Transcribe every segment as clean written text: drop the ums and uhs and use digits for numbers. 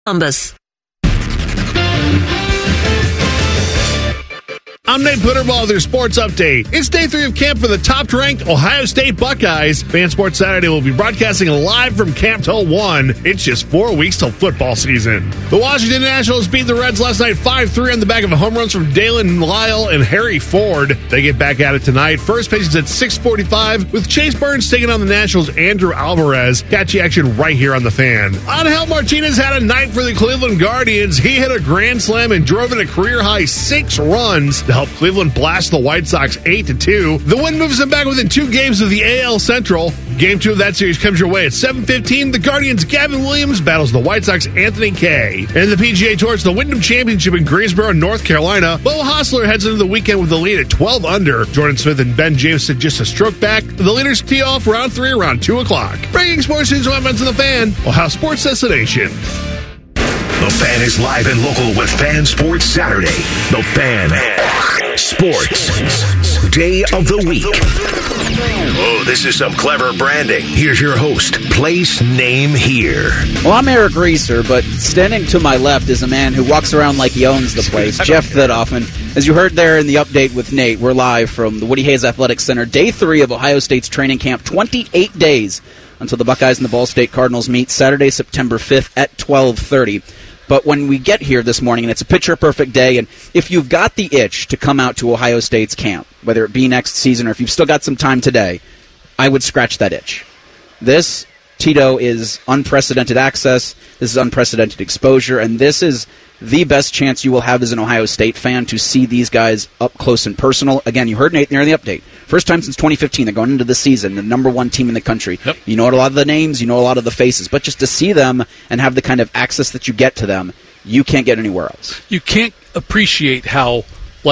Columbus. I'm Nate Putterball with your sports update. It's day 3 of camp for the top-ranked Ohio State Buckeyes. Fan Sports Saturday will be broadcasting live from Camp Hill 1. It's just 4 weeks till football season. The Washington Nationals beat the Reds last night 5-3 on the back of home runs from Dalen Lyle and Harry Ford. They get back at it tonight. First pitch is at 6:45 with Chase Burns taking on the Nationals' Andrew Alvarez. Catchy action right here on the Fan. Angel Martinez had a night for the Cleveland Guardians. He hit a grand slam and drove in a career-high 6 runs to help Cleveland blast the White Sox 8-2. The win moves them back within 2 games of the AL Central. Game 2 of that series comes your way at 7:15. The Guardians' Gavin Williams battles the White Sox' Anthony Kay. And the PGA Tour, the Wyndham Championship in Greensboro, North Carolina. Beau Hossler heads into the weekend with the lead at 12 under. Jordan Smith and Ben Jameson just a stroke back. The leaders tee off round 3 around 2 o'clock. Breaking sports news and events in the Fan, Ohio Sports Destination. The Fan is live and local with Fan Sports Saturday. The Fan Sports Day of the Week. Oh, this is some clever branding. Here's your host, place, name, here. Well, I'm Eric Reeser, but standing to my left is a man who walks around like he owns the place, Jeff Thidoff. And as you heard there in the update with Nate, we're live from the Woody Hayes Athletic Center, day 3 of Ohio State's training camp, 28 days until the Buckeyes and the Ball State Cardinals meet Saturday, September 5th at 12:30. But when we get here this morning, and it's a picture-perfect day, and if you've got the itch to come out to Ohio State's camp, whether it be next season or if you've still got some time today, I would scratch that itch. This, Tito, is unprecedented access, this is unprecedented exposure, and this is the best chance you will have as an Ohio State fan to see these guys up close and personal. Again, you heard Nate there in the update. First time since 2015, they're going into the season, the number 1 team in the country. Yep. You know a lot of the names, you know a lot of the faces, but just to see them and have the kind of access that you get to them, you can't get anywhere else. You can't appreciate how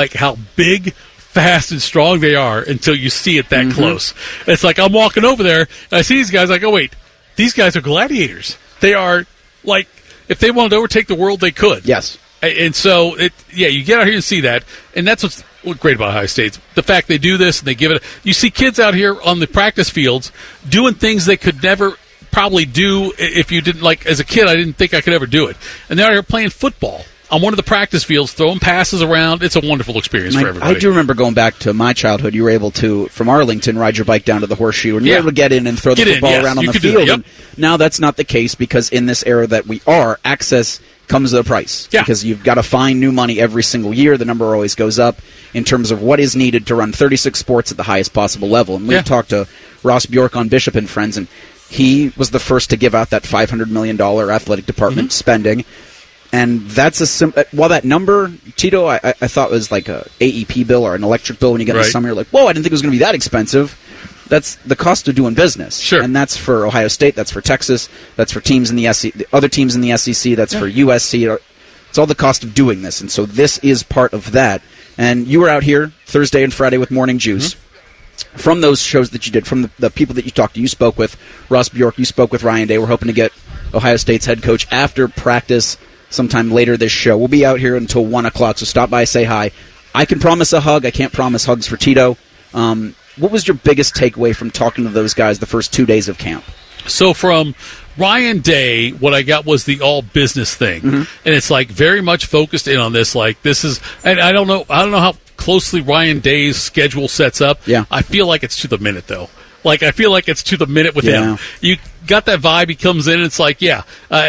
big, fast, and strong they are until you see it that close. It's like I'm walking over there, and I see these guys, like, oh, wait, these guys are gladiators. They are, like, if they wanted to overtake the world, they could. Yes. And so, you get out here and see that, and that's what's great about Ohio State. The fact they do this and they give it. You see kids out here on the practice fields doing things they could never probably do if you didn't, like, as a kid, I didn't think I could ever do it. And they're out here playing football on one of the practice fields, throwing passes around. It's a wonderful experience for everybody. I do remember going back to my childhood. You were able to, from Arlington, ride your bike down to the Horseshoe, and you were able to get in and throw the football around on the field. Yep. And now that's not the case because in this era that we are, access comes at a price. Yeah. Because you've got to find new money every single year. The number always goes up in terms of what is needed to run 36 sports at the highest possible level. And we've talked to Ross Bjork on Bishop and Friends, and he was the first to give out that $500 million athletic department spending. And that's while that number, Tito, I thought was like a AEP bill or an electric bill when you get in the summer. You're like, whoa, I didn't think it was going to be that expensive. That's the cost of doing business. Sure. And that's for Ohio State, that's for Texas, that's for teams in the SEC, the other teams in the SEC, that's for USC. It's all the cost of doing this. And so this is part of that. And you were out here Thursday and Friday with Morning Juice. From those shows that you did, from the people that you talked to, you spoke with Ross Bjork, you spoke with Ryan Day. We're hoping to get Ohio State's head coach after practice sometime later this show. We'll be out here until 1 o'clock, so stop by, say hi. I can promise a hug. I can't promise hugs for Tito. What was your biggest takeaway from talking to those guys the first 2 days of camp? So from Ryan Day, what I got was the all business thing. And it's like very much focused in on this. Like this is, and I don't know how closely Ryan Day's schedule sets up. Yeah. I feel like it's to the minute, though. Like, I feel like it's to the minute with him. You got that vibe. He comes in, and it's like, at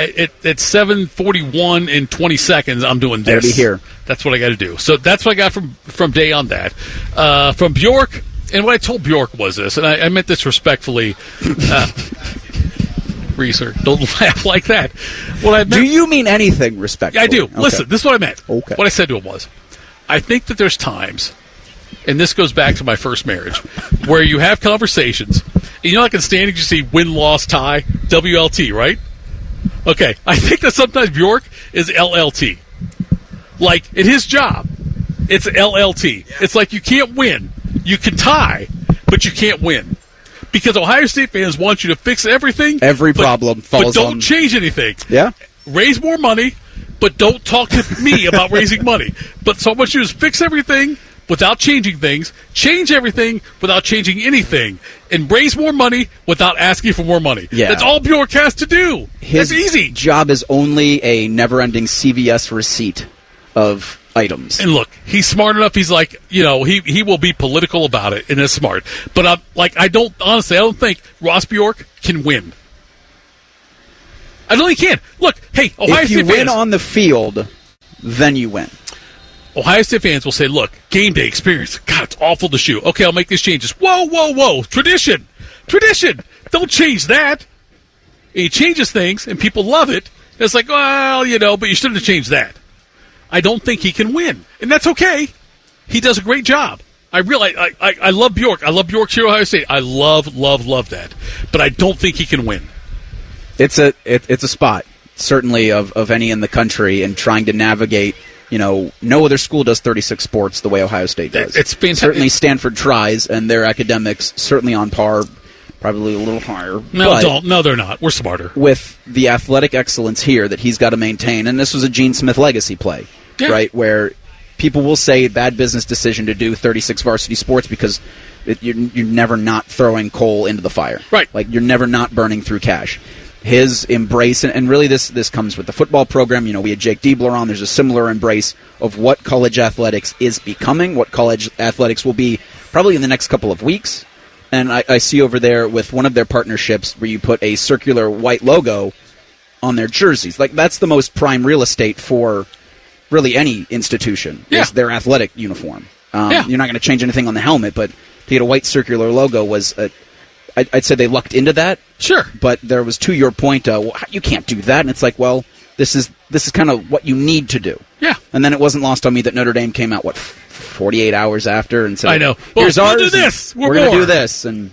7:41 in 20 seconds, I'm doing this. Gotta be here. That's what I got to do. So that's what I got from Day on that. From Bjork, and what I told Bjork was this, and I meant this respectfully. Reeser, don't laugh like that. What I meant, do you mean anything respectfully? I do. Okay. Listen, this is what I meant. Okay. What I said to him was, I think that there's times, and this goes back to my first marriage, where you have conversations, and like in standings you see win, loss, tie, WLT, right? Okay, I think that sometimes Bjork is LLT. Like, in his job, it's LLT. Yeah. It's like you can't win. You can tie, but you can't win. Because Ohio State fans want you to fix everything. Every problem falls on. But don't change anything. Yeah. Raise more money, but don't talk to me about raising money. But so I want you to fix everything, without changing things, change everything without changing anything, and raise more money without asking for more money. Yeah. That's all Bjork has to do. His That's easy. job is only a never-ending CVS receipt of items. And look, he's smart enough. He's like, he will be political about it, and is smart. But I don't think Ross Bjork can win. I don't think he can. Look, hey, Ohio if you State win fans, on the field, then you win. Ohio State fans will say, look, game day experience. God, it's awful to shoot. Okay, I'll make these changes. Whoa. Tradition. Don't change that. And he changes things, and people love it. And it's like, well, but you shouldn't have changed that. I don't think he can win. And that's okay. He does a great job. I love Bjork. I love Bjork here at Ohio State. I love that. But I don't think he can win. It's a spot, certainly, of any in the country, and trying to navigate, no other school does 36 sports the way Ohio State does. It's fantastic. Certainly Stanford tries, and their academics certainly on par, probably a little higher. No, they're not. We're smarter. With the athletic excellence here that he's got to maintain, and this was a Gene Smith legacy play, right, where people will say bad business decision to do 36 varsity sports because you're never not throwing coal into the fire. Right. Like, you're never not burning through cash. His embrace, and really this comes with the football program. We had Jake Diebler on. There's a similar embrace of what college athletics is becoming, what college athletics will be probably in the next couple of weeks. And I see over there with one of their partnerships where you put a circular white logo on their jerseys. Like, that's the most prime real estate for really any institution, is their athletic uniform. You're not going to change anything on the helmet, but to get a white circular logo was I'd say they lucked into that. Sure. But there was, to your point, you can't do that. And it's like, well, this is kind of what you need to do. Yeah. And then it wasn't lost on me that Notre Dame came out, 48 hours after and said, I know. Here's we'll ours. Do this. We're going to do this. And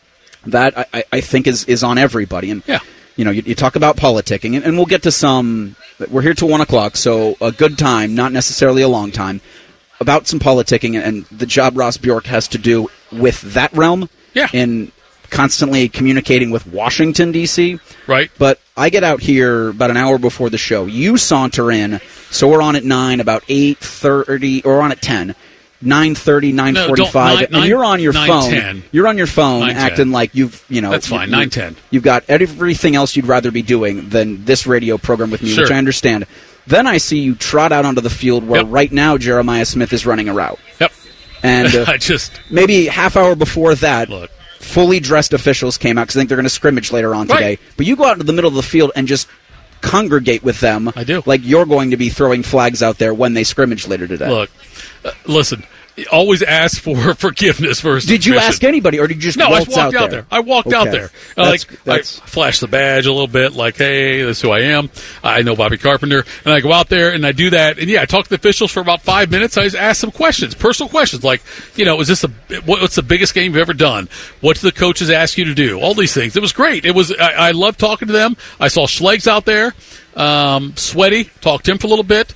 that, I think, is on everybody. And, you talk about politicking, and we'll get to some. We're here till 1 o'clock, so a good time, not necessarily a long time, about some politicking and the job Ross Bjork has to do with that realm. Yeah. In constantly communicating with Washington, D.C. Right. But I get out here about an hour before the show. You saunter in, so we're on at 9, about 8:30, or on at 10, 9:30, 9:45, and you're on your phone. 10. You're on your phone 9:10. acting like That's fine, 9:10. You've got everything else you'd rather be doing than this radio program with me, Sure. which I understand. Then I see you trot out onto the field where right now Jeremiah Smith is running a route. Yep. And maybe half hour before that, fully dressed officials came out because I think they're going to scrimmage later on today. But you go out into the middle of the field and just congregate with them. I do. Like you're going to be throwing flags out there when they scrimmage later today. Look, listen. Always ask for forgiveness first. Did you ask anybody, or did you just waltz I walked out there? I walked out there. I flashed the badge a little bit, like, hey, this is who I am. I know Bobby Carpenter. And I go out there, and I do that. And, I talk to the officials for about 5 minutes. I just ask some questions, personal questions, like, is this what's the biggest game you've ever done? What do the coaches ask you to do? All these things. It was great. I loved talking to them. I saw Schlegels out there, sweaty, talked to him for a little bit.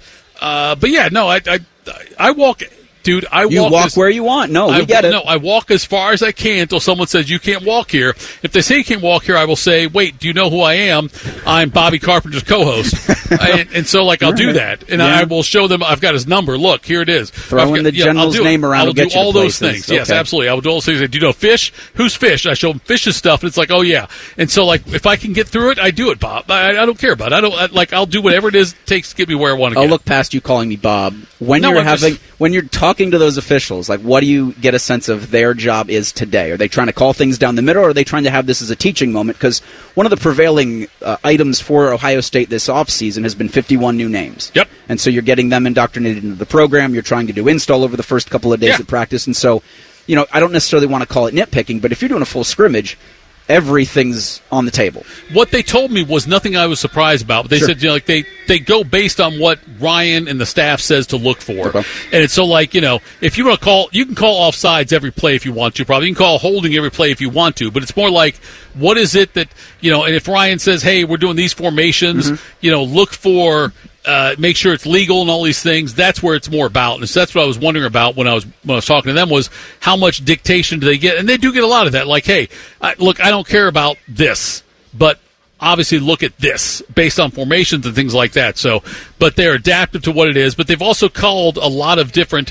I walk... Dude, you walk where you want. No, we get it. No, I walk as far as I can until someone says you can't walk here. If they say you can't walk here, I will say, wait, do you know who I am? I'm Bobby Carpenter's co-host. and so, I'll do that. And I will show them I've got his number. Look, here it is. Throwing the general's name around. I will do all those things. Okay. Yes, absolutely. I will do all those things. Do you know Fish? Who's Fish? I show them Fish's stuff, and it's like, oh, yeah. And so, if I can get through it, I do it, Bob. I don't care about it. I'll do whatever it is it takes to get me where I want to go. I'll look past you calling me Bob. When you're talking to those officials, what do you get a sense of their job is today? Are they trying to call things down the middle, or are they trying to have this as a teaching moment? Because one of the prevailing items for Ohio State this offseason has been 51 new names. Yep. And so you're getting them indoctrinated into the program. You're trying to do install over the first couple of days of practice. And so, I don't necessarily want to call it nitpicking, but if you're doing a full scrimmage, everything's on the table. What they told me was nothing I was surprised about. But they said they go based on what Ryan and the staff says to look for. Okay. And it's so if you want to call, you can call offsides every play if you want to. Probably you can call holding every play if you want to. But it's more like, what is it that and if Ryan says, hey, we're doing these formations, look for. Make sure it's legal and all these things. That's where it's more about. And so that's what I was wondering about when I was talking to them was how much dictation do they get? And they do get a lot of that. Like, hey, I don't care about this, but obviously look at this based on formations and things like that. So, but they're adaptive to what it is. But they've also called a lot of different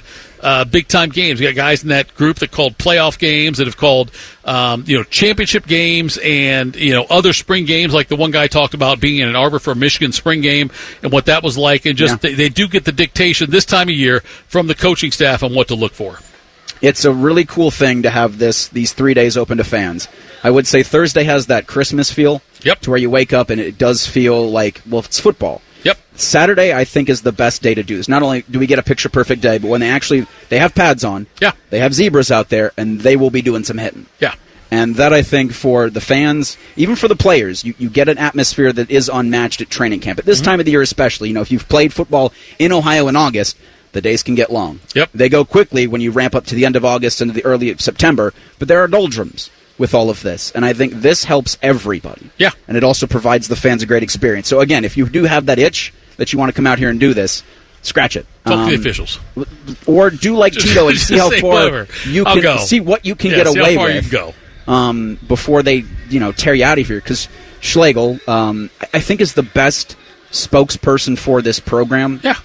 big-time games. We got guys in that group that called playoff games, that have called championship games, and other spring games, like the one guy talked about being in Ann Arbor for a Michigan spring game and what that was like. And just they do get the dictation this time of year from the coaching staff on what to look for. It's a really cool thing to have these 3 days open to fans. I would say Thursday has that Christmas feel. Yep. To where you wake up and it does feel like, well, it's football. Yep. Saturday, I think, is the best day to do this. Not only do we get a picture-perfect day, but when they have pads on, they have zebras out there, and they will be doing some hitting. Yeah. And that, I think, for the fans, even for the players, you get an atmosphere that is unmatched at training camp. At this time of the year especially, if you've played football in Ohio in August, the days can get long. Yep. They go quickly when you ramp up to the end of August into the early September, but there are doldrums with all of this. And I think this helps everybody. Yeah. And it also provides the fans a great experience. So, again, if you do have that itch that you want to come out here and do this, scratch it. Talk to the officials. Or do like Tito and see how far you can go. See what you can get away how far with. You can go. Before they, tear you out of here. Because Schlegel, I think, is the best spokesperson for this program. Yeah.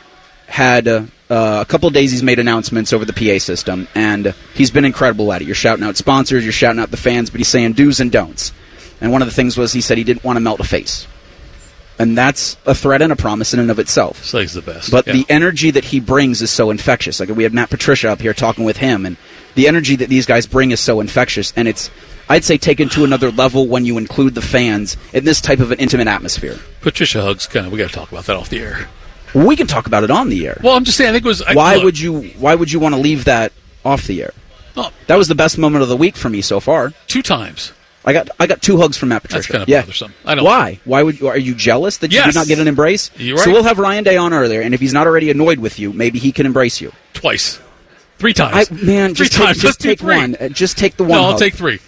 Had a couple of days he's made announcements over the PA system, and he's been incredible at it. You're shouting out sponsors, you're shouting out the fans, but he's saying do's and don'ts. And one of the things was he said he didn't want to melt a face. And that's a threat and a promise in and of itself. Sleg's the best. But the energy that he brings is so infectious. Like, we had Matt Patricia up here talking with him, and the energy that these guys bring is so infectious, and it's, I'd say, taken to another level when you include the fans in this type of an intimate atmosphere. Patricia hugs, we got to talk about that off the air. We can talk about it on the air. Well, I'm just saying, I think it was... Why would you want to leave that off the air? Oh, that was the best moment of the week for me so far. 2 times. I got 2 hugs from Matt Patricia. That's kind of bothersome. I don't. Why? Are you jealous that you did not get an embrace? You're right. So we'll have Ryan Day on earlier, and if he's not already annoyed with you, maybe he can embrace you. Twice. 3 times. Just take one. Just take the one. No, I'll hug. take 3.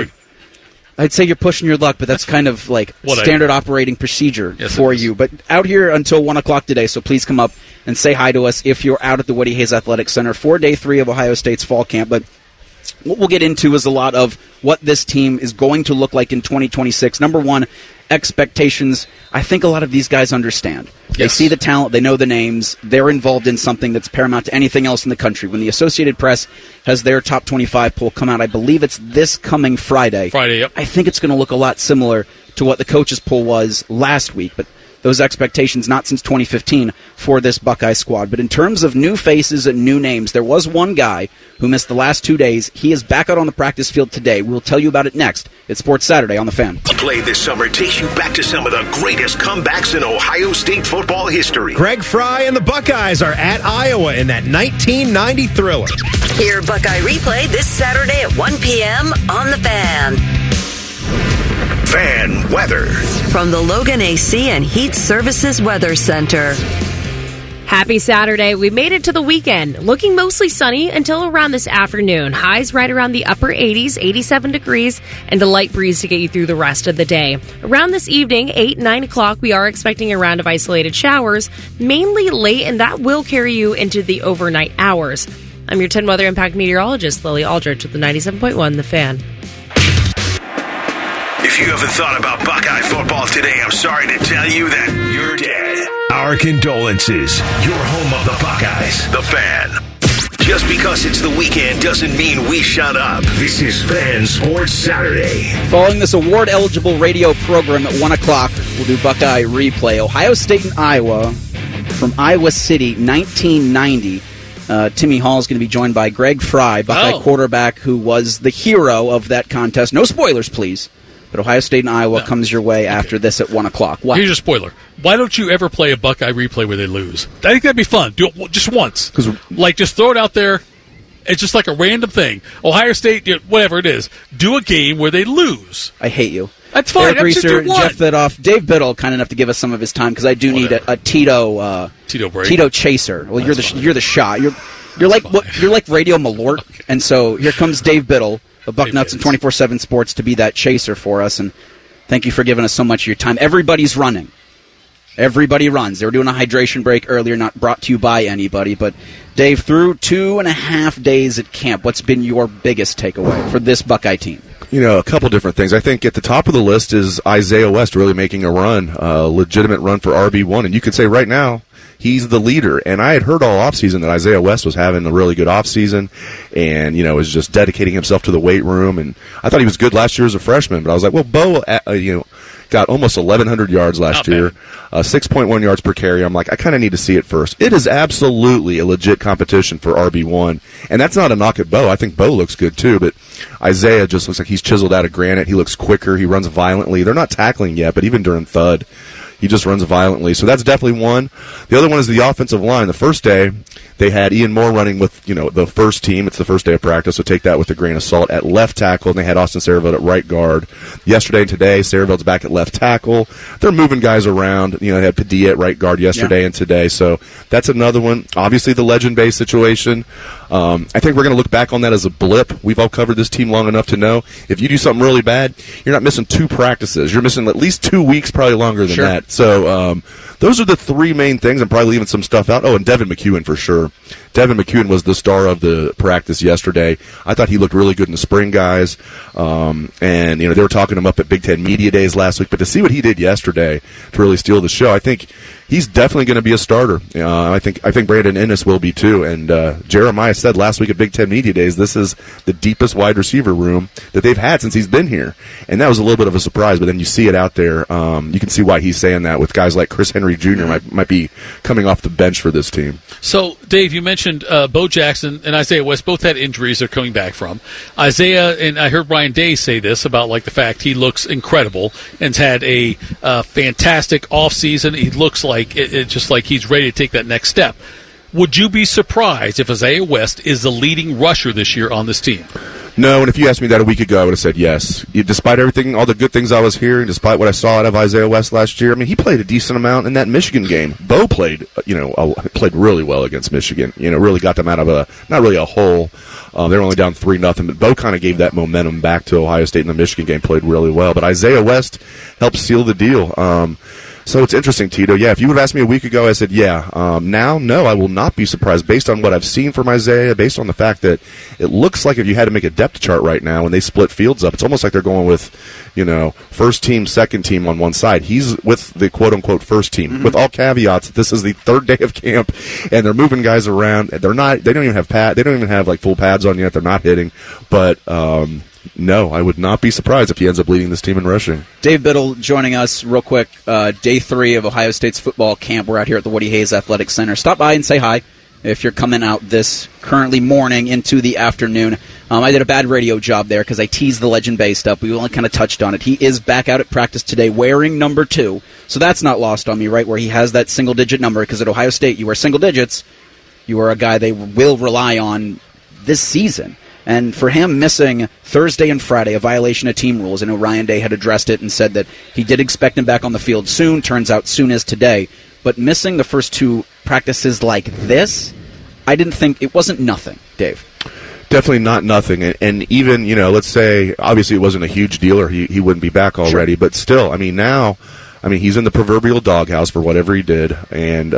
I'd say you're pushing your luck, but that's kind of like standard operating procedure for you. But out here until 1 o'clock today, so please come up and say hi to us if you're out at the Woody Hayes Athletic Center for Day 3 of Ohio State's fall camp. But what we'll get into is a lot of what this team is going to look like in 2026. Number one, expectations. I think a lot of these guys understand. Yes. They see the talent, they know the names, they're involved in something that's paramount to anything else in the country. When the Associated Press has their top 25 poll come out, I believe it's this coming Friday. Yep. I think it's going to look a lot similar to what the coaches' poll was last week, but those expectations not since 2015 for this Buckeye squad. But in terms of new faces and new names, there was one guy who missed the last 2 days. He is back out on the practice field today. We'll tell you about it next. It's Sports Saturday on The Fan. Play this summer takes you back to some of the greatest comebacks in Ohio State football history. Greg Fry and the Buckeyes are at Iowa in that 1990 thriller. Hear Buckeye Replay this Saturday at 1 p.m. on The Fan. Fan weather. From the Logan AC and Heat Services Weather Center. Happy Saturday. We made it to the weekend. Looking mostly sunny until around this afternoon. Highs right around the upper 80s, 87 degrees, and a light breeze to get you through the rest of the day. Around this evening, 8, 9 o'clock, we are expecting a round of isolated showers, mainly late, and that will carry you into the overnight hours. I'm your 10 Weather Impact meteorologist, Lily Aldrich, with the 97.1 The Fan. If you haven't thought about Buckeye football today, I'm sorry to tell you that you're dead. Our condolences. You're home of the Buckeyes, The Fan. Just because it's the weekend doesn't mean we shut up. This is Fan Sports Saturday. Following this award-eligible radio program at 1 o'clock, we'll do Buckeye Replay. Ohio State and Iowa from Iowa City, 1990. Timmy Hall is going to be joined by Greg Fry, Buckeye quarterback, who was the hero of that contest. No spoilers, please. But Ohio State and Iowa comes your way after this at 1 o'clock. What? Here's a spoiler. Why don't you ever play a Buckeye Replay where they lose? I think that'd be fun. Do it just once. Just throw it out there. It's just like a random thing. Ohio State, whatever it is, do a game where they lose. I hate you. That's fine. Eric Reeser, Jeff Vidoff, Dave Biddle, kind enough to give us some of his time because I do need a Tito break. Tito chaser. Well, you're the shot. You're like Radio Malort, okay. And so here comes Dave Biddle of Bucknuts and 24/7 Sports to be that chaser for us. And thank you for giving us so much of your time. Everybody's running. Everybody runs. They were doing a hydration break earlier, not brought to you by anybody. But, Dave, through 2.5 days at camp, what's been your biggest takeaway for this Buckeye team? A couple different things. I think at the top of the list is Isaiah West really making a run, a legitimate run for RB1. And you could say right now, he's the leader. And I had heard all offseason that Isaiah West was having a really good offseason and, was just dedicating himself to the weight room. And I thought he was good last year as a freshman, but I was like, well, Bo, got almost 1,100 yards last year, 6.1 yards per carry. I'm like, I kind of need to see it first. It is absolutely a legit competition for RB1, and that's not a knock at Bo. I think Bo looks good too, but Isaiah just looks like he's chiseled out of granite. He looks quicker. He runs violently. They're not tackling yet, but even during thud, he just runs violently. So that's definitely one. The other one is the offensive line. The first day, they had Ian Moore running with, the first team. It's the first day of practice, so take that with a grain of salt. At left tackle, and they had Austin Saraveld at right guard. Yesterday and today, Saraveld's back at left tackle. They're moving guys around. They had Padilla at right guard yesterday and today. So that's another one. Obviously, the legend-based situation. I think we're going to look back on that as a blip. We've all covered this team long enough to know if you do something really bad, you're not missing 2 practices. You're missing at least 2 weeks, probably longer than that. So those are the 3 main things. I'm probably leaving some stuff out. Oh, and Devin McEwen for sure. Devin McEwen was the star of the practice yesterday. I thought he looked really good in the spring, guys. And, they were talking him up at Big Ten Media Days last week. But to see what he did yesterday to really steal the show, I think he's definitely going to be a starter. I think Brandon Ennis will be too. And Jeremiah said last week at Big Ten Media Days, this is the deepest wide receiver room that they've had since he's been here. And that was a little bit of a surprise, but then you see it out there. You can see why he's saying that with guys like Chris Henry Jr. might be coming off the bench for this team. So, Dave, you mentioned Bo Jackson and Isaiah West both had injuries they're coming back from. Isaiah, and I heard Ryan Day say this about the fact he looks incredible and's had a fantastic offseason. He looks like just like he's ready to take that next step. Would you be surprised if Isaiah West is the leading rusher this year on this team? No, and if you asked me that a week ago, I would have said yes. Despite everything, all the good things I was hearing, despite what I saw out of Isaiah West last year, he played a decent amount in that Michigan game. Bo played, played really well against Michigan. Really got them out of not really a hole. They were only down 3-0, but Bo kind of gave that momentum back to Ohio State in the Michigan game, played really well. But Isaiah West helped seal the deal. So it's interesting, Tito. Yeah, if you would have asked me a week ago, I said, now, no, I will not be surprised based on what I've seen from Isaiah, based on the fact that it looks like if you had to make a depth chart right now when they split fields up, it's almost like they're going with, first team, second team on one side. He's with the quote-unquote first team, with all caveats. This is the 3rd day of camp, and they're moving guys around. They don't even have full pads on yet. They're not hitting, but no, I would not be surprised if he ends up leading this team in rushing. Dave Biddle joining us real quick. Day 3 of Ohio State's football camp. We're out here at the Woody Hayes Athletic Center. Stop by and say hi if you're coming out this currently morning into the afternoon. I did a bad radio job there because I teased the Legend Bay stuff. We only kind of touched on it. He is back out at practice today wearing number 2. So that's not lost on me, right, where he has that single-digit number, because at Ohio State you wear single digits. You are a guy they will rely on this season. And for him missing Thursday and Friday, a violation of team rules, I know Ryan Day had addressed it and said that he did expect him back on the field soon. Turns out soon is today. But missing the first 2 practices like this, I didn't think it wasn't nothing, Dave. Definitely not nothing. And even, let's say, obviously it wasn't a huge deal or he wouldn't be back already. Sure. But still, now, he's in the proverbial doghouse for whatever he did. And,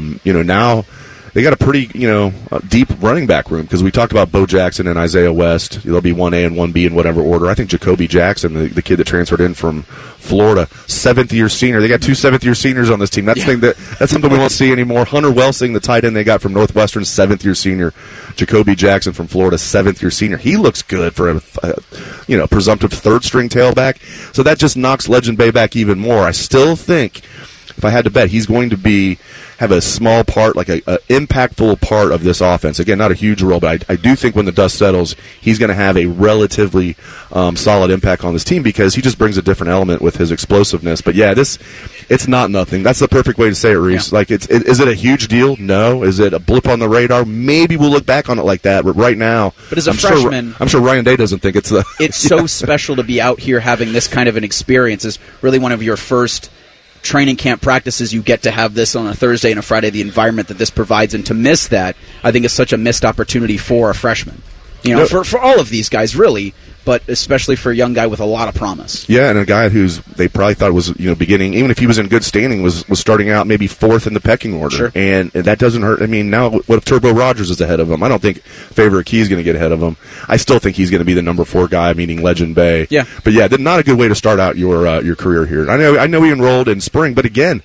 now they got a pretty, deep running back room, because we talked about Bo Jackson and Isaiah West. They'll be 1A and 1B in whatever order. I think Jacoby Jackson, the kid that transferred in from Florida, 7th-year senior. They got 2 7th-year seniors on this team. That's something we won't see anymore. Hunter Welsing, the tight end they got from Northwestern, 7th-year senior. Jacoby Jackson from Florida, 7th-year senior. He looks good for a presumptive 3rd-string tailback. So that just knocks Legend Bay back even more. I still think, if I had to bet, he's going to have a small part, like a impactful part of this offense. Again, not a huge role, but I do think when the dust settles, he's going to have a relatively solid impact on this team, because he just brings a different element with his explosiveness. But yeah, it's not nothing. That's the perfect way to say it, Reese. Yeah. Is it a huge deal? No. Is it a blip on the radar? Maybe we'll look back on it like that. But right now, as a freshman, I'm sure Ryan Day doesn't think it's the. It's so special to be out here having this kind of an experience. Is really one of your first training camp practices. You get to have this on a Thursday and a Friday, the environment that this provides, and to miss that, I think, is such a missed opportunity for a freshman. For all of these guys, really, but especially for a young guy with a lot of promise. Yeah, and a guy they probably thought was, beginning, even if he was in good standing, was starting out maybe 4th in the pecking order. Sure. And that doesn't hurt. Now, what if Turbo Rogers is ahead of him? I don't think Favorite Key is going to get ahead of him. I still think he's going to be the number 4 guy, meaning Legend Bay. Yeah. But yeah, not a good way to start out your career here. I know he enrolled in spring, but again,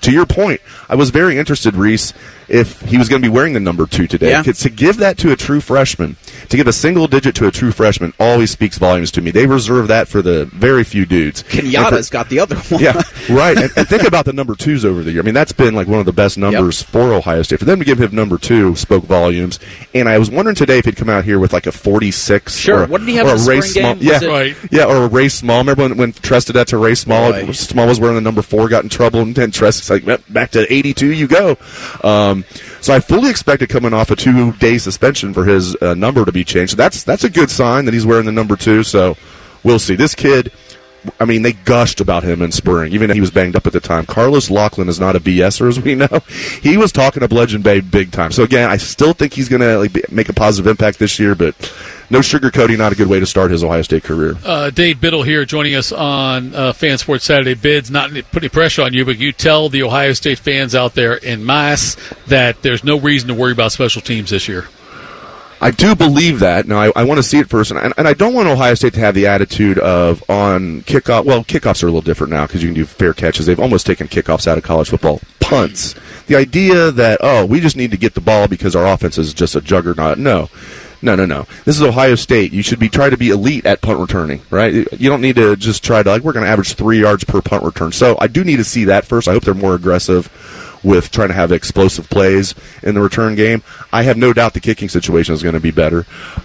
to your point, I was very interested, Reese, if he was going to be wearing the number 2 today. Yeah. To give that to a true freshman, to give a single digit to a true freshman, always speaks volumes to me. They reserve that for the very few dudes. Kenyatta's got the other one. Yeah, right. And think about the number 2s over the year. I mean, that's been like one of the best numbers for Ohio State. For them to give him number 2 spoke volumes. And I was wondering today if he'd come out here with like a 46. Sure. What did he have in the spring game? Yeah, or a Ray Small. Remember when Tress did that to Ray Small? Boy. Small was wearing the number 4, got in trouble, and then Tress is like, back to 82 you go. So I fully expected coming off a 2-day suspension for his number to be changed. So that's a good sign that he's wearing the number 2. So we'll see. This kid, I mean, they gushed about him in spring, even if he was banged up at the time. Carlos Laughlin is not a BSer, as we know. He was talking to Bludgeon Bay big time. So, again, I still think he's going to make a positive impact this year, but no sugarcoating, not a good way to start his Ohio State career. Dave Biddle here joining us on Fan Sports Saturday Bids. Not putting pressure on you, but you tell the Ohio State fans out there en masse that there's no reason to worry about special teams this year. I do believe that. Now, I want to see it first, and I don't want Ohio State to have the attitude of on kickoff. Well, kickoffs are a little different now because you can do fair catches. They've almost taken kickoffs out of college football. Punts. The idea that, we just need to get the ball because our offense is just a juggernaut. No. This is Ohio State. You should try to be elite at punt returning, right? You don't need to just try to, we're going to average 3 yards per punt return. So I do need to see that first. I hope they're more aggressive with trying to have explosive plays in the return game. I have no doubt the kicking situation is going to be better.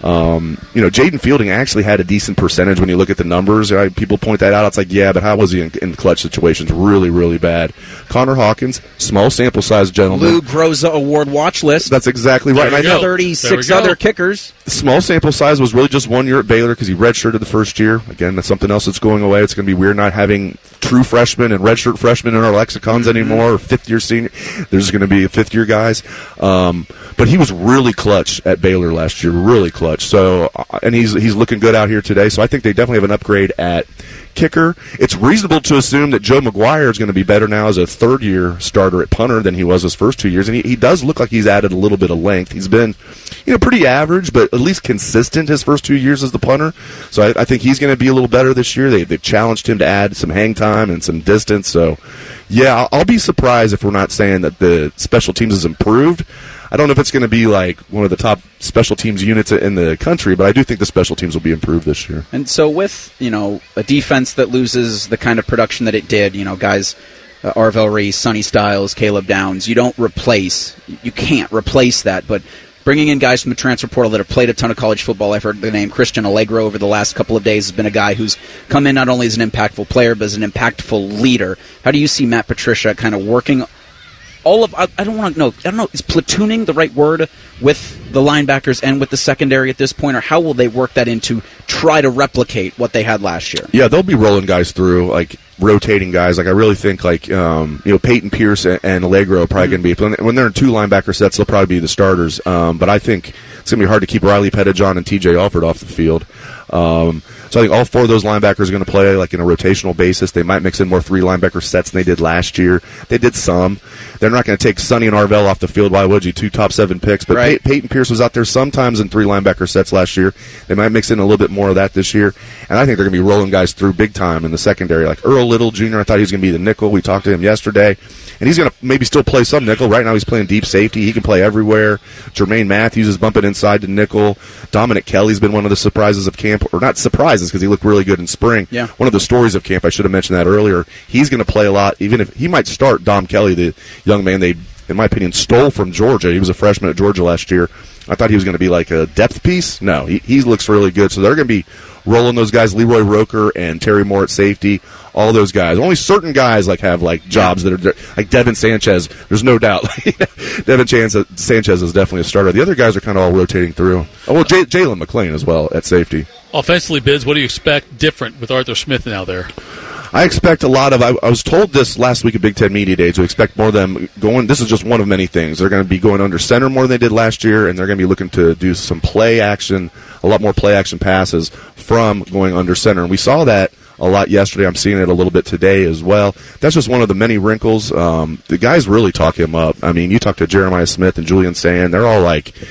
Jaden Fielding actually had a decent percentage when you look at the numbers. People point that out. It's like, yeah, but how was he in clutch situations? Really, really bad. Connor Hawkins, small sample size gentleman. Lou Groza Award watch list. That's exactly right. And I know 36 other kickers. Small sample size was really just 1 year at Baylor because he redshirted the first year. Again, that's something else that's going away. It's going to be weird not having true freshmen and redshirt freshmen in our lexicons anymore, or fifth-year senior. There's going to be fifth-year guys. But he was really clutch at Baylor last year, really clutch. So, and he's looking good out here today. So I think they definitely have an upgrade at kicker. It's reasonable to assume that Joe McGuire is going to be better now as a third-year starter at punter than he was his first 2 years. And he does look like he's added a little bit of length. He's been, pretty average, but at least consistent his first 2 years as the punter. So I think he's going to be a little better this year. They've challenged him to add some hang time and some distance. So, yeah, I'll be surprised if we're not saying that the special teams has improved. I don't know if it's going to be like one of the top special teams units in the country, but I do think the special teams will be improved this year. And so with, a defense that loses the kind of production that it did, guys, Arvell Reese, Sonny Styles, Caleb Downs, you can't replace that, but bringing in guys from the transfer portal that have played a ton of college football. I've heard the name Christian Allegro over the last couple of days has been a guy who's come in not only as an impactful player, but as an impactful leader. How do you see Matt Patricia kind of working I don't know, is platooning the right word with the linebackers and with the secondary at this point, or how will they work that in to try to replicate what they had last year? Yeah, they'll be rolling guys through, rotating guys. I really think Peyton Pierce and Allegro are probably going to be, when they're in 2 linebacker sets, they'll probably be the starters. But I think it's going to be hard to keep Riley Pettijohn and TJ Alford off the field. So I think all 4 of those linebackers are going to play in a rotational basis. They might mix in more 3 linebacker sets than they did last year. They did some. They're not going to take Sonny and Arvell off the field. Why would you? 2 top 7 picks. But right. Peyton Pierce was out there sometimes in 3 linebacker sets last year. They might mix in a little bit more of that this year. And I think they're going to be rolling guys through big time in the secondary. Like Earl Little Jr., I thought he was going to be the nickel. We talked to him yesterday. And he's going to maybe still play some nickel. Right now he's playing deep safety. He can play everywhere. Jermaine Matthews is bumping inside to nickel. Dominic Kelly's been one of the surprises of camp. Or not surprises because he looked really good in spring. Yeah. One of the stories of camp, I should have mentioned that earlier. He's going to play a lot, even if he might start Dom Kelly, the young man they, in my opinion, stole from Georgia. He was a freshman at Georgia last year. I thought he was going to be like a depth piece. No, he looks really good. So they're going to be rolling those guys, Leroy Roker and Terry Moore at safety, all those guys. Only certain guys have jobs that are like Devin Sanchez. There's no doubt. Devin Sanchez is definitely a starter. The other guys are kind of all rotating through. Oh, well, Jalen McClain as well at safety. Offensively, Bids, what do you expect different with Arthur Smith now there? I expect a lot of, I was told this last week at Big Ten Media Day, to expect more of them going, this is just one of many things. They're going to be going under center more than they did last year, and they're going to be looking to do some play action, a lot more play action passes from going under center. And we saw that a lot yesterday. I'm seeing it a little bit today as well. That's just one of the many wrinkles. The guys really talk him up. I mean, you talk to Jeremiah Smith and Julian Sand, they're all like,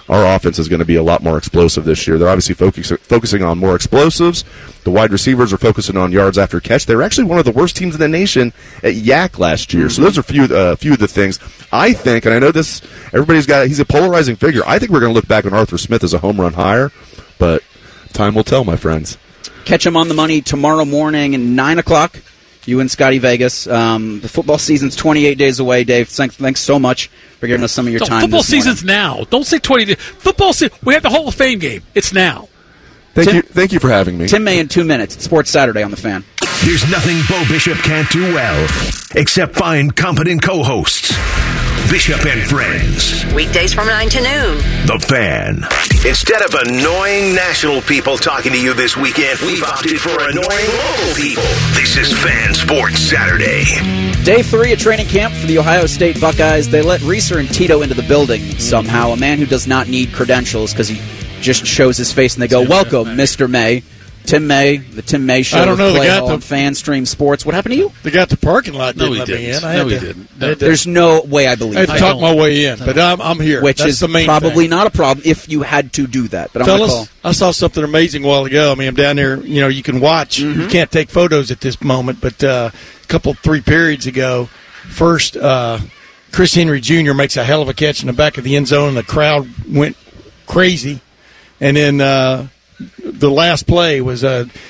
our offense is going to be a lot more explosive this year. They're obviously focusing on more explosives. The wide receivers are focusing on yards after catch. They were actually one of the worst teams in the nation at YAC last year. So those are few of the things. I think, and I know this, he's a polarizing figure. I think we're going to look back on Arthur Smith as a home run hire, but time will tell, my friends. Catch him on the money tomorrow morning at 9 o'clock. You and Scotty Vegas. The football season's 28 days away, Dave. Thanks so much for giving us some of your time. Football season's now. Don't say 20 days. Football season. We have the Hall of Fame game. It's now. Thank you for having me. Tim May in 2 minutes. It's Sports Saturday on The Fan. There's nothing Bo Bishop can't do well, except find competent co-hosts. Bishop and Friends. Weekdays from 9 to noon. The Fan. Instead of annoying national people talking to you this weekend, we've opted for annoying local people. This is Fan Sports Saturday. Day 3 of training camp for the Ohio State Buckeyes. They let Reeser and Tito into the building somehow. A man who does not need credentials because he just shows his face and they go, "Welcome, Mr. May." Tim May, the Tim May Show. I don't know. They got the Fan Stream Sports. What happened to you? They got the parking lot. Didn't let me in. He didn't. There's no way I believe. I had to talk my way in, but I'm here. Which That's is the main probably thing. not a problem if you had to do that. But Fellas, I saw something amazing a while ago. I mean, I'm down there. You know, you can watch. Mm-hmm. You can't take photos at this moment, but a couple, 3 periods ago, first Chris Henry Jr. makes a hell of a catch in the back of the end zone, and the crowd went crazy. And then the last play was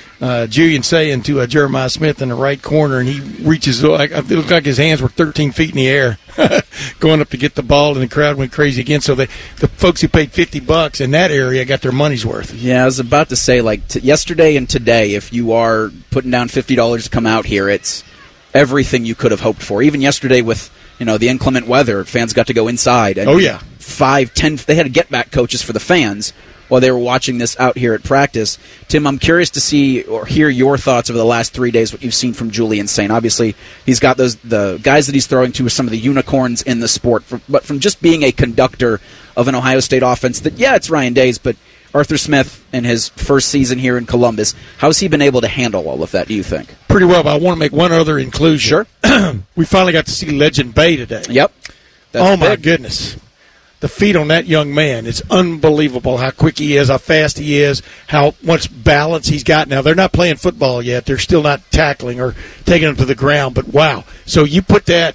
Julian saying to Jeremiah Smith in the right corner, and he reaches, it looked like his hands were 13 feet in the air going up to get the ball, and the crowd went crazy again. So the folks who paid $50 in that area got their money's worth. Yeah, I was about to say, yesterday and today, if you are putting down $50 to come out here, it's everything you could have hoped for. Even yesterday with the inclement weather, fans got to go inside. And 5, 10, they had to get back coaches for the fans while they were watching this out here at practice. Tim, I'm curious to see or hear your thoughts over the last 3 days, what you've seen from Julian Saint. Obviously, he's got the guys that he's throwing to are some of the unicorns in the sport, but from just being a conductor of an Ohio State offense that, it's Ryan Day's, but Arthur Smith in his first season here in Columbus, how's he been able to handle all of that, do you think? Pretty well, but I want to make one other inclusion. Sure. We finally got to see Legend Bay today. Yep. That's my big. goodness. The feet on that young man, it's unbelievable how quick he is, how fast he is, how much balance he's got. Now, they're not playing football yet. They're still not tackling or taking him to the ground, but wow. So you put that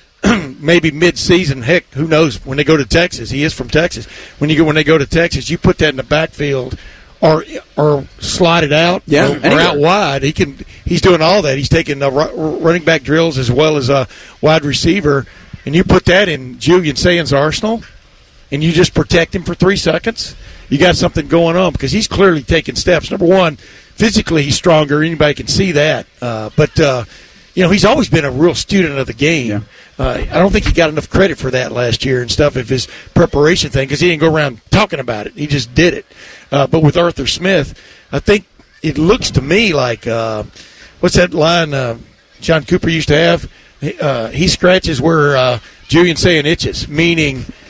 maybe mid-season, heck, who knows, when they go to Texas. He is from Texas. When they go to Texas, you put that in the backfield or slide it out or out wide. He's doing all that. He's taking the running back drills as well as a wide receiver, and you put that in Julian Saint's arsenal, and you just protect him for 3 seconds, you got something going on because he's clearly taking steps. Number one, physically he's stronger. Anybody can see that. But he's always been a real student of the game. Yeah. I don't think he got enough credit for that last year and stuff of his preparation thing because he didn't go around talking about it. He just did it. But with Arthur Smith, I think it looks to me like what's that line John Cooper used to have? He scratches where Julian Saint itches, meaning –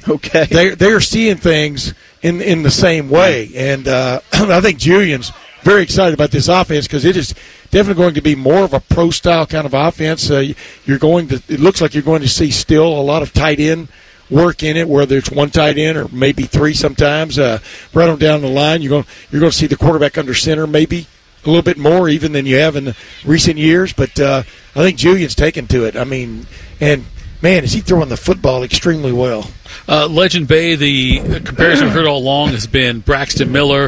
they're seeing things in the same way, and I think Julian's very excited about this offense because it is definitely going to be more of a pro-style kind of offense. It looks like you're going to see still a lot of tight end work in it, whether it's one tight end or maybe 3 sometimes. Right on down the line, you're going to see the quarterback under center maybe a little bit more even than you have in the recent years. But I think Julian's taken to it. I mean, and man, is he throwing the football extremely well. Legend Bay, the comparison we've heard all along has been Braxton Miller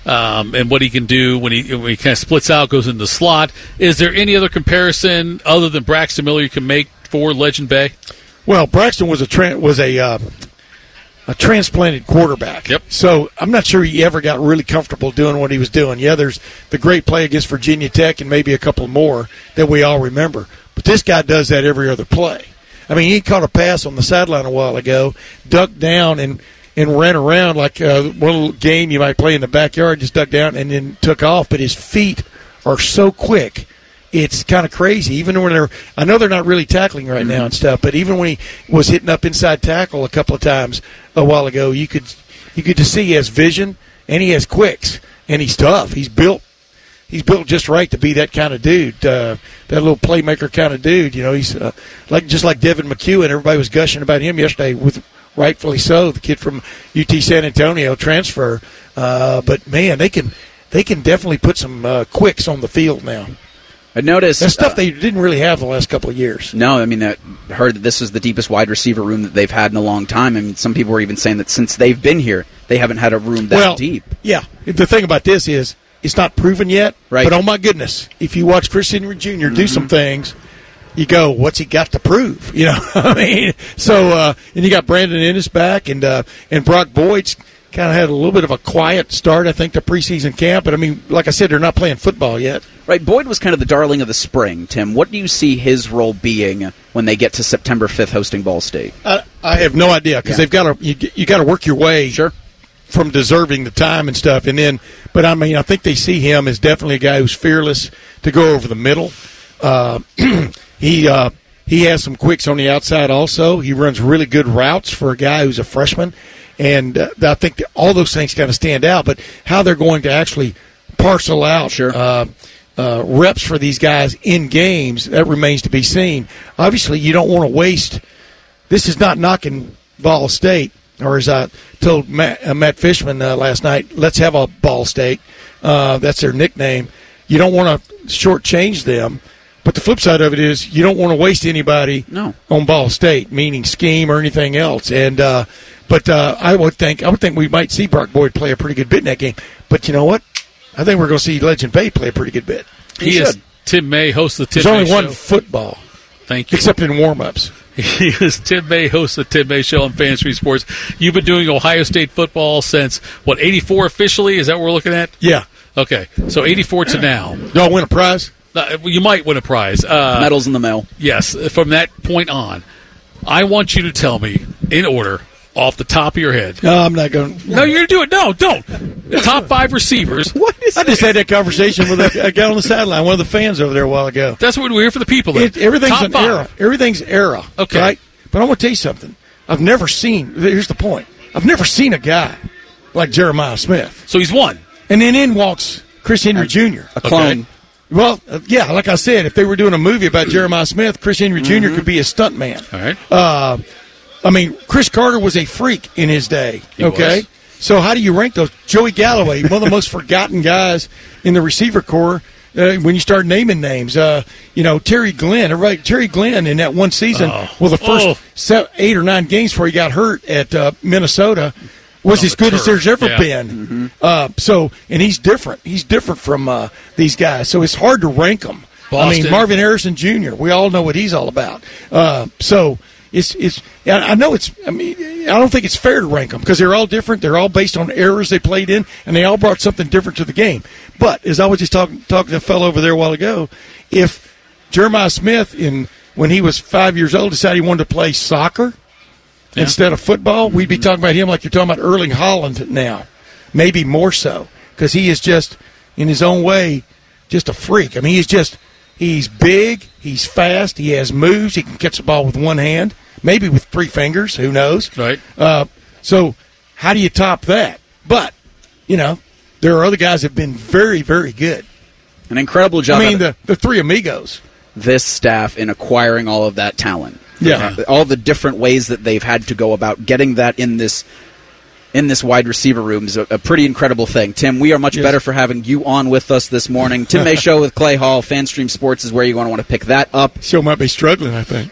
and what he can do when he kind of splits out, goes into the slot. Is there any other comparison other than Braxton Miller you can make for Legend Bay? Well, Braxton was a transplanted quarterback. Yep. So I'm not sure he ever got really comfortable doing what he was doing. Yeah, there's the great play against Virginia Tech and maybe a couple more that we all remember. But this guy does that every other play. I mean, he caught a pass on the sideline a while ago, ducked down and ran around like one little game you might play in the backyard, just ducked down and then took off. But his feet are so quick, it's kind of crazy. Even when I know they're not really tackling right now and stuff, but even when he was hitting up inside tackle a couple of times a while ago, you could just see he has vision and he has quicks and he's tough. He's built just right to be that kind of dude, that little playmaker kind of dude. He's just like Devin McEwen. Everybody was gushing about him yesterday with rightfully so. The kid from UT San Antonio transfer, but man, they can definitely put some quicks on the field now. I noticed that's stuff they didn't really have the last couple of years. No, I mean, I heard that this is the deepest wide receiver room that they've had in a long time. I mean, some people were even saying that since they've been here, they haven't had a room that deep. Yeah, the thing about this is it's not proven yet, right? But oh my goodness, if you watch Chris Henry Jr. do some things, you go, what's he got to prove? You know, I mean, so and you got Brandon Ennis back, and Brock Boyd's kind of had a little bit of a quiet start, I think, to preseason camp. But I mean, like I said, they're not playing football yet. Right, Boyd was kind of the darling of the spring. Tim, what do you see his role being when they get to September 5th hosting Ball State? I have no idea because they've got to you got to work your way from deserving the time and stuff, and then. But I mean, I think they see him as definitely a guy who's fearless to go over the middle. He has some quicks on the outside also. He runs really good routes for a guy who's a freshman. And I think that all those things kind of stand out. But how they're going to actually parcel out reps for these guys in games, that remains to be seen. Obviously, you don't want to waste – this is not knocking Ball State, or as I told Matt Fishman last night, let's have a Ball State. That's their nickname. You don't want to shortchange them. But the flip side of it is you don't want to waste anybody on Ball State, meaning scheme or anything else. And but I would think we might see Brock Boyd play a pretty good bit in that game. But you know what? I think we're going to see Legend Bay play a pretty good bit. He is Tim May, host of the Tim May There's Show. only one football. Thank you. Except in warm-ups. He is Tim May, host of the Tim May Show on Fan Street Sports. You've been doing Ohio State football since, 84 officially? Is that what we're looking at? Yeah. Okay, so 84 to now. Do I win a prize? You might win a prize. Medals in the mail. Yes, from that point on. I want you to tell me, in order, off the top of your head. No, I'm not going to. No, you're going to do it. No, don't. The top 5 receivers. I just had that conversation with a guy on the sideline, one of the fans over there a while ago. That's what we're here for the people. Everything's top an 5. era. Everything's era. Okay. Right? But I want to tell you something. I've never seen, here's the point. I've never seen a guy like Jeremiah Smith. So he's one. And then in walks Chris Henry Jr. A clone. Okay. Well, yeah, like I said, if they were doing a movie about Jeremiah Smith, Chris Henry Jr. could be a stuntman. All right. I mean, Chris Carter was a freak in his day. He was. So how do you rank those? Joey Galloway, one of the most forgotten guys in the receiver corps. When you start naming names, Terry Glenn. Terry Glenn in that one season, the first 8 or 9 games before he got hurt at Minnesota, was as good as there's ever been. And he's different. He's different from these guys. So it's hard to rank them. Boston. I mean, Marvin Harrison Jr., we all know what he's all about. I don't think it's fair to rank them because they're all different. They're all based on eras they played in, and they all brought something different to the game. But as I was just talking to a fellow over there a while ago, if Jeremiah Smith, when he was 5 years old, decided he wanted to play soccer instead of football, we'd be talking about him like you're talking about Erling Haaland now, maybe more so, because he is just, in his own way, just a freak. I mean, he's big, he's fast, he has moves, he can catch the ball with one hand, maybe with 3 fingers, who knows? Right. So how do you top that? But, there are other guys that have been very, very good. An incredible job. I mean, the 3 amigos. This staff in acquiring all of that talent. Yeah. All the different ways that they've had to go about getting that in this wide receiver room is a pretty incredible thing. Tim, we are much better for having you on with us this morning. Tim May Show with Clay Hall. FanStream Sports is where you're going to want to pick that up. Show might be struggling, I think.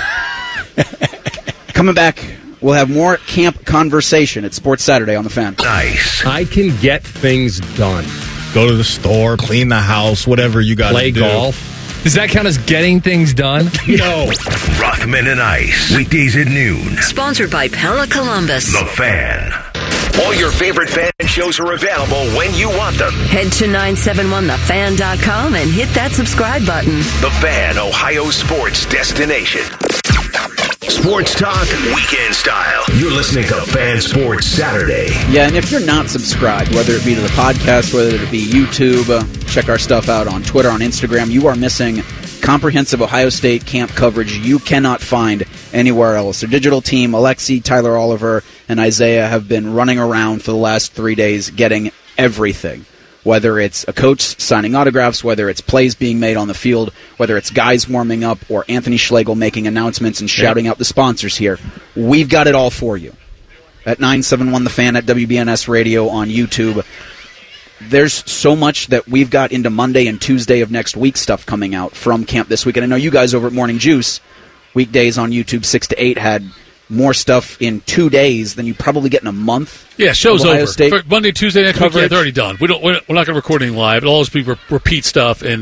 Coming back, we'll have more camp conversation at Sports Saturday on the Fan. Nice. I can get things done. Go to the store, clean the house, whatever you got to do. Play golf. Does that count as getting things done? No. Rothman and Ice. Weekdays at noon. Sponsored by Pella Columbus. The Fan. All your favorite fan shows are available when you want them. Head to 971thefan.com and hit that subscribe button. The Fan, Ohio sports destination. Sports talk, weekend style. You're listening to Fan Sports Saturday. Yeah, and if you're not subscribed, whether it be to the podcast, whether it be YouTube, check our stuff out on Twitter, on Instagram, you are missing comprehensive Ohio State camp coverage you cannot find anywhere else. Our digital team, Alexi, Tyler Oliver, and Isaiah have been running around for the last 3 days getting everything. whether it's a coach signing autographs, whether it's plays being made on the field, whether it's guys warming up, or Anthony Schlegel making announcements and shouting out the sponsors here. We've got it all for you. At 971 The Fan, at WBNS Radio on YouTube. There's so much that we've got into Monday and Tuesday of next week stuff coming out from camp this week. And I know you guys over at Morning Juice, weekdays on YouTube 6 to 8, had more stuff in 2 days than you probably get in a month. Yeah, show's Ohio over. State For Monday, Tuesday next week, they're already done. We're not going to record anything live. It'll always be repeat stuff and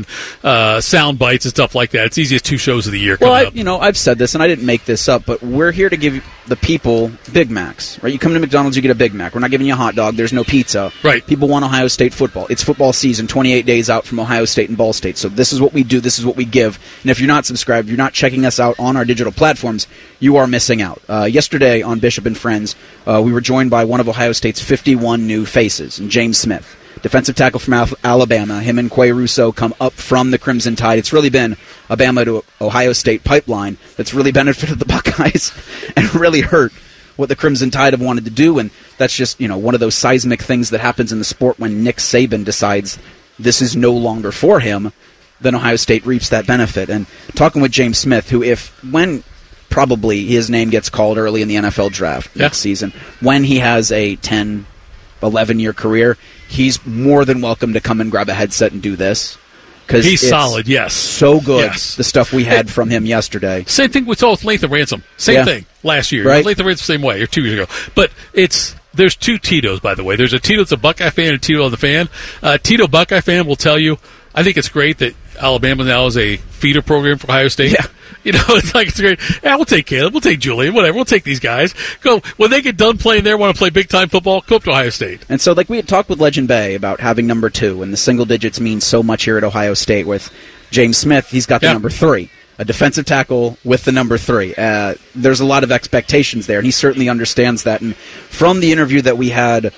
sound bites and stuff like that. It's easy as 2 shows of the year coming up. I've said this, and I didn't make this up, but we're here to give the people Big Macs, right? You come to McDonald's, you get a Big Mac. We're not giving you a hot dog. There's no pizza. Right. People want Ohio State football. It's football season, 28 days out from Ohio State and Ball State. So this is what we do. This is what we give. And if you're not subscribed, you're not checking us out on our digital platforms, you are missing out. Yesterday on Bishop and Friends, we were joined by one of Ohio State's 51 new faces, and James Smith, defensive tackle from Alabama. Him and Quay Russo come up from the Crimson Tide. It's really been a Bama to Ohio State pipeline that's really benefited the Buckeyes and really hurt what the Crimson Tide have wanted to do, and that's just one of those seismic things that happens in the sport when Nick Saban decides this is no longer for him, then Ohio State reaps that benefit. And talking with James Smith, who when probably his name gets called early in the NFL draft next season, when he has a 10, 11-year career, he's more than welcome to come and grab a headset and do this. Because he's solid, yes. So good, the stuff we had from him yesterday. Same thing with Lathan Ransom. Same thing last year. Right. Lathan Ransom same way, or 2 years ago. But there's 2 Titos, by the way. There's a Tito that's a Buckeye fan and a Tito the fan. Tito Buckeye fan will tell you, I think it's great that Alabama now is a feeder program for Ohio State. Yeah. It's great. Yeah, we'll take Caleb. We'll take Julian. Whatever. We'll take these guys. Go. When they get done playing there, want to play big-time football, go up to Ohio State. And so, we had talked with Legend Bay about having number 2, and the single digits mean so much here at Ohio State. With James Smith, he's got the number 3. A defensive tackle with the number 3. There's a lot of expectations there, and he certainly understands that. And from the interview that we had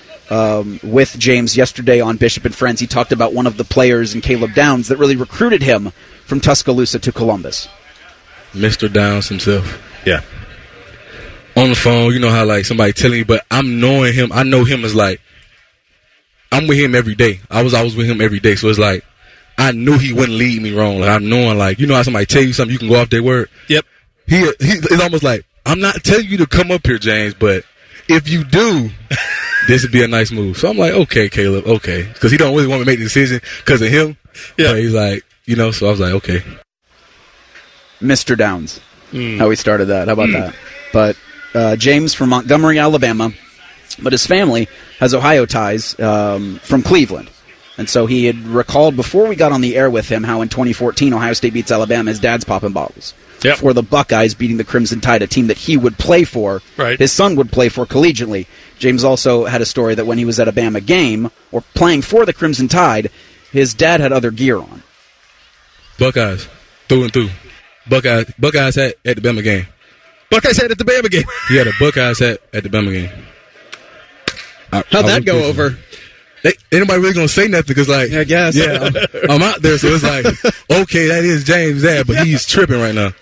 with James yesterday on Bishop and Friends, he talked about one of the players in Caleb Downs that really recruited him from Tuscaloosa to Columbus. Mr. Downs himself. Yeah. On the phone, you know how somebody telling you, but I'm knowing him. I know him as I'm with him every day. I was with him every day, so it's I knew he wouldn't lead me wrong. I'm knowing how somebody tell you something, you can go off their word. Yep. It's almost I'm not telling you to come up here, James, but if you do, this would be a nice move. So I'm like, okay, Caleb, okay, because he don't really want me to make the decision because of him. Yeah. But he's so I was like, okay. Mr. Downs. How we started that. How about that? But James from Montgomery, Alabama, but his family has Ohio ties from Cleveland. And so he had recalled before we got on the air with him how in 2014 Ohio State beats Alabama, his dad's popping bottles. Yep. For the Buckeyes beating the Crimson Tide, a team that he would play for, his son would play for collegiately. James also had a story that when he was at a Bama game or playing for the Crimson Tide, his dad had other gear on. Buckeyes, through and through. Buckeyes hat at the Bama game. Buckeyes hat at the Bama game. He had a Buckeyes hat at the Bama game. How'd that go over? Ain't nobody really gonna say nothing because, I guess. Yeah, I'm out there, so it's okay, that is James' dad, but he's tripping right now.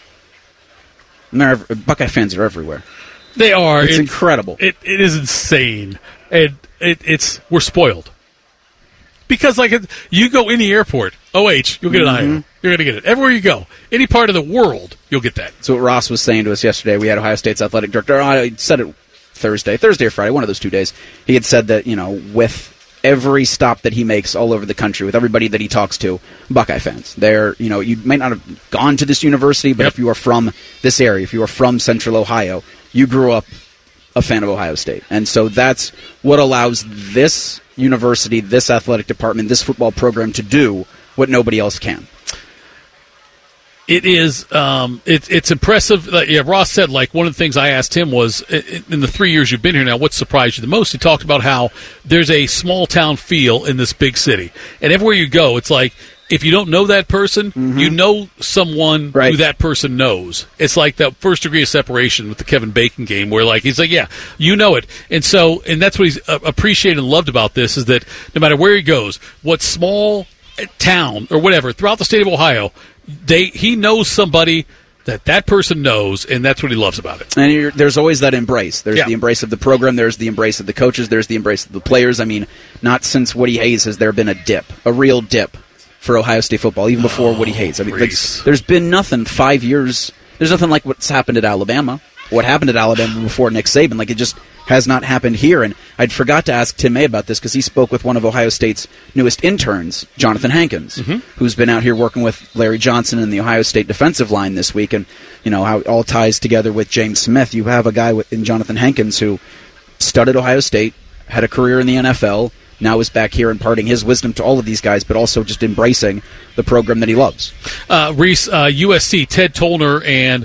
Buckeye fans are everywhere. They are. It's incredible. It is insane, and we're spoiled. Because you go in the airport, you'll get an Iowa. You're going to get it. Everywhere you go, any part of the world, you'll get that. So what Ross was saying to us yesterday, we had Ohio State's athletic director. I said it Thursday or Friday, one of those 2 days. He had said that, with every stop that he makes all over the country, with everybody that he talks to, Buckeye fans. They're, you might not have gone to this university, but if you are from this area, if you are from Central Ohio, you grew up a fan of Ohio State. And so that's what allows this university, this athletic department, this football program to do what nobody else can. It is. It's impressive. Ross said one of the things I asked him was in the 3 years you've been here now, what surprised you the most? He talked about how there's a small town feel in this big city, and everywhere you go, it's if you don't know that person, you know someone who that person knows. It's like that first degree of separation with the Kevin Bacon game, where he's yeah, you know it, and that's what he's appreciated and loved about this is that no matter where he goes, what small town or whatever throughout the state of Ohio. He knows somebody that person knows, and that's what he loves about it. And there's always that embrace. There's the embrace of the program. There's the embrace of the coaches. There's the embrace of the players. I mean, not since Woody Hayes has there been a real dip for Ohio State football, even before Woody Hayes. I mean, there's been nothing 5 years. There's nothing like what's happened at Alabama. What happened at Alabama before Nick Saban. Like, it just has not happened here. And I'd forgot to ask Tim May about this because he spoke with one of Ohio State's newest interns, Jonathan Hankins, who's been out here working with Larry Johnson and the Ohio State defensive line this week. And, you know, how it all ties together with James Smith. You have a guy in Jonathan Hankins who studied Ohio State, had a career in the NFL, now is back here imparting his wisdom to all of these guys, but also just embracing the program that he loves. Reese, USC, Ted Tollner, and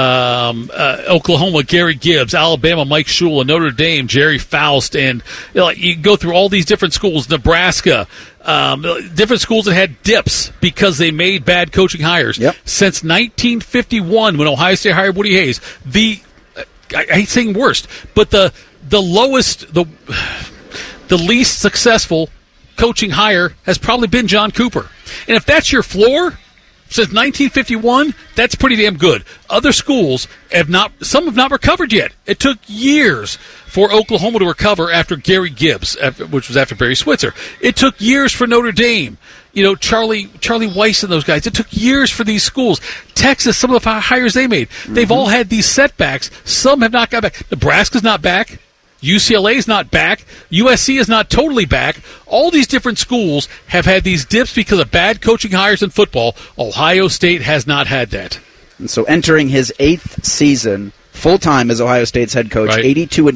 Oklahoma, Gary Gibbs, Alabama, Mike Shula, Notre Dame, Jerry Faust, and you go through all these different schools, Nebraska, different schools that had dips because they made bad coaching hires. Since 1951, when Ohio State hired Woody Hayes, I hate saying worst, but the lowest, the least successful coaching hire has probably been John Cooper. And if that's your floor since 1951, that's pretty damn good. Other schools some have not recovered yet. It took years for Oklahoma to recover after Gary Gibbs, which was after Barry Switzer. It took years for Notre Dame. You know, Charlie Weiss and those guys. It took years for these schools. Texas, some of the hires they made, they've all had these setbacks. Some have not got back. Nebraska's not back. UCLA is not back. USC is not totally back. All these different schools have had these dips because of bad coaching hires in football. Ohio State has not had that. And so entering his 8th season full-time as Ohio State's head coach, 82-12,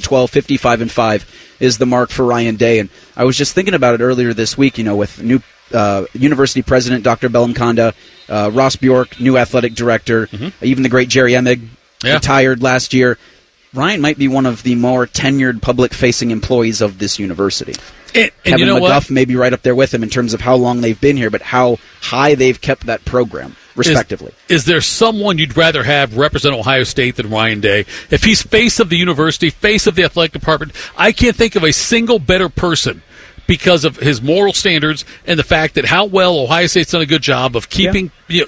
55-5 is the mark for Ryan Day. And I was just thinking about it earlier this week, you know, with new university president Dr. Bellamconda, Ross Bjork, new athletic director, even the great Jerry Emig, retired last year. Ryan might be one of the more tenured public-facing employees of this university. And Kevin you know McGuff may be right up there with him in terms of how long they've been here, but how high they've kept that program, respectively. Is there someone you'd rather have represent Ohio State than Ryan Day? If he's face of the university, face of the athletic department, I can't think of a single better person because of his moral standards and the fact that how well Ohio State's done a good job of keeping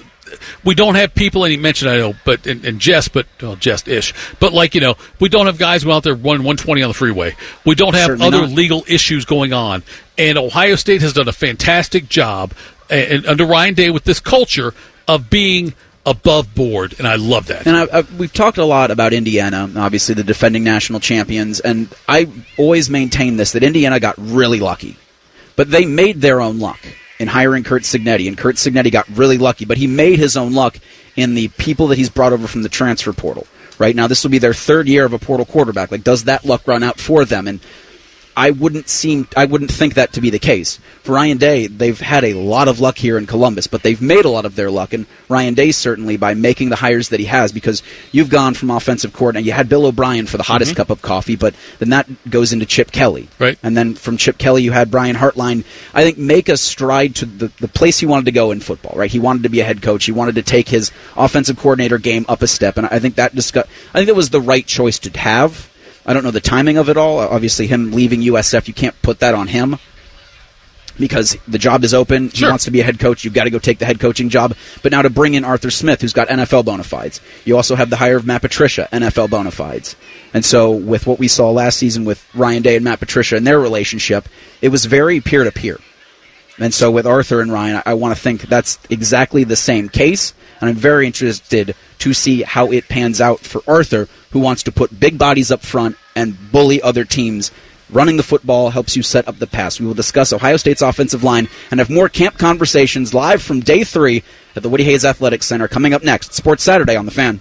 we don't have people, and he mentioned, I know, but in jest, but jest-ish. But we don't have guys out there running 120 on the freeway. We don't have other legal issues going on. And Ohio State has done a fantastic job and under Ryan Day with this culture of being above board, and I love that. And we've talked a lot about Indiana, obviously the defending national champions, and I always maintain this, that Indiana got really lucky. But they made their own luck in hiring Curt Cignetti, and Curt Cignetti got really lucky, but he made his own luck in the people that he's brought over from the transfer portal. Right now, this will be their 3rd year of a portal quarterback. Like, does that luck run out for them? And I wouldn't think that to be the case. For Ryan Day, they've had a lot of luck here in Columbus, but they've made a lot of their luck, and Ryan Day certainly by making the hires that he has, because you've gone from offensive coordinator, you had Bill O'Brien for the hottest cup of coffee, but then that goes into Chip Kelly. Right. And then from Chip Kelly, you had Brian Hartline, I think, make a stride to the place he wanted to go in football, right? He wanted to be a head coach. He wanted to take his offensive coordinator game up a step, and I think that was the right choice to have. I don't know the timing of it all. Obviously, him leaving USF, you can't put that on him because the job is open. He wants to be a head coach. You've got to go take the head coaching job. But now to bring in Arthur Smith, who's got NFL bona fides. You also have the hire of Matt Patricia, NFL bona fides. And so with what we saw last season with Ryan Day and Matt Patricia and their relationship, it was very peer-to-peer. And so with Arthur and Ryan, I want to think that's exactly the same case. And I'm very interested to see how it pans out for Arthur, who wants to put big bodies up front and bully other teams. Running the football helps you set up the pass. We will discuss Ohio State's offensive line and have more camp conversations live from day 3 at the Woody Hayes Athletic Center coming up next. Sports Saturday on The Fan.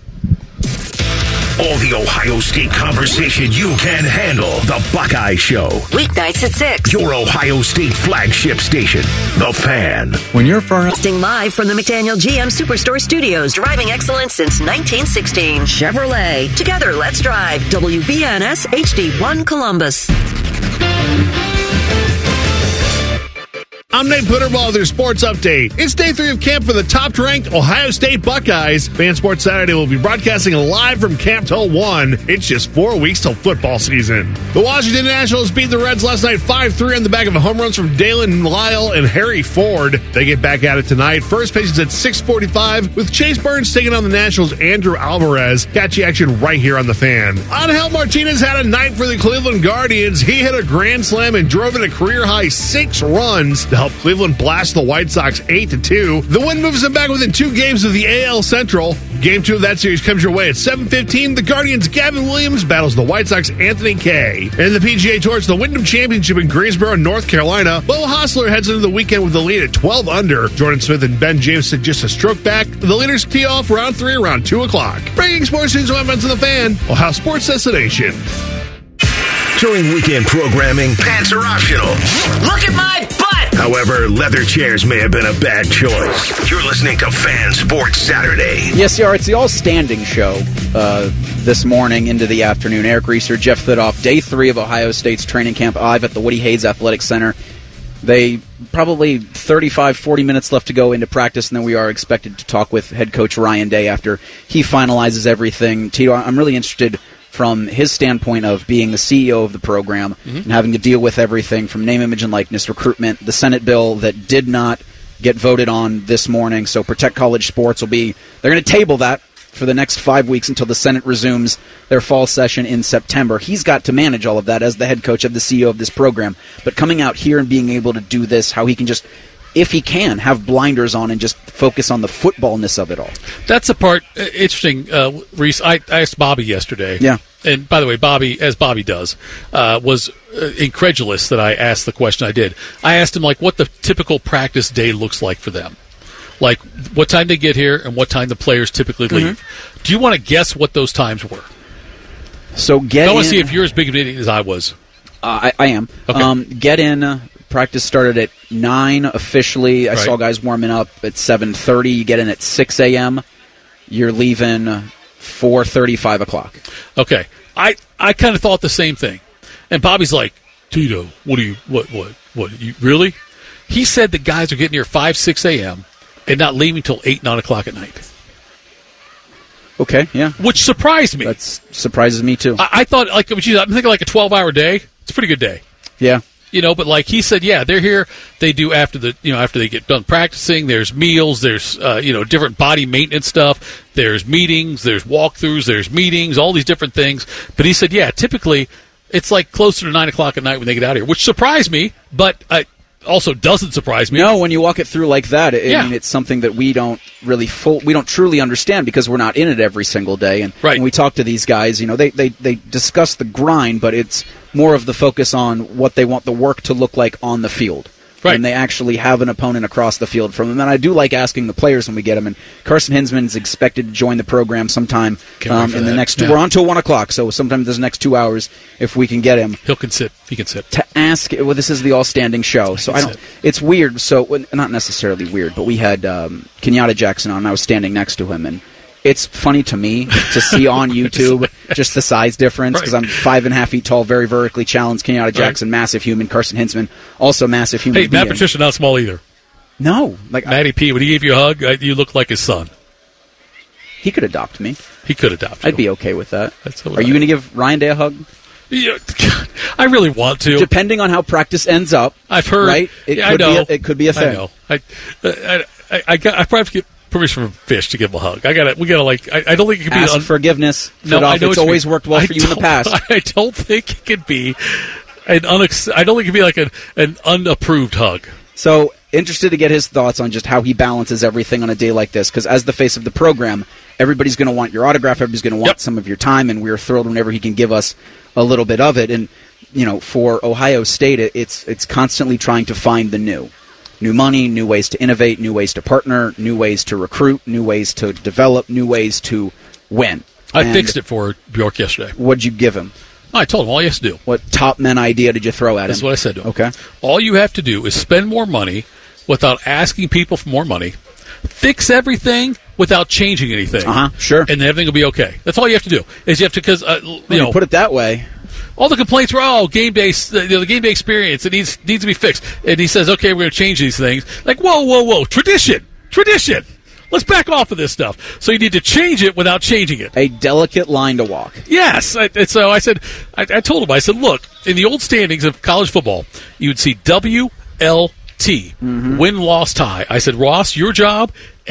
All the Ohio State conversation you can handle. The Buckeye Show. Weeknights at 6. Your Ohio State flagship station. The Fan. When you're furnished. Live from the McDaniel GM Superstore Studios. Driving excellence since 1916. Chevrolet. Together, let's drive. WBNS HD1 Columbus. I'm Nate Putterball with your sports update. It's day 3 of camp for the top-ranked Ohio State Buckeyes. Fan Sports Saturday will be broadcasting live from Camp Hill 1. It's just 4 weeks till football season. The Washington Nationals beat the Reds last night 5-3 on the back of home runs from Dalen Lyle and Harry Ford. They get back at it tonight. First pitch is at 6:45 with Chase Burns taking on the Nationals' Andrew Alvarez. Catchy action right here on the Fan. Angel Martinez had a night for the Cleveland Guardians. He hit a grand slam and drove in a career-high 6 runs to help Cleveland blast the White Sox 8-2. The win moves them back within 2 games of the AL Central. Game 2 of that series comes your way at 7:15. The Guardians' Gavin Williams battles the White Sox' Anthony Kay. And the PGA Tour, the Wyndham Championship in Greensboro, North Carolina. Beau Hossler heads into the weekend with the lead at 12 under. Jordan Smith and Ben James sit just a stroke back. The leaders tee off round 3 around 2 o'clock. Breaking sports news and events of the Fan, Ohio Sports Destination. During weekend programming, pants are optional. Look at my butt! However, leather chairs may have been a bad choice. You're listening to Fan Sports Saturday. Yes, you are. It's the all-standing show this morning into the afternoon. Eric Reeser, Jeff Thidoff, day 3 of Ohio State's training camp live at the Woody Hayes Athletic Center. They probably 35, 40 minutes left to go into practice, and then we are expected to talk with head coach Ryan Day after he finalizes everything. Tito, I'm really interested from his standpoint of being the CEO of the program and having to deal with everything from name, image, and likeness, recruitment, the Senate bill that did not get voted on this morning. So Protect College Sports they're going to table that for the next 5 weeks until the Senate resumes their fall session in September. He's got to manage all of that as the head coach of the CEO of this program. But coming out here and being able to do this, how he can just, if he can, have blinders on and just focus on the footballness of it all. That's the part interesting, Reese. I asked Bobby yesterday. Yeah. And by the way, Bobby, as Bobby does, was incredulous that I asked the question I did. I asked him, what the typical practice day looks like for them. Like, what time they get here and what time the players typically leave. Do you want to guess what those times were? So I want to see if you're as big of an idiot as I was. I am. Okay. Get in. Practice started at 9 officially. I saw guys warming up at 7:30. You get in at 6 a.m. You're leaving 4:30, 5 o'clock. Okay. I kind of thought the same thing. And Bobby's like, Tito, what, you really? He said the guys are getting here 5, 6 a.m. and not leaving until 8, 9 o'clock at night. Okay, yeah. Which surprised me. That surprises me, too. I thought, I'm thinking like a 12-hour day. It's a pretty good day. Yeah. But he said, they're here. They do after they get done practicing. There's meals. There's different body maintenance stuff. There's meetings. There's walkthroughs. There's meetings. All these different things. But he said, typically it's like closer to 9 o'clock at night when they get out of here, which surprised me, but also doesn't surprise me. No, when you walk it through like that, I mean, it's something that we don't really we don't truly understand because we're not in it every single day. And when we talk to these guys, they discuss the grind, but it's more of the focus on what they want the work to look like on the field. Right. And they actually have an opponent across the field from them. And I do like asking the players when we get them. And Carson Hinsman is expected to join the program sometime in the next we're on till 1 o'clock, so sometime this next 2 hours, if we can get him. He can sit. To ask, this is the all-standing show, so it's weird. So, not necessarily weird, but we had Kenyatta Jackson on, and I was standing next to him, and it's funny to me to see on YouTube just the size difference because I'm 5.5 feet tall, very vertically challenged. Kenyatta Jackson, massive human. Carson Hinsman, also massive human. Hey, Matt Patricia, not small either. No, Matty P. When he gave you a hug, you look like his son. He could adopt me. He could adopt you. I'd be okay with that. Are you going to give Ryan Day a hug? Yeah, I really want to. Depending on how practice ends up, I've heard. Right? It could be a thing. I know. I probably have to get permission from Fish to give him a hug. I don't think it could be ask forgiveness. No, I know it's always worked well for you in the past. I don't think it could be I don't think it'd be like an unapproved hug. So interested to get his thoughts on just how he balances everything on a day like this, because as the face of the program, everybody's going to want your autograph, everybody's going to want some of your time, and we're thrilled whenever he can give us a little bit of it. And for Ohio State, it's constantly trying to find the new money, new ways to innovate, new ways to partner, new ways to recruit, new ways to develop, new ways to win. I fixed it for Bjork yesterday. What'd you give him? I told him all he has to do. What top men idea did you throw at him? That's what I said to him. Okay. All you have to do is spend more money without asking people for more money. Fix everything without changing anything. Sure. And then everything will be okay. That's all you have to do. Is you have to, because, you put it that way. All the complaints were, game day, the game day experience, it needs to be fixed. And he says, okay, we're going to change these things. Like, whoa, tradition. Let's back off of this stuff. So you need to change it without changing it. A delicate line to walk. Yes. So I said, I told him, I said, look, in the old standings of college football, you would see WLT, win, loss, tie. I said, Ross, your job,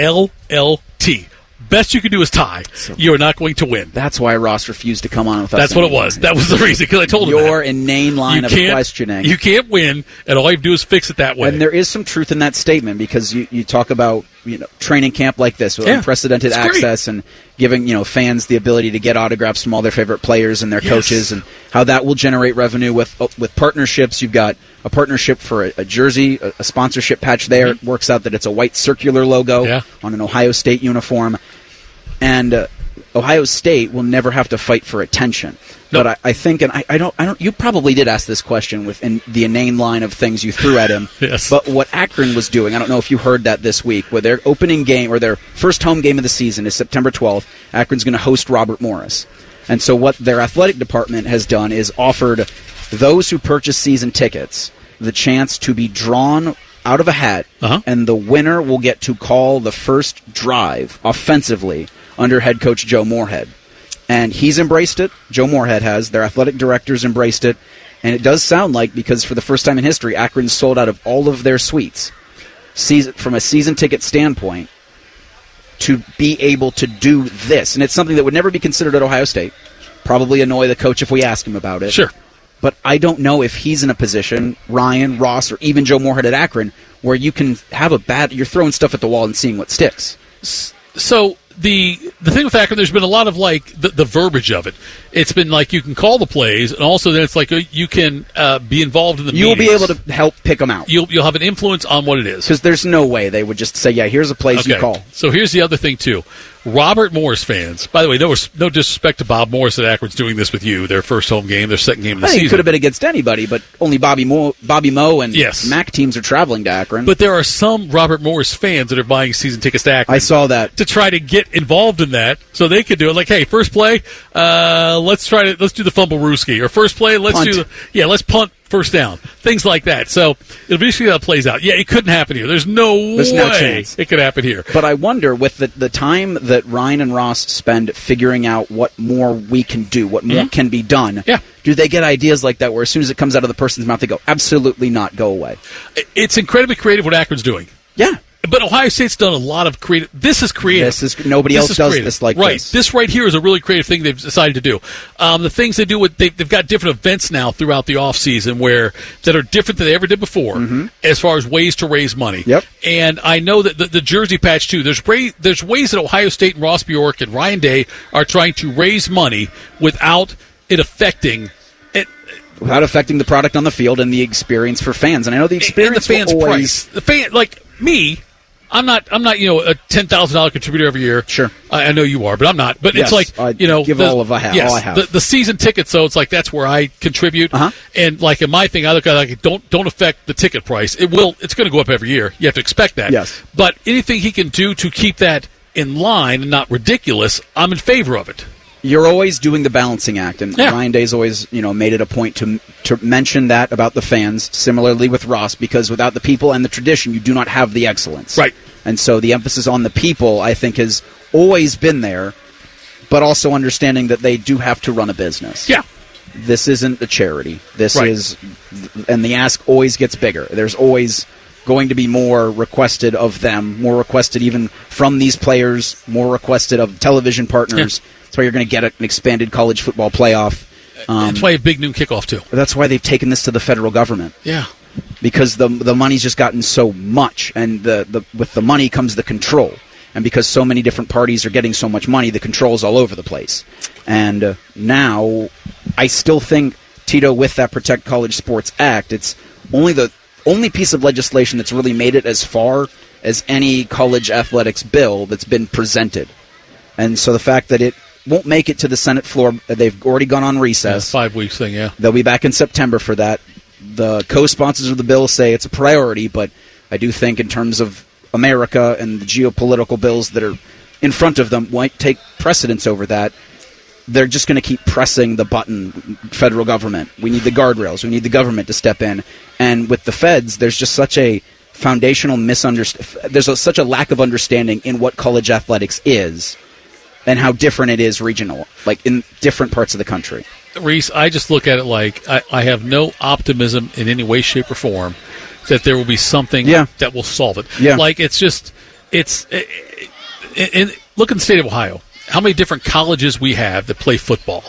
LLT. Best you can do is tie. You are not going to win. That's why Ross refused to come on with us. That's what it was. That was the reason, because I told him your inane line of questioning. You can't win, and all you have to do is fix it that way. And there is some truth in that statement, because you talk about training camp like this with unprecedented access and giving fans the ability to get autographs from all their favorite players and their coaches, and how that will generate revenue with partnerships. You've got a partnership for a jersey, a sponsorship patch there. It works out that it's a white circular logo on an Ohio State uniform. And Ohio State will never have to fight for attention. Nope. But I think, and I don't. You probably did ask this question within the inane line of things you threw at him. Yes. But what Akron was doing, I don't know if you heard that this week, where their opening game or their first home game of the season is September 12th. Akron's going to host Robert Morris, and so what their athletic department has done is offered those who purchase season tickets the chance to be drawn out of a hat, and the winner will get to call the first drive offensively under head coach Joe Moorhead. And he's embraced it. Joe Moorhead has. Their athletic directors embraced it. And it does sound like, because for the first time in history, Akron sold out of all of their suites, from a season ticket standpoint, to be able to do this. And it's something that would never be considered at Ohio State. Probably annoy the coach if we ask him about it. Sure. But I don't know if he's in a position, Ryan, Ross, or even Joe Moorhead at Akron, where you can have you're throwing stuff at the wall and seeing what sticks. So the thing with Akron, there's been a lot of the verbiage of it. It's been like you can call the plays, and also then it's like you can be involved in the meetings. You'll be able to help pick them out. You'll have an influence on what it is. Because there's no way they would just say, here's a place you call. So here's the other thing, too. Robert Morris fans, by the way, no disrespect to Bob Morris at Akron's doing this with you, their first home game, their second game of the season. It could have been against anybody, but only Bobby Moe and MAC teams are traveling to Akron. But there are some Robert Morris fans that are buying season tickets to Akron. I saw that. To try to get involved in that so they could do it. Like, hey, first play, let's do the fumble-rooski. Or first play, let's punt first down. Things like that. So it'll be see how it plays out. Yeah, it couldn't happen here. There's no chance it could happen here. But I wonder, with the time that Ryan and Ross spend figuring out what more we can do, what more can be done, do they get ideas like that where as soon as it comes out of the person's mouth, they go, absolutely not, go away? It's incredibly creative what Akron's doing. Yeah. But Ohio State's done a lot of creative. This is creative. Nobody else does this like right. this. This right here is a really creative thing they've decided to do. The things they do they've got different events now throughout the off season that are different than they ever did before, as far as ways to raise money. Yep. And I know that the jersey patch too. There's ways that Ohio State and Ross Bjork and Ryan Day are trying to raise money without it affecting. Without affecting the product on the field and the experience for fans. And I know the experience and the fans' price. The fan, like me. I'm not a $10,000 contributor every year. Sure, I know you are, but I'm not. But yes, it's like give all I have. The season tickets, so it's like that's where I contribute. And like in my thing, I look at don't affect the ticket price. It's going to go up every year. You have to expect that. Yes, but anything he can do to keep that in line and not ridiculous, I'm in favor of it. You're always doing the balancing act, and Ryan Day's always, made it a point to mention that about the fans. Similarly with Ross, because without the people and the tradition, you do not have the excellence. Right. And so the emphasis on the people, I think, has always been there, but also understanding that they do have to run a business. Yeah. This isn't a charity. This is, and the ask always gets bigger. There's always going to be more requested of them, more requested even from these players, more requested of television partners. Yeah. That's why you're going to get an expanded college football playoff. That's why a big noon kickoff, too. That's why they've taken this to the federal government. Yeah. Because the money's just gotten so much, and with the money comes the control. And because so many different parties are getting so much money, the control's all over the place. And now, I still think, Tito, with that Protect College Sports Act, it's the only piece of legislation that's really made it as far as any college athletics bill that's been presented. And so the fact that it won't make it to the Senate floor, they've already gone on recess. 5 weeks thing, yeah. They'll be back in September for that. The co-sponsors of the bill say it's a priority, but I do think in terms of America and the geopolitical bills that are in front of them might take precedence over that. they're just going to keep pressing the button, federal government. We need the guardrails. We need the government to step in. And with the feds, there's just such a foundational such a lack of understanding in what college athletics is and how different it is regional, like in different parts of the country. Reese, I just look at it like I have no optimism in any way, shape, or form that there will be something that will solve it. Yeah. Like, look in the state of Ohio. How many different colleges we have that play football?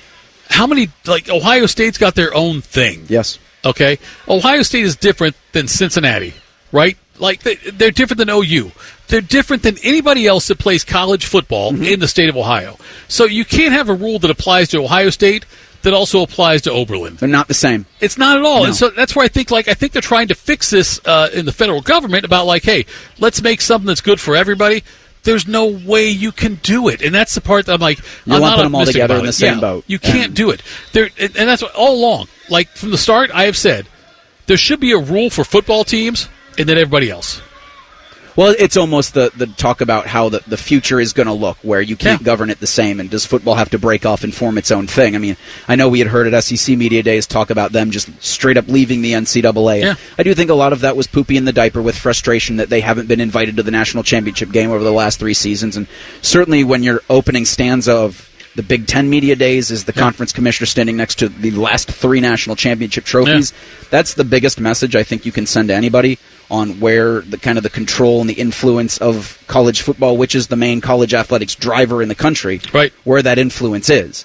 How many, like, Ohio State's got their own thing. Yes. Okay? Ohio State is different than Cincinnati, right? Like, they're different than OU. They're different than anybody else that plays college football in the state of Ohio. So you can't have a rule that applies to Ohio State that also applies to Oberlin. They're not the same. It's not at all. No. And so that's where I think they're trying to fix this in the federal government about, like, hey, let's make something that's good for everybody. There's no way you can do it. And that's the part that I'm like, You're I'm not lumping them all optimistic together about in the it. same boat. You can't do it. And that's what, all along. Like, from the start, I have said, there should be a rule for football teams and then everybody else. Well, it's almost the talk about how the future is going to look, where you can't govern it the same, and does football have to break off and form its own thing? I mean, I know we had heard at SEC Media Days talk about them just straight up leaving the NCAA. Yeah. I do think a lot of that was poopy in the diaper with frustration that they haven't been invited to the national championship game over the last 3 seasons, and certainly when your opening stanza of the Big Ten Media Days is the conference commissioner standing next to the last 3 national championship trophies. Yeah. That's the biggest message I think you can send to anybody on where the kind of the control and the influence of college football, which is the main college athletics driver in the country, right, where that influence is.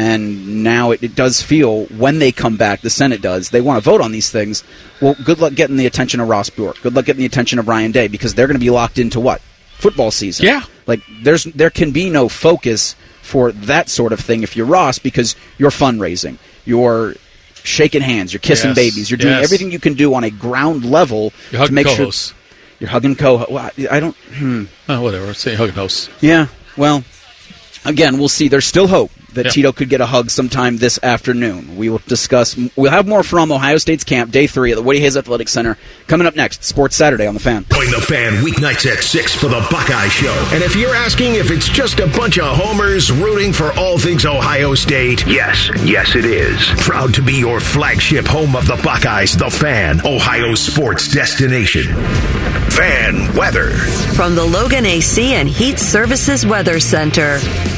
And now it does feel, when they come back, the Senate does, they want to vote on these things. Well, good luck getting the attention of Ross Bjork. Good luck getting the attention of Ryan Day, because they're going to be locked into what? Football season. Yeah. Like, there can be no focus for that sort of thing if you're Ross, because you're fundraising, you're shaking hands, you're kissing babies, you're doing everything you can do on a ground level to make sure you're hugging co-hosts. Well, I don't. Whatever. Say hugging hosts. Yeah. Well, again, we'll see. There's still hope that Tito could get a hug sometime this afternoon. We will discuss. We'll have more from Ohio State's camp, day 3 at the Woody Hayes Athletic Center, coming up next. Sports Saturday on The Fan. Join The Fan weeknights at 6 for the Buckeye Show. And if you're asking if it's just a bunch of homers rooting for all things Ohio State, yes, it is. Proud to be your flagship home of the Buckeyes, The Fan, Ohio sports destination. Fan weather. From the Logan AC and Heat Services Weather Center.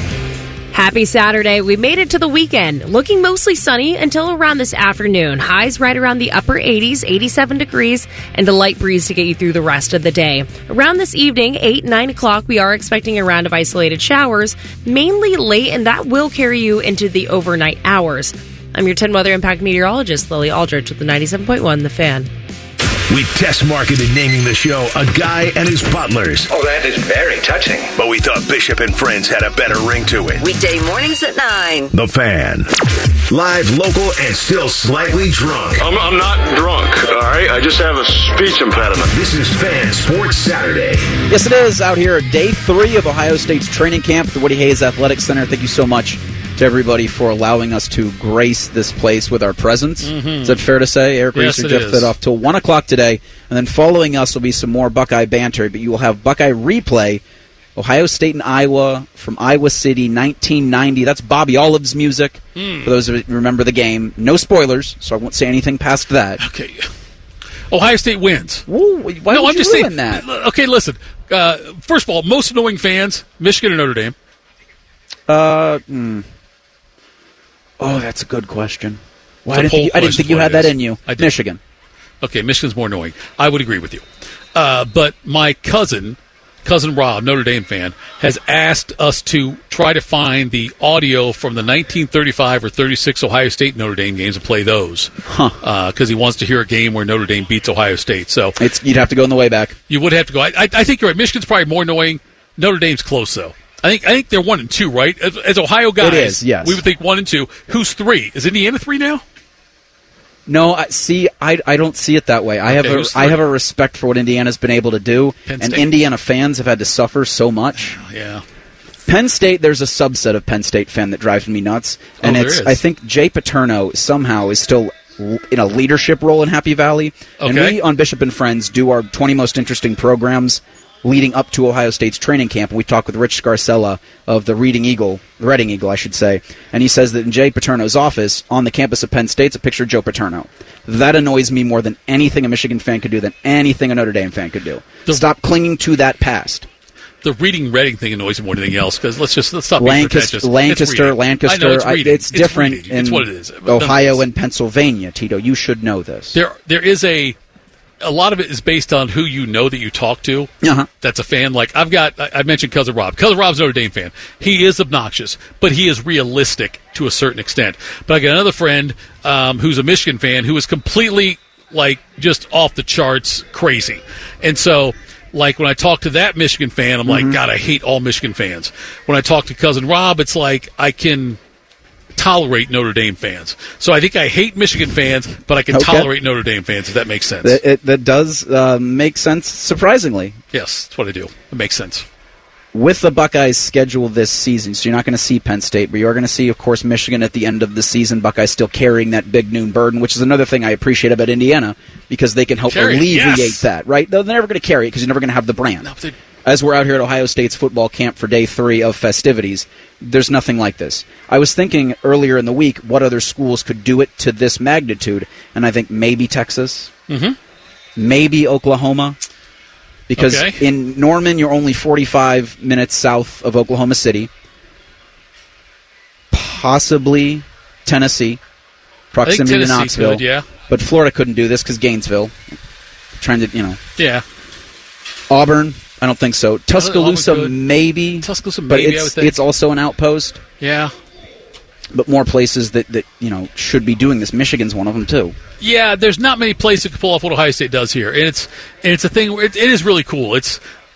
Happy Saturday. We made it to the weekend. Looking mostly sunny until around this afternoon. Highs right around the upper 80s, 87 degrees, and a light breeze to get you through the rest of the day. Around this evening, 8, 9 o'clock, we are expecting a round of isolated showers, mainly late, and that will carry you into the overnight hours. I'm your 10 Weather Impact meteorologist, Lily Aldrich, with the 97.1 The Fan. We test marketed naming the show A Guy and His Butlers. Oh, that is very touching. But we thought Bishop and Friends had a better ring to it. Weekday mornings at 9. The Fan. Live, local, and still slightly drunk. I'm not drunk, all right? I just have a speech impediment. This is Fan Sports Saturday. Yes, it is. Out here at day 3 of Ohio State's training camp at the Woody Hayes Athletic Center. Thank you so much to everybody for allowing us to grace this place with our presence. Mm-hmm. Is that fair to say? Eric Reese or Jeff Thidoff till 1 o'clock today. And then following us will be some more Buckeye banter, but you will have Buckeye replay, Ohio State and Iowa from Iowa City, 1990. That's Bobby Olive's music, for those who remember the game. No spoilers, so I won't say anything past that. Okay. Ohio State wins. Ooh, why would you ruin that? Okay, listen. First of all, most annoying fans, Michigan or Notre Dame? Oh, that's a good question. Well, I didn't think you had that in you. Michigan. Okay, Michigan's more annoying. I would agree with you. But my cousin Rob, Notre Dame fan, has asked us to try to find the audio from the 1935 or 36 Ohio State Notre Dame games and play those. Because he wants to hear a game where Notre Dame beats Ohio State. So you'd have to go in the way back. You would have to go. I think you're right. Michigan's probably more annoying. Notre Dame's close, though. I think they're 1 and 2, right? As Ohio guys, it is, yes. We would think 1 and 2. Who's 3? Is Indiana 3 now? No, I don't see it that way. I have a respect for what Indiana's been able to do, and Indiana fans have had to suffer so much. Yeah. Penn State, there's a subset of Penn State fan that drives me nuts, and I think Jay Paterno somehow is still in a leadership role in Happy Valley, and we on Bishop and Friends do our 20 most interesting programs leading up to Ohio State's training camp. And we talked with Rich Scarcella of the Reading Eagle, I should say, and he says that in Jay Paterno's office on the campus of Penn State's a picture of Joe Paterno. That annoys me more than anything a Michigan fan could do, than anything a Notre Dame fan could do. Stop clinging to that past. The Reading Thing annoys me more than anything else, because let's stop being pretentious. Lancaster. I know, it's different reading. It's what it is. Ohio and Pennsylvania, Tito. You should know this. There is a lot of it is based on who you know that you talk to. That's a fan. Like I mentioned Cousin Rob. Cousin Rob's a Notre Dame fan. He is obnoxious, but he is realistic to a certain extent. But I got another friend who's a Michigan fan who is completely just off the charts crazy, and so. Like, when I talk to that Michigan fan, I'm like, God, I hate all Michigan fans. When I talk to Cousin Rob, it's like I can tolerate Notre Dame fans. So I think I hate Michigan fans, but I can tolerate Notre Dame fans, if that makes sense. That does make sense, surprisingly. Yes, that's what I do. It makes sense. With the Buckeyes' schedule this season, so you're not going to see Penn State, but you're going to see, of course, Michigan at the end of the season. Buckeyes still carrying that big noon burden, which is another thing I appreciate about Indiana, because they can help alleviate that, right? They're never going to carry it because you're never going to have the brand. No, as we're out here at Ohio State's football camp for day 3 of festivities, there's nothing like this. I was thinking earlier in the week what other schools could do it to this magnitude, and I think maybe Texas, maybe Oklahoma. Because in Norman, you're only 45 minutes south of Oklahoma City. Possibly Tennessee. Proximity to Knoxville. Yeah. But Florida couldn't do this because Gainesville. Trying to, Yeah. Auburn, I don't think so. Tuscaloosa, maybe. But it's also an outpost. Yeah. But more places that should be doing this. Michigan's one of them, too. Yeah, there's not many places that can pull off what Ohio State does here, and it's a thing. It is really cool. It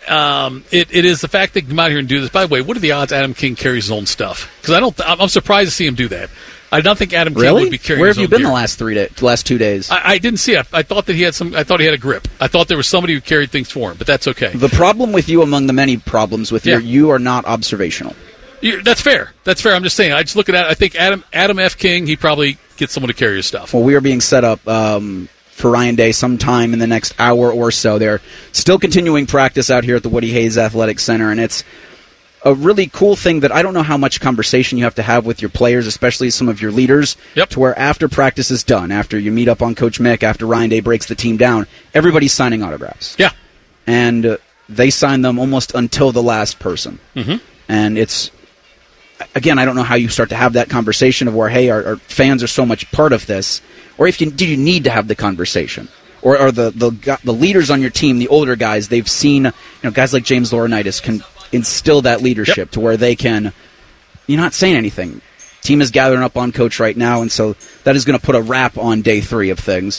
is the fact that you come out here and do this. By the way, what are the odds Adam King carries his own stuff? Because I'm surprised to see him do that. I don't think Adam King would be carrying. Where his have you own been gear. the last 2 days? I didn't see it. I thought that he had some. I thought he had a grip. I thought there was somebody who carried things for him, but that's okay. The problem with you, among the many problems with you are not observational. That's fair. That's fair. I'm just saying. I just look at that. I think Adam F. King, he probably gets someone to carry his stuff. Well, we are being set up for Ryan Day sometime in the next hour or so. They're still continuing practice out here at the Woody Hayes Athletic Center, and it's a really cool thing that I don't know how much conversation you have to have with your players, especially some of your leaders, to where after practice is done, after you meet up on Coach Mick, after Ryan Day breaks the team down, everybody's signing autographs. Yeah. And they sign them almost until the last person. And it's... Again, I don't know how you start to have that conversation of where, hey, our fans are so much part of this, or do you need to have the conversation, or are the leaders on your team, the older guys, they've seen, guys like James Laurinaitis can instill that leadership to where they can. You're not saying anything. Team is gathering up on Coach right now, and so that is going to put a wrap on day 3 of things.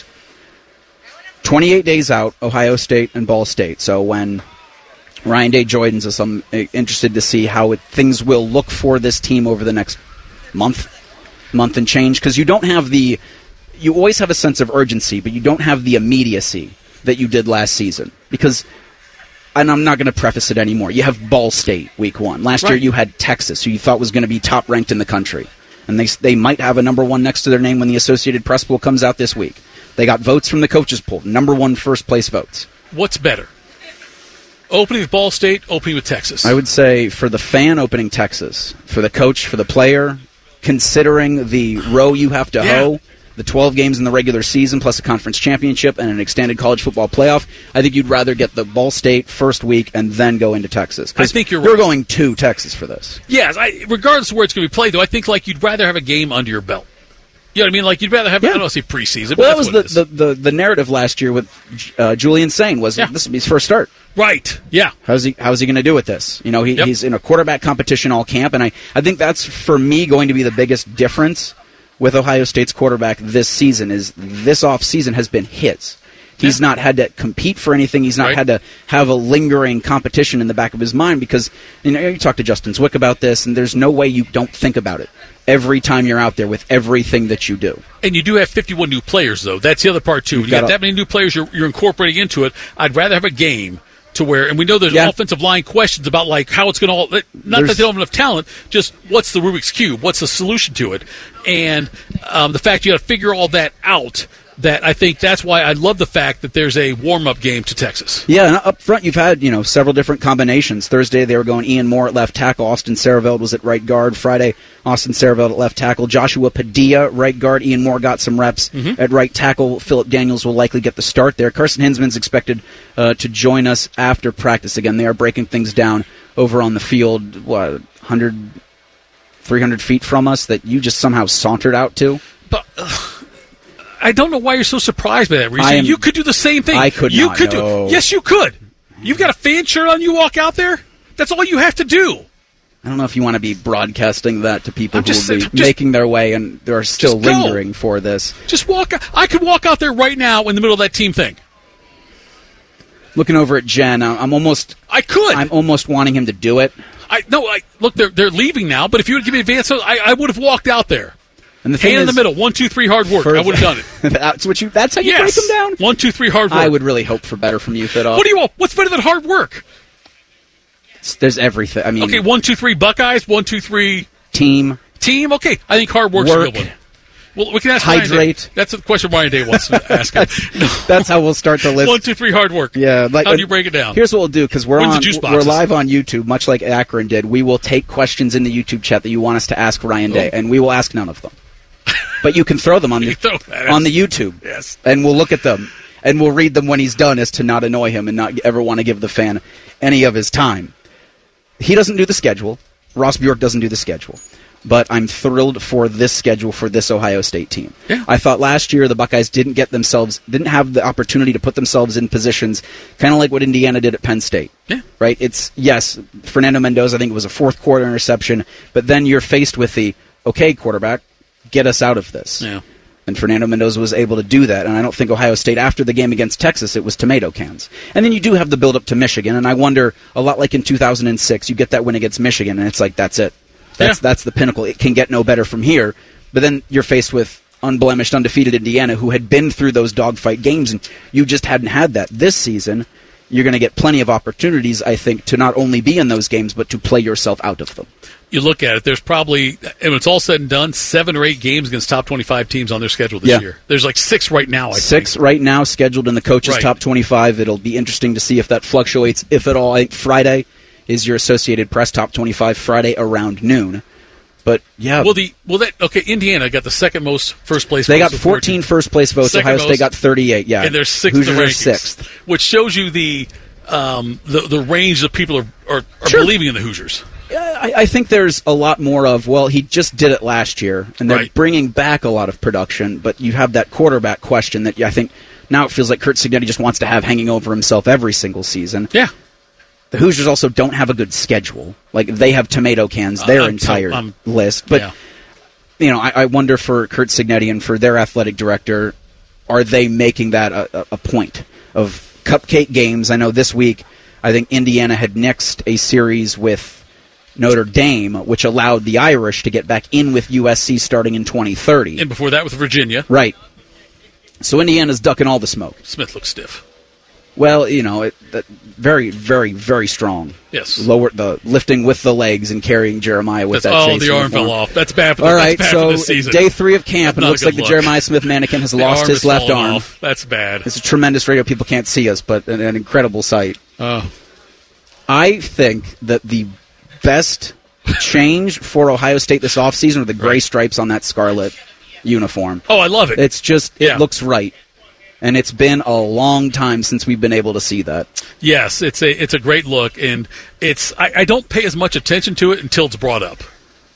28 days out, Ohio State and Ball State. So when Ryan Day joins us, I'm interested to see how things will look for this team over the next month and change, because you don't have you always have a sense of urgency, but you don't have the immediacy that you did last season. Because, and I'm not going to preface it anymore, you have Ball State week 1. Last year you had Texas, who you thought was going to be top ranked in the country. And they might have a number 1 next to their name when the Associated Press poll comes out this week. They got votes from the coaches poll, number 1 first place votes. What's better? Opening with Ball State, opening with Texas. I would say for the fan, opening Texas. For the coach, for the player, considering the row you have to hoe, the 12 games in the regular season plus a conference championship and an extended college football playoff, I think you'd rather get the Ball State first week and then go into Texas. I think you're going to Texas for this. Yes, regardless of where it's going to be played, though, I think you'd rather have a game under your belt. You know what I mean? You'd rather have, I don't want to say preseason, but well, that was the narrative last year with Julian Sain was this would be his first start. Right, yeah. How's he going to do with this? He's in a quarterback competition all camp, and I think that's, for me, going to be the biggest difference with Ohio State's quarterback this season is this offseason has been his. He's not had to compete for anything. He's not had to have a lingering competition in the back of his mind because, you talk to Justin Zwick about this, and there's no way you don't think about it every time you're out there with everything that you do. And you do have 51 new players, though. That's the other part, too. You got that many new players you're incorporating into it. I'd rather have a game to where, and we know there's offensive line questions about how it's going to all, not that they don't have enough talent, just what's the Rubik's Cube, what's the solution to it, and the fact you got to figure all that out. that I think that's why I love the fact that there's a warm-up game to Texas. Yeah, and up front you've had, several different combinations. Thursday they were going Ian Moore at left tackle, Austin Sareveld was at right guard. Friday, Austin Sareveld at left tackle, Joshua Padilla right guard. Ian Moore got some reps at right tackle. Philip Daniels will likely get the start there. Carson Hinsman's expected to join us after practice again. They are breaking things down over on the field, 100, 300 feet from us that you just somehow sauntered out to. But I don't know why you're so surprised by that, Reese. You could do the same thing. I could you not, could no. do. Yes, you could. You've got a fan shirt on, you walk out there. That's all you have to do. I don't know if you want to be broadcasting that to people who will be making their way and they're still lingering for this. Just walk. I could walk out there right now in the middle of that team thing. Looking over at Jen, I'm almost wanting him to do it. Look, they're leaving now, but if you would give me advance, I would have walked out there. And the thing hand in the middle, 1, 2, 3, hard work. I would have done it. That's how you break them down? 1, 2, 3, hard work. I would really hope for better from you, if at all. What do you want? What's better than hard work? There's everything. I mean, okay, 1, 2, 3, Buckeyes. 1, 2, 3, team. Okay, I think hard work's a good one. Well, we can ask hydrate. Ryan Day. That's the question Ryan Day wants to ask. That's how we'll start the list. 1, 2, 3, hard work. Yeah. How do you break it down? Here's what we'll do, because we're live on YouTube, much like Akron did. We will take questions in the YouTube chat that you want us to ask Ryan Day, and we will ask none of them. But you can throw them on the YouTube. Yes. And we'll look at them, and we'll read them when he's done, as to not annoy him and not ever want to give the fan any of his time. He doesn't do the schedule. Ross Bjork doesn't do the schedule. But I'm thrilled for this schedule for this Ohio State team. Yeah. I thought last year the Buckeyes didn't have the opportunity to put themselves in positions kind of like what Indiana did at Penn State. Yeah. Right? Fernando Mendoza, I think it was a fourth quarter interception, but then you're faced with the, okay, quarterback, get us out of this. Yeah. And Fernando Mendoza was able to do that, and I don't think Ohio State, after the game against Texas, it was tomato cans. And then you do have the build-up to Michigan, and I wonder, a lot like in 2006, you get that win against Michigan, and it's like, that's it. That's the pinnacle. It can get no better from here. But then you're faced with unblemished, undefeated Indiana, who had been through those dogfight games, and you just hadn't had that. This season, you're going to get plenty of opportunities, I think, to not only be in those games, but to play yourself out of them. You look at it, there's probably, and when it's all said and done, 7 or 8 games against top 25 teams on their schedule this year. There's like 6 right now, I think. 6 right now scheduled in the coaches' top 25. It'll be interesting to see if that fluctuates, if at all. I think Friday is your Associated Press top 25, Friday around noon. But, yeah. Indiana got the second most first place votes. They got 14 first place votes. Ohio State got 38, yeah. And they're 6th Hoosiers in the rankings. 6th. Which shows you the range of people are believing in the Hoosiers. I think there's a lot more of, well, he just did it last year, and they're bringing back a lot of production, but you have that quarterback question that I think now it feels like Curt Cignetti just wants to have hanging over himself every single season. Yeah. The Hoosiers also don't have a good schedule. Like, they have tomato cans, their entire list. But, I wonder for Curt Cignetti and for their athletic director, are they making that a point of cupcake games? I know this week, I think Indiana had nixed a series with Notre Dame, which allowed the Irish to get back in with USC starting in 2030. And before that with Virginia. Right. So Indiana's ducking all the smoke. Smith looks stiff. Well, very, very, very strong. Yes. The lifting with the legs and carrying Jeremiah with that chase the arm uniform. fell off. That's bad for all right, for this season. Day 3 of camp, and it looks like the Jeremiah Smith mannequin has lost his left arm. Off. That's bad. It's a tremendous radio. People can't see us, but an incredible sight. Oh. I think that the best change for Ohio State this offseason are the gray stripes on that scarlet uniform. Oh, I love it. It's just, it looks right. And it's been a long time since we've been able to see that. Yes, it's a great look, and I don't pay as much attention to it until it's brought up.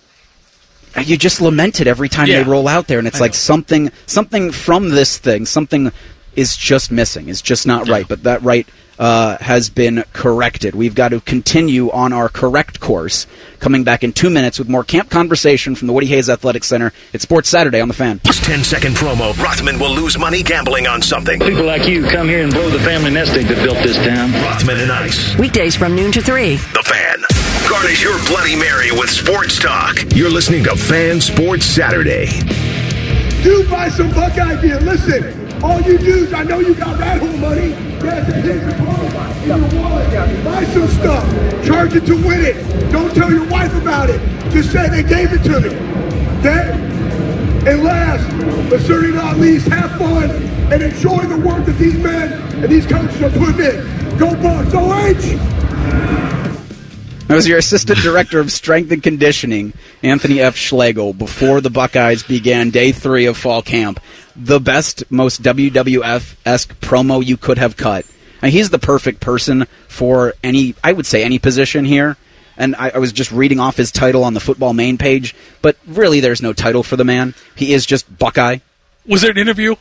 You just lament it every time they roll out there, and it's like something from this thing, something is just missing. It's just not right, but that right has been corrected. We've got to continue on our correct course. Coming back in 2 minutes with more camp conversation from the Woody Hayes Athletic Center. It's Sports Saturday on The Fan. This 10-second promo. Rothman will lose money gambling on something. People like you come here and blow the family nest egg that built this town. Rothman and Ice. Weekdays from noon to 3. The Fan. Garnish your Bloody Mary with sports talk. You're listening to Fan Sports Saturday. Do buy some Buckeye gear. Listen, all you dudes, I know you got rat hole money. Yes, it is in your wallet. Buy some stuff. Charge it to win it. Don't tell your wife about it. Just say they gave it to me. Okay? And last, but certainly not least, have fun and enjoy the work that these men and these coaches are putting in. Go Bucks, OH! That was your Assistant Director of Strength and Conditioning, Anthony F. Schlegel, before the Buckeyes began day 3 of fall camp. The best, most WWF-esque promo you could have cut. And he's the perfect person for any position here. And I was just reading off his title on the football main page, but really there's no title for the man. He is just Buckeye. Was there an interview?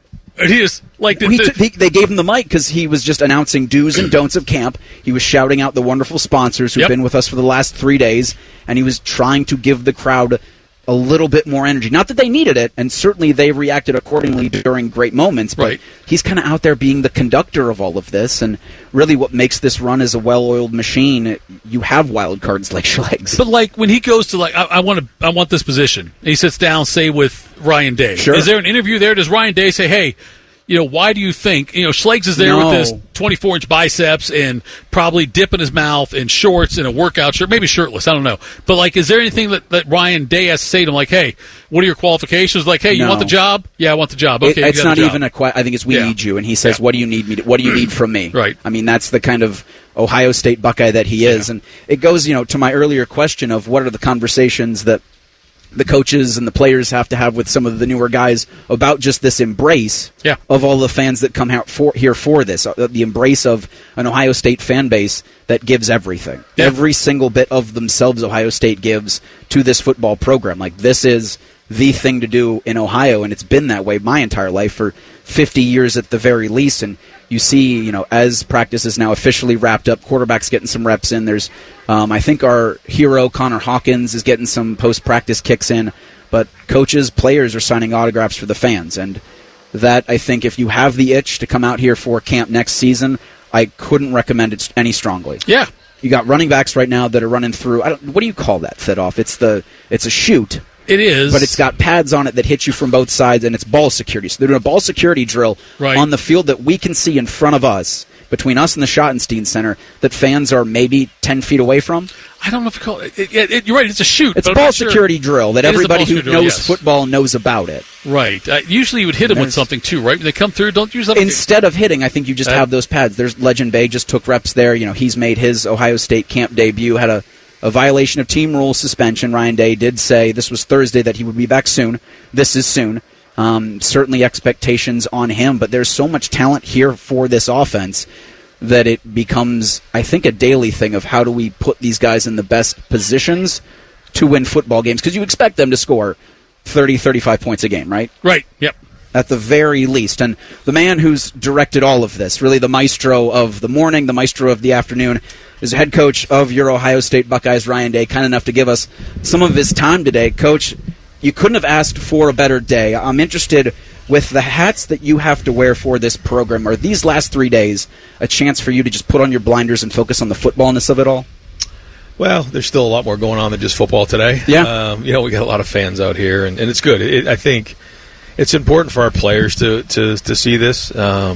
He is like they gave him the mic because he was just announcing do's and don'ts of camp. He was shouting out the wonderful sponsors who've been with us for the last 3 days, and he was trying to give the crowd a little bit more energy. Not that they needed it, and certainly they reacted accordingly during great moments, but he's kind of out there being the conductor of all of this, and really what makes this run as a well-oiled machine, you have wild cards like Schlegs. But like when he goes to I want this position, and he sits down, say with Ryan Day. Sure. Is there an interview there? Does Ryan Day say, hey, why do you think, Schlegs is there with his 24-inch biceps and probably dip in his mouth and shorts and a workout shirt, maybe shirtless, I don't know. But, is there anything that Ryan Day has to say to him, like, hey, what are your qualifications? Like, hey, you want the job? Yeah, I want the job. Okay, it's not even I think it's we need you. And he says, what do you need what do you need from me? Right. I mean, that's the kind of Ohio State Buckeye that he is. And it goes, to my earlier question of what are the conversations that the coaches and the players have to have with some of the newer guys about just this embrace of all the fans that come here for this, the embrace of an Ohio State fan base that gives everything. Yeah. Every single bit of themselves Ohio State gives to this football program. Like, this is the thing to do in Ohio, and it's been that way my entire life for 50 years at the very least. And you see, as practice is now officially wrapped up, quarterback's getting some reps in. There's, I think our hero, Connor Hawkins, is getting some post-practice kicks in. But coaches, players are signing autographs for the fans. And that, I think, if you have the itch to come out here for camp next season, I couldn't recommend it any strongly. Yeah. You got running backs right now that are running through, what do you call that, fit-off? It's a chute. It is. But it's got pads on it that hit you from both sides, and it's ball security. So they're doing a ball security drill on the field that we can see in front of us, between us and the Schottenstein Center, that fans are maybe 10 feet away from. I don't know if you call it. You're right, it's a shoot. It's a ball security drill that everybody who knows football knows about it. Right. Usually you would hit them with something, too, right? When they come through, don't use something. Instead of hitting, I think you just have those pads. There's Legend Bay just took reps there. He's made his Ohio State camp debut, had a violation of team rule suspension. Ryan Day did say this was Thursday that he would be back soon. This is soon. Certainly expectations on him, but there's so much talent here for this offense that it becomes, I think, a daily thing of how do we put these guys in the best positions to win football games, because you expect them to score 30, 35 points a game, right? Right, yep. At the very least. And the man who's directed all of this, really the maestro of the morning, the maestro of the afternoon, is head coach of your Ohio State Buckeyes, Ryan Day, kind enough to give us some of his time today. Coach, you couldn't have asked for a better day. I'm interested with the hats that you have to wear for this program. Are these last 3 days a chance for you to just put on your blinders and focus on the footballness of it all? Well, there's still a lot more going on than just football today. Yeah. We got a lot of fans out here, and it's good. I think it's important for our players to see this.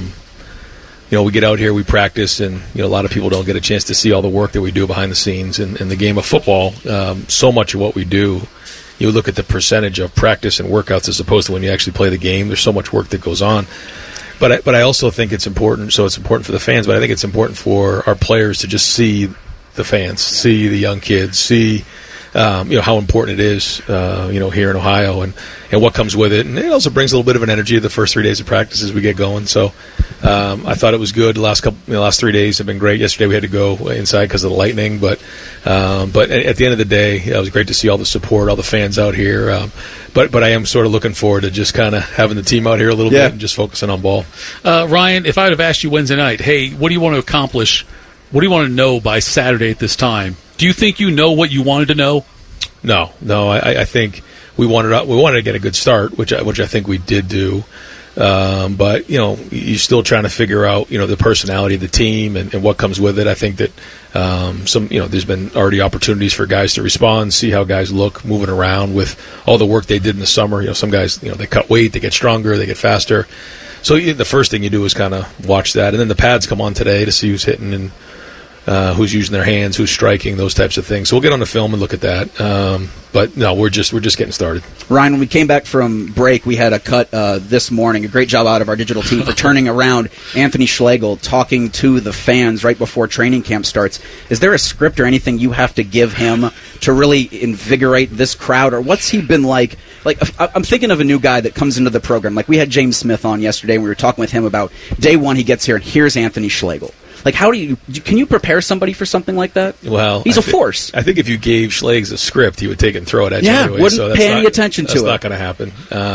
We get out here, we practice, and a lot of people don't get a chance to see all the work that we do behind the scenes in the game of football. So much of what we do, you look at the percentage of practice and workouts as opposed to when you actually play the game. There's so much work that goes on. But I also think it's important. So it's important for the fans, but I think it's important for our players to just see the fans, see the young kids, see how important it is, here in Ohio and what comes with it. And it also brings a little bit of an energy to the first 3 days of practice as we get going. So I thought it was good. The last 3 days have been great. Yesterday we had to go inside because of the lightning, but at the end of the day, it was great to see all the support, all the fans out here. But I am sort of looking forward to just kind of having the team out here a little bit and just focusing on ball. Ryan, if I would have asked you Wednesday night, hey, what do you want to accomplish? What do you want to know by Saturday at this time? Do you think you know what you wanted to know? No. I think we wanted to get a good start, which I think we did do. But you're still trying to figure out the personality of the team and what comes with it. I think that there's been already opportunities for guys to respond, see how guys look moving around with all the work they did in the summer. Some guys they cut weight, they get stronger, they get faster. So the first thing you do is kind of watch that, and then the pads come on today to see who's hitting and who's using their hands, who's striking, those types of things. So we'll get on the film and look at that. But no, we're just getting started. Ryan, when we came back from break, we had a cut this morning. A great job out of our digital team for turning around Anthony Schlegel talking to the fans right before training camp starts. Is there a script or anything you have to give him to really invigorate this crowd, or what's he been like? Like, I'm thinking of a new guy that comes into the program. Like, we had James Smith on yesterday, and we were talking with him about day one he gets here, and here's Anthony Schlegel. Like, can you prepare somebody for something like that? Well, he's a force. I think if you gave Schlegs a script, he would take it and throw it at you anyway. Wouldn't pay any attention to it. That's not going to happen.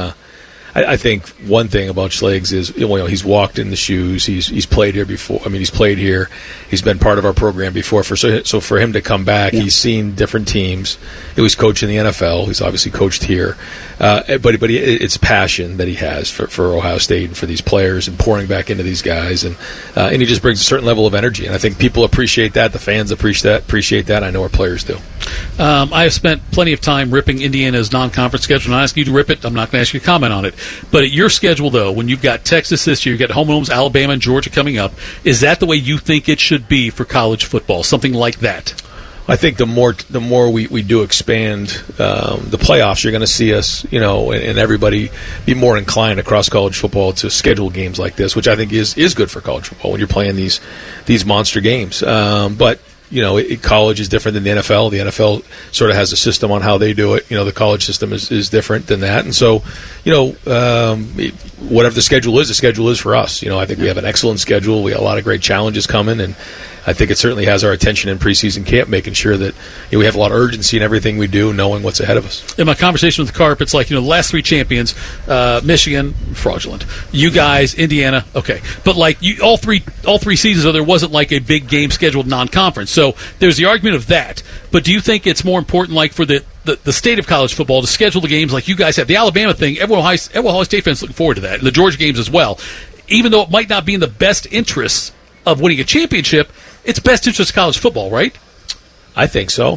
I think one thing about Schlegs is, he's walked in the shoes. He's played here before. I mean, he's played here. He's been part of our program before. So for him to come back, he's seen different teams. He was coaching the NFL. He's obviously coached here. But it's passion that he has for Ohio State and for these players and pouring back into these guys. And he just brings a certain level of energy. And I think people appreciate that. The fans appreciate that. I know our players do. I have spent plenty of time ripping Indiana's non-conference schedule, and I ask you to rip it. I'm not going to ask you to comment on it. But at your schedule, though, when you've got Texas this year, you've got home and homes, Alabama and Georgia coming up, is that the way you think it should be for college football, something like that? I think the more we do expand the playoffs, you're going to see us, and everybody be more inclined across college football to schedule games like this, which I think is good for college football when you're playing these monster games. But college is different than the NFL. The NFL sort of has a system on how they do it. The college system is different than that. And so, whatever the schedule is for us. I think we have an excellent schedule. We have a lot of great challenges coming, and I think it certainly has our attention in preseason camp, making sure that we have a lot of urgency in everything we do, knowing what's ahead of us. In my conversation with Carp, it's like, the last three champions, Michigan, fraudulent. You guys, Indiana, okay. But all three seasons, there wasn't like a big game scheduled non-conference. So there's the argument of that. But do you think it's more important, like, for the state of college football to schedule the games like you guys have? The Alabama thing, everyone Ohio State fans looking forward to that. And the Georgia games as well. Even though it might not be in the best interests of winning a championship, it's best interest of college football, right? I think so.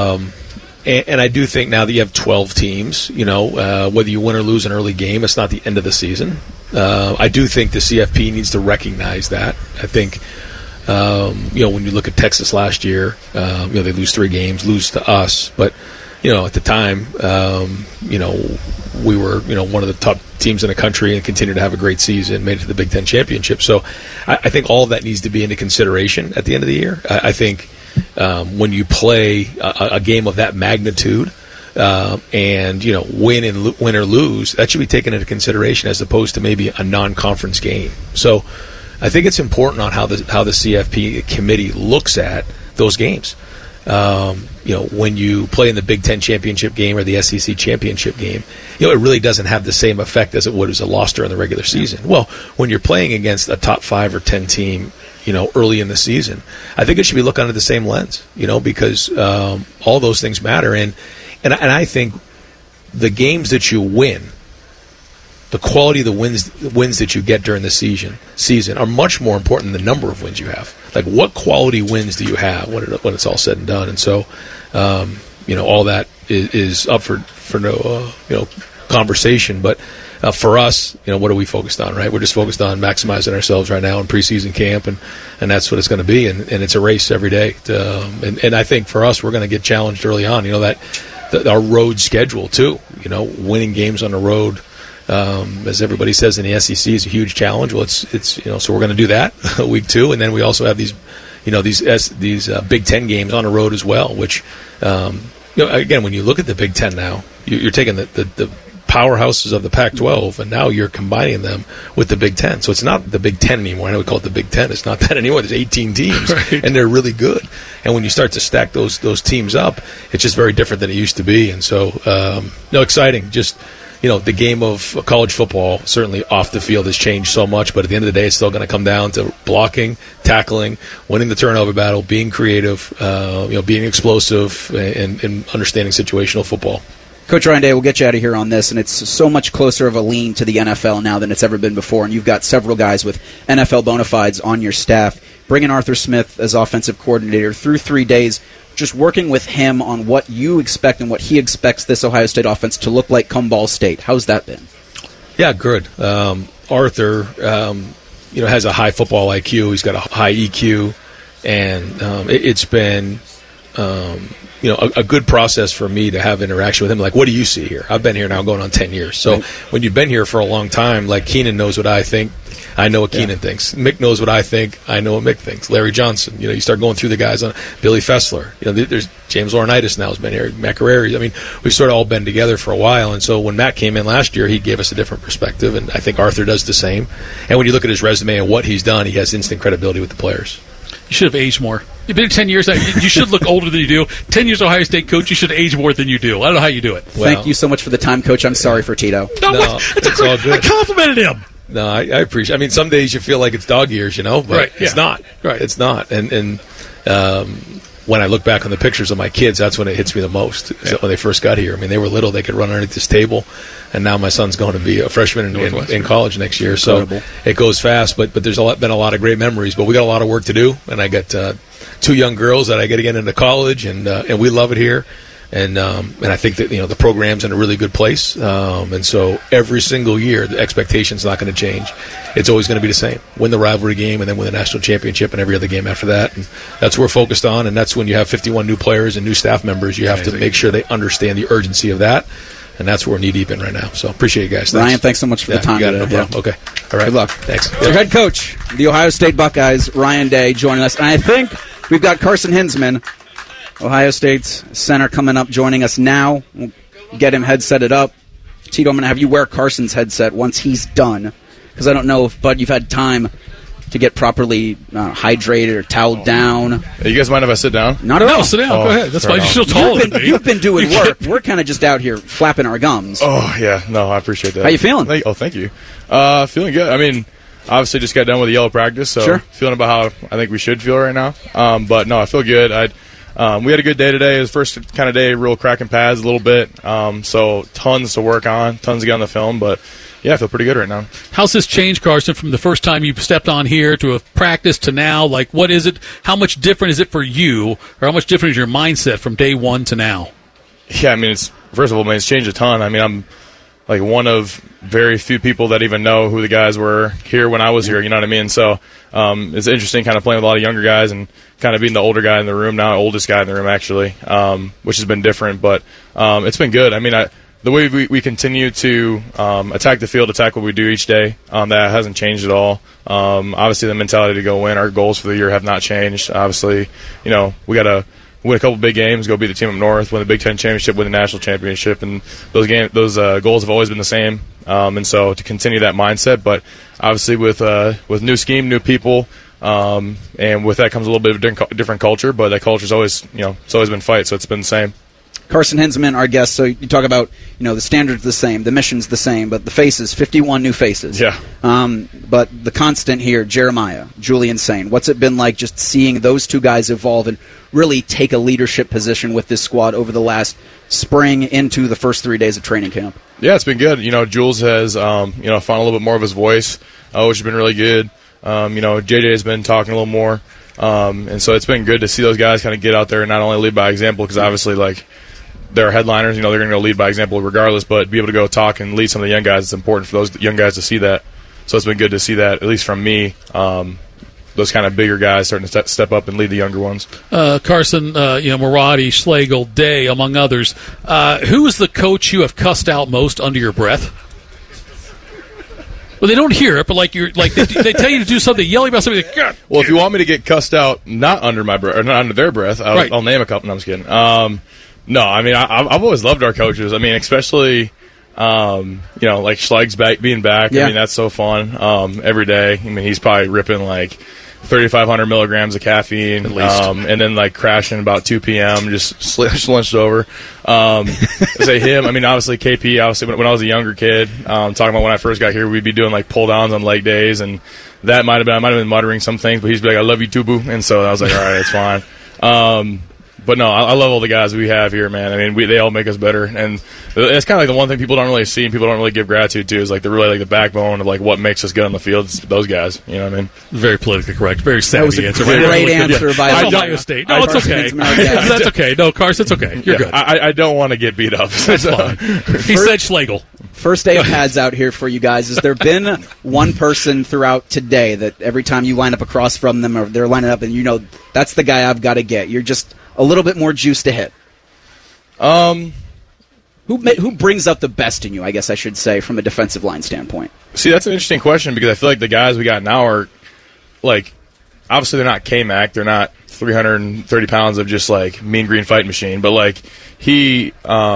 And I do think now that you have 12 teams, whether you win or lose an early game, it's not the end of the season. I do think the CFP needs to recognize that. I think, when you look at Texas last year, they lose 3 games, lose to us. But, at the time, we were, one of the top teams in the country and continued to have a great season, made it to the Big Ten Championship. So I think all of that needs to be into consideration at the end of the year. I think when you play a game of that magnitude and, win or lose, that should be taken into consideration as opposed to maybe a non-conference game. So I think it's important on how the CFP committee looks at those games. When you play in the Big Ten championship game or the SEC championship game, it really doesn't have the same effect as it would as a loss during the regular season. Well, when you're playing against a top 5 or 10 team, early in the season, I think it should be looked under the same lens, because all those things matter. And I think the games that you win, the quality of the wins that you get during the season are much more important than the number of wins you have. Like, what quality wins do you have when it's all said and done? And so, all that is up for no conversation. But for us, what are we focused on? Right, we're just focused on maximizing ourselves right now in preseason camp, and that's what it's going to be. And it's a race every day. And I think for us, we're going to get challenged early on. Our road schedule too. Winning games on the road. As everybody says in the SEC, is a huge challenge. Well, it's so we're going to do that week 2, and then we also have these Big Ten games on the road as well. Which, again, when you look at the Big Ten now, you're taking the powerhouses of the Pac-12, and now you're combining them with the Big Ten. So it's not the Big Ten anymore. I know we call it the Big Ten. It's not that anymore. There's 18 teams, right, and they're really good. And when you start to stack those teams up, it's just very different than it used to be. And so, exciting. Just. The game of college football, certainly off the field, has changed so much, but at the end of the day, it's still going to come down to blocking, tackling, winning the turnover battle, being creative, being explosive, and understanding situational football. Coach Ryan Day, we'll get you out of here on this, and it's so much closer of a lean to the NFL now than it's ever been before, and you've got several guys with NFL bona fides on your staff. Bringing Arthur Smith as offensive coordinator through 3 days, just working with him on what you expect and what he expects this Ohio State offense to look like come Ball State. How's that been? Yeah, good. Arthur, has a high football IQ. He's got a high EQ, And it's been a good process for me to have interaction with him. Like, what do you see here? I've been here now going on 10 years. So when you've been here for a long time, like Keenan knows what I think. I know what Keenan thinks. Mick knows what I think. I know what Mick thinks. Larry Johnson. You start going through the guys on Billy Fessler. There's James Laurinaitis now has been here. Matt Carreri. I mean, we've sort of all been together for a while. And so when Matt came in last year, he gave us a different perspective. And I think Arthur does the same. And when you look at his resume and what he's done, he has instant credibility with the players. You should have aged more. You've been 10 years. You should look older than you do. 10 years Ohio State coach, you should age more than you do. I don't know how you do it. Thank you so much for the time, Coach. I'm sorry for Tito. No, it's all good. I complimented him. No, I appreciate. I mean, some days you feel like it's dog years, but it's not. Right, it's not. And when I look back on the pictures of my kids, that's when it hits me the most. When they first got here, I mean, they were little; they could run underneath this table, and now my son's going to be a freshman in college next year. Incredible. So it goes fast. But there's been a lot of great memories. But we got a lot of work to do, and I got 2 young girls that I got to get into college, and we love it here. And I think that the program's in a really good place, and so every single year the expectation's not going to change. It's always going to be the same: win the rivalry game, and then win the national championship, and every other game after that. And that's what we're focused on. And that's when you have 51 new players and new staff members. You have to make sure they understand the urgency of that, and that's what we're knee deep in right now. So appreciate you guys. Thanks. Ryan, thanks so much for the time. You got it. No problem. Okay. All right. Good luck. Thanks. Their head coach, the Ohio State Buckeyes, Ryan Day, joining us, and I think we've got Carson Hinsman, Ohio State's center, coming up, joining us now. We'll get him headsetted up. Tito, I'm going to have you wear Carson's headset once he's done, because I don't know if, Bud, you've had time to get properly hydrated or toweled down. Hey, you guys mind if I sit down? Not at all. No, sit down. Go ahead. That's why you're still taller than me. You've been doing work. We're kind of just out here flapping our gums. Oh, yeah. No, I appreciate that. How you feeling? Thank you. Feeling good. I mean, obviously just got done with the yellow practice, so feeling about how I think we should feel right now. But, no, I feel good. We had a good day today. It was the first kind of day, real cracking pads a little bit. So tons to work on, tons to get on the film. But, yeah, I feel pretty good right now. How's this changed, Carson, from the first time you stepped on here to a practice to now? Like, what is it? How much different is it for you, or how much different is your mindset from day one to now? Yeah, I mean, it's changed a ton. I mean, I'm like one of very few people that even know who the guys were here when I was here, you know what I mean? So it's interesting kind of playing with a lot of younger guys and kind of being the older guy in the room now, oldest guy in the room actually, which has been different. But it's been good. I mean, the way we continue to attack the field, attack what we do each day, that hasn't changed at all. Obviously, the mentality to go win, our goals for the year have not changed. Obviously, we got to win a couple big games, go beat the team up north, win the Big Ten championship, win the national championship, and those goals have always been the same. And so to continue that mindset, but obviously with new scheme, new people, and with that comes a little bit of a different culture. But that culture's always it's always been fight, so it's been the same. Carson Hinsman, our guest. So you talk about, the standard's the same, the mission's the same, but the faces, 51 new faces. Yeah. But the constant here, Jeremiah, Julian Sain. What's it been like just seeing those two guys evolve and really take a leadership position with this squad over the last spring into the first 3 days of training camp? Yeah, it's been good. Jules has, found a little bit more of his voice, which has been really good. JJ has been talking a little more. And so it's been good to see those guys kind of get out there and not only lead by example, because obviously, they're headliners, they're going to go lead by example regardless, but be able to go talk and lead some of the young guys, it's important for those young guys to see that. So it's been good to see that, at least from me, those kind of bigger guys starting to step up and lead the younger ones. Carson, Marotti, Schlegel, Day, among others. Who is the coach you have cussed out most under your breath? Well, they don't hear it, but they tell you to do something, yelling about something. God, well, if you want me to get cussed out, not under my breath or not under their breath, I'll name a couple. No, I'm just kidding. No, I mean, I've always loved our coaches. I mean, especially, like Schleg's being back. Yeah. I mean, that's so fun. Every day. I mean, he's probably ripping 3,500 milligrams of caffeine, at least. And then crashing about 2 p.m. just slunched over. Say him. I mean, obviously KP. Obviously, when I was a younger kid, talking about when I first got here, we'd be doing pull downs on leg days, and that I might have been muttering some things, but he'd be like, "I love you too, boo," and so I was like, "All right, it's fine." But no, I love all the guys we have here, man. I mean, they all make us better, and it's kind of the one thing people don't really see and people don't really give gratitude to is they're really the backbone of what makes us good on the field. It's those guys, you know what I mean? Very politically correct, very savvy answer. Great answer by Ohio State. No, it's okay. That's okay. No, Carson, it's okay. You're good. I don't want to get beat up. That's fine. He said Schlegel. First day of pads out here for you guys. Has there been one person throughout today that every time you line up across from them or they're lining up and you know that's the guy I've got to get? You're just a little bit more juice to hit. Who brings out the best in you, I guess I should say, from a defensive line standpoint? See, that's an interesting question because I feel like the guys we got now are, like, obviously they're not K-Mac. They're not 330 pounds of just, like, mean green fight machine. But, like, they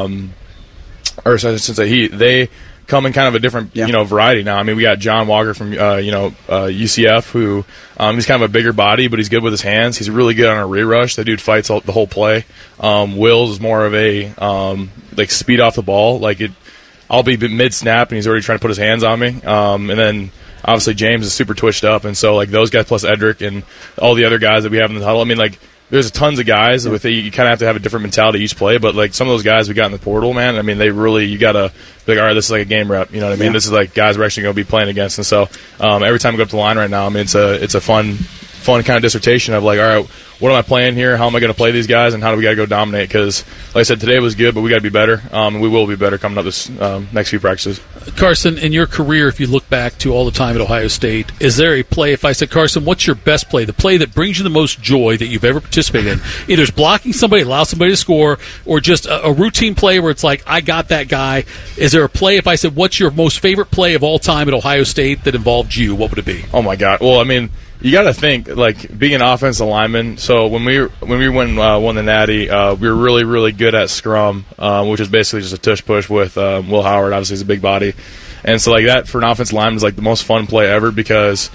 come in kind of a different, variety now. I mean, we got John Walker from, UCF, who he's kind of a bigger body, but he's good with his hands. He's really good on a re-rush. That dude fights the whole play. Wills is more of a, speed off the ball. I'll be mid-snap, and he's already trying to put his hands on me. And then, obviously, James is super twitched up. And so, those guys plus Edric and all the other guys that we have in the huddle, I mean, there's tons of guys with it. You kind of have to have a different mentality each play, but some of those guys we got in the portal, man, I mean, you gotta be like, all right, this is like a game rep, you know what I mean? This is like guys we're actually going to be playing against, and so every time we go up the line right now, I mean, it's a fun kind of dissertation of all right, what am I playing here? How am I going to play these guys, and how do we got to go dominate? Because, like I said, today was good, but we got to be better. And we will be better coming up this next few practices. Carson, in your career, if you look back to all the time at Ohio State, is there a play? If I said, Carson, what's your best play? The play that brings you the most joy that you've ever participated in? Either it's blocking somebody, allow somebody to score, or just a routine play where it's like, I got that guy. Is there a play? If I said, what's your most favorite play of all time at Ohio State that involved you? What would it be? Oh my God! Well, I mean, you got to think being an offensive lineman. So when we won the Natty, we were really, really good at scrum, which is basically just a tush push with Will Howard. Obviously, he's a big body, and so that for an offensive lineman is the most fun play ever because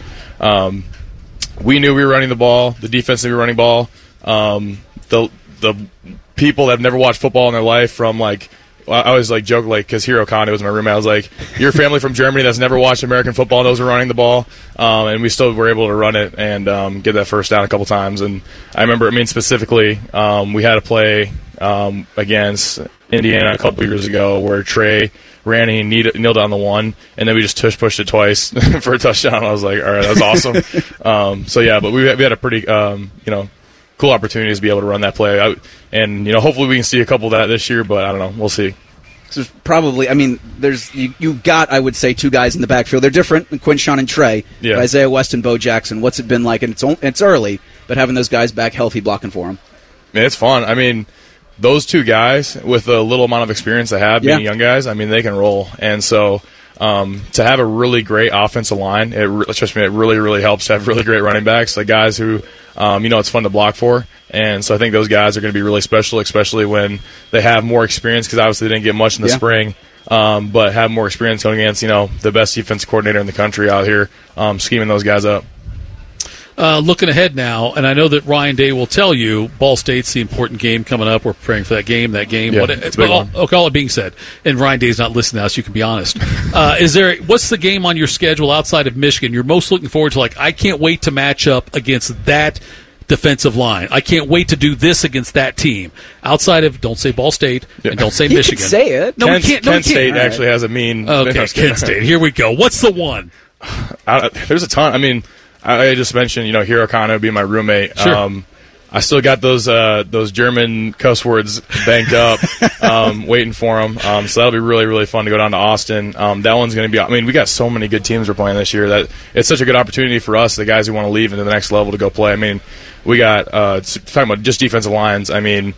we knew we were running the ball, the defense knew we were running ball. The people that have never watched football in their life from I always joke because Hiro Kane was my roommate. I was like, "Your family from Germany that's never watched American football knows we're running the ball," and we still were able to run it and get that first down a couple times. And I remember, specifically, we had a play against Indiana a couple years ago where Trey ran and he kneeled on the one, and then we just tush pushed it twice for a touchdown. I was like, "All right, that's awesome." But we had a pretty cool opportunities to be able to run that play. And hopefully we can see a couple of that this year, but I don't know. We'll see. So there's probably, you've got, I would say, two guys in the backfield. They're different, Quinshon and Trey. Yeah. Isaiah West and Bo Jackson. What's it been like? And it's early, but having those guys back healthy blocking for them. Man, it's fun. I mean, those two guys with a little amount of experience they have, being young guys, they can roll. And so to have a really great offensive line, trust me, it really, really helps to have really great running backs, guys who it's fun to block for. And so I think those guys are going to be really special, especially when they have more experience, because obviously they didn't get much in the spring, but have more experience going against, the best defense coordinator in the country out here, scheming those guys up. Looking ahead now, and I know that Ryan Day will tell you, Ball State's the important game coming up. We're preparing for that game. Yeah, all it being said, and Ryan Day's not listening to us, you can be honest. What's the game on your schedule outside of Michigan you're most looking forward to? I can't wait to match up against that defensive line. I can't wait to do this against that team. Outside of, don't say Ball State, and don't say Michigan. Can say it. No, Kent State actually has a mean... Okay, Kent State. Here we go. What's the one? There's a ton. I just mentioned, Hiro Kane would be my roommate. Sure. I still got those German cuss words banked up, waiting for them. So that'll be really, really fun to go down to Austin. That one's going to be. We got so many good teams we're playing this year that it's such a good opportunity for us, the guys who want to leave into the next level, to go play. We got talking about just defensive lines. I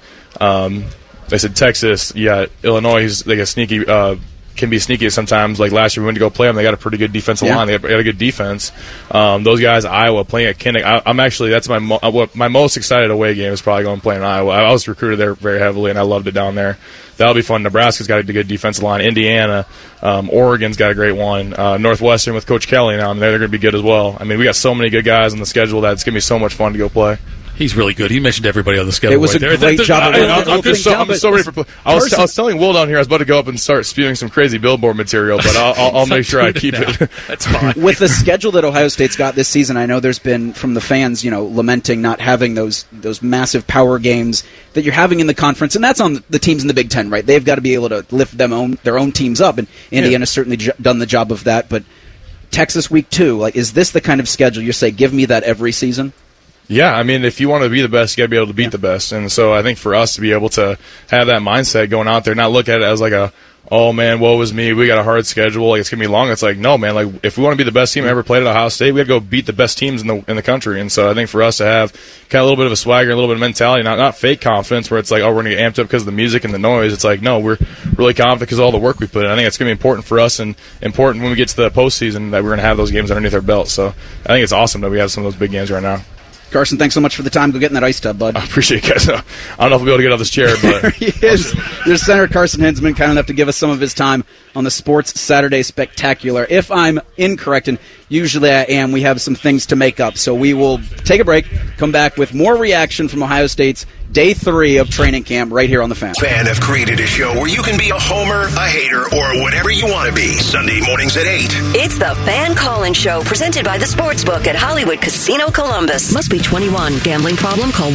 said Texas. You got Illinois. They got sneaky. Can be sneaky sometimes. Like last year, we went to go play them. They got a pretty good defensive line. They got a good defense. Those guys, Iowa, playing at Kinnick. I'm actually, that's my most excited away game is probably going to play in Iowa. I was recruited there very heavily, and I loved it down there. That'll be fun. Nebraska's got a good defensive line. Indiana, Oregon's got a great one. Northwestern with Coach Kelly now, they're going to be good as well. We got so many good guys on the schedule that it's going to be so much fun to go play. He's really good. He mentioned everybody on the schedule. It was a great job. I'm so ready for. I was telling Will down here I was about to go up and start spewing some crazy billboard material, but I'll make sure I keep it. That's fine. With the schedule that Ohio State's got this season, I know there's been from the fans, lamenting not having those massive power games that you're having in the conference, and that's on the teams in the Big Ten, right? They've got to be able to lift their own teams up, and Indiana's certainly done the job of that. But Texas week 2, is this the kind of schedule you say, give me that every season? Yeah, if you want to be the best, you got to be able to beat the best. And so I think for us to be able to have that mindset going out there, not look at it as like a oh man, woe is me, we got a hard schedule, like it's gonna be long. It's like, no man, like if we want to be the best team ever played at Ohio State, we gotta go beat the best teams in the country. And so I think for us to have kind of a little bit of a swagger, a little bit of mentality, not fake confidence where it's like, oh, we're gonna get amped up because of the music and the noise. It's like, no, we're really confident because of all the work we put in. I think it's gonna be important for us and important when we get to the postseason that we're gonna have those games underneath our belt. So I think it's awesome that we have some of those big games right now. Carson, thanks so much for the time. Go get in that ice tub, bud. I appreciate it, guys. I don't know if we'll be able to get out of this chair, but there he is. There's Senator Carson Hinsman, kind enough to give us some of his time on the Sports Saturday Spectacular. If I'm incorrect, and usually I am, we have some things to make up. So we will take a break, come back with more reaction from Ohio State's Day 3 of training camp right here on The Fan. Fan have created a show where you can be a homer, a hater, or whatever you want to be. Sunday mornings at 8. It's the Fan Call-In Show presented by the Sportsbook at Hollywood Casino Columbus. Must be 21. Gambling problem? Call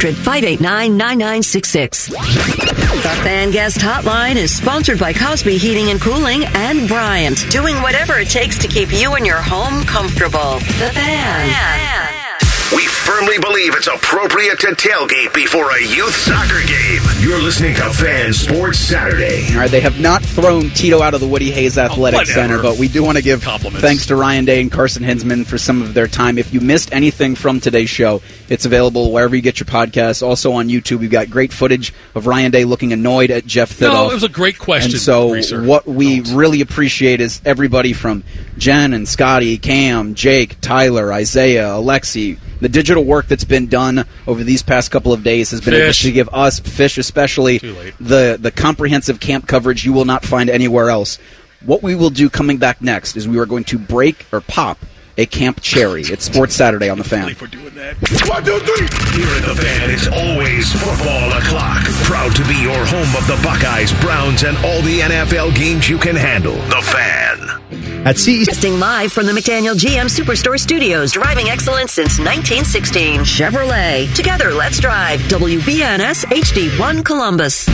1-800-589-9966. The Fan Guest Hotline is sponsored by Cosby Heating and Cooling and Bryant. Doing whatever it takes to keep you and your home comfortable. The Fan. We firmly believe it's appropriate to tailgate before a youth soccer game. You're listening to Fan Sports Saturday. All right, they have not thrown Tito out of the Woody Hayes Athletic Center, but we do want to give thanks to Ryan Day and Carson Hinsman for some of their time. If you missed anything from today's show, it's available wherever you get your podcasts. Also on YouTube, we've got great footage of Ryan Day looking annoyed at Jeff Thidoff. No, it was a great question. And so what we really appreciate is everybody from Jen and Scotty, Cam, Jake, Tyler, Isaiah, Alexi. The digital work that's been done over these past couple of days has been able to give us, Fish especially, the comprehensive camp coverage you will not find anywhere else. What we will do coming back next is we are going to break or pop a camp cherry. It's Sports Saturday on The Fan. Here at The Fan, it's always football o'clock. Proud to be your home of the Buckeyes, Browns, and all the NFL games you can handle. The Fan. At CE. Testing live from the McDaniel GM Superstore Studios. Driving excellence since 1916. Chevrolet. Together, let's drive. WBNS HD1 Columbus.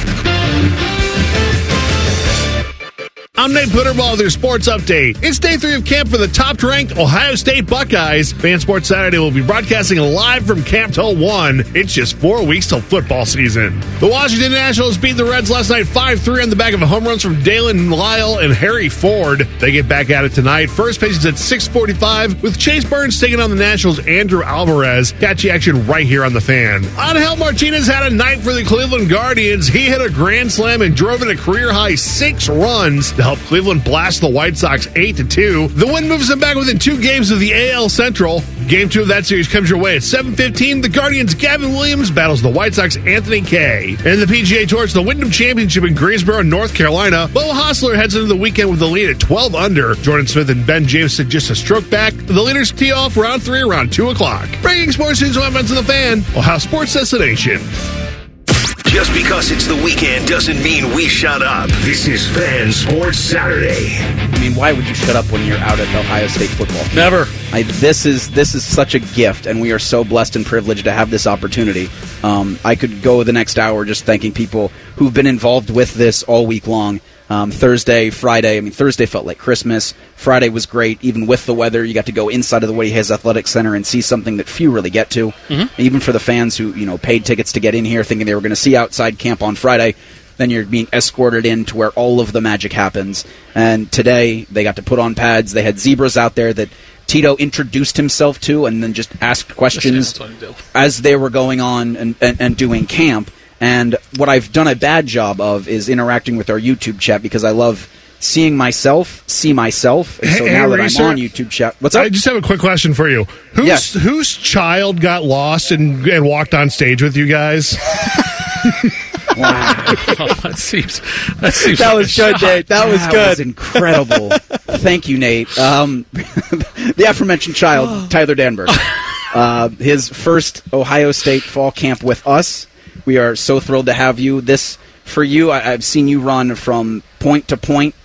I'm Nate Putterball with your sports update. It's day 3 of camp for the top-ranked Ohio State Buckeyes. Fan Sports Saturday will be broadcasting live from Camp Hill 1. It's just 4 weeks till football season. The Washington Nationals beat the Reds last night 5-3 on the back of home runs from Dalen Lyle and Harry Ford. They get back at it tonight. First pitch is at 6:45 with Chase Burns taking on the Nationals' Andrew Alvarez. Catchy action right here on The Fan. Angel Martinez had a night for the Cleveland Guardians. He hit a grand slam and drove in a career-high 6 runs to help Cleveland blast the White Sox 8-2. The win moves them back within 2 games of the AL Central. Game 2 of that series comes your way at 7:15. The Guardians' Gavin Williams battles the White Sox' Anthony Kay. And the PGA Tour, the Wyndham Championship in Greensboro, North Carolina. Bo Hostler heads into the weekend with the lead at 12 under. Jordan Smith and Ben Jameson just a stroke back. The leaders tee off round 3 around 2 o'clock. Breaking sports news and events in The Fan, Ohio Sports Destination. Just because it's the weekend doesn't mean we shut up. This is Fan Sports Saturday. I mean, why would you shut up when you're out at Ohio State football? Never. This is such a gift, and we are so blessed and privileged to have this opportunity. I could go the next hour just thanking people who've been involved with this all week long. Thursday, Friday. I mean, Thursday felt like Christmas. Friday was great, even with the weather. You got to go inside of the Woody Hayes Athletic Center and see something that few really get to. Mm-hmm. Even for the fans who paid tickets to get in here, thinking they were going to see outside camp on Friday, then you're being escorted in to where all of the magic happens. And today, they got to put on pads. They had zebras out there that Tito introduced himself to, and then just asked questions as they were going on and doing camp. And what I've done a bad job of is interacting with our YouTube chat because I love seeing myself see myself. And so now that I'm on YouTube chat, what's up? I just have a quick question for you. Whose child got lost and walked on stage with you guys? Wow. That seems that was good, Nate. That was good. That was incredible. Thank you, Nate. The aforementioned child, Tyler Danberg. His first Ohio State fall camp with us. We are so thrilled to have you. This, for you, I've seen you run from point to point.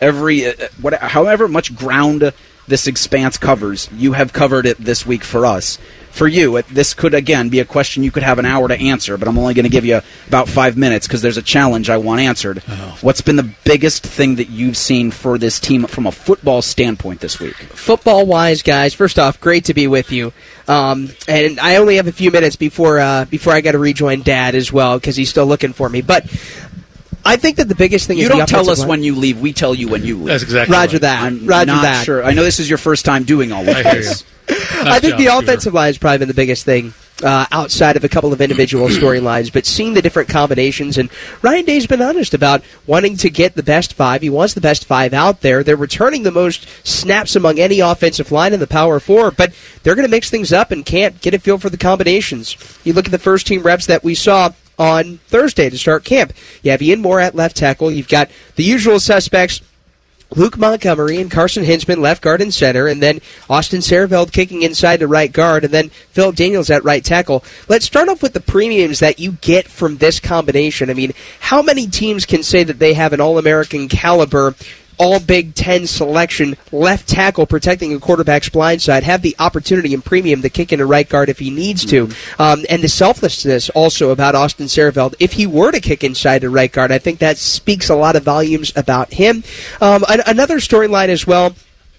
However much ground this expanse covers, you have covered it this week for us. For you, this could, again, be a question you could have an hour to answer, but I'm only going to give you about 5 minutes because there's a challenge I want answered. Oh. What's been the biggest thing that you've seen for this team from a football standpoint this week? Football-wise, guys, first off, great to be with you. And I only have a few minutes before I got to rejoin Dad as well because he's still looking for me. But I think that the biggest thing you is don't the tell offensive us line. when you leave. We tell you when you leave. That's exactly Roger right. that. I'm Roger not that. sure. I know this is your first time doing all of this. I think the offensive line has probably been the biggest thing outside of a couple of individual storylines, but seeing the different combinations. And Ryan Day's been honest about wanting to get the best five. He wants the best five out there. They're returning the most snaps among any offensive line in the Power Four, but they're going to mix things up and can't get a feel for the combinations. You look at the first team reps that we saw on Thursday to start camp. You have Ian Moore at left tackle. You've got the usual suspects, Luke Montgomery and Carson Hinsman, left guard and center, and then Austin Sareveld kicking inside to right guard, and then Philip Daniels at right tackle. Let's start off with the premiums that you get from this combination. I mean, how many teams can say that they have an All-American caliber, All-Big Ten selection left tackle protecting a quarterback's blind side, have the opportunity and premium to kick in a right guard if he needs to? And the selflessness also about Austin Sareveld. If he were to kick inside to right guard, I think that speaks a lot of volumes about him. Another storyline as well,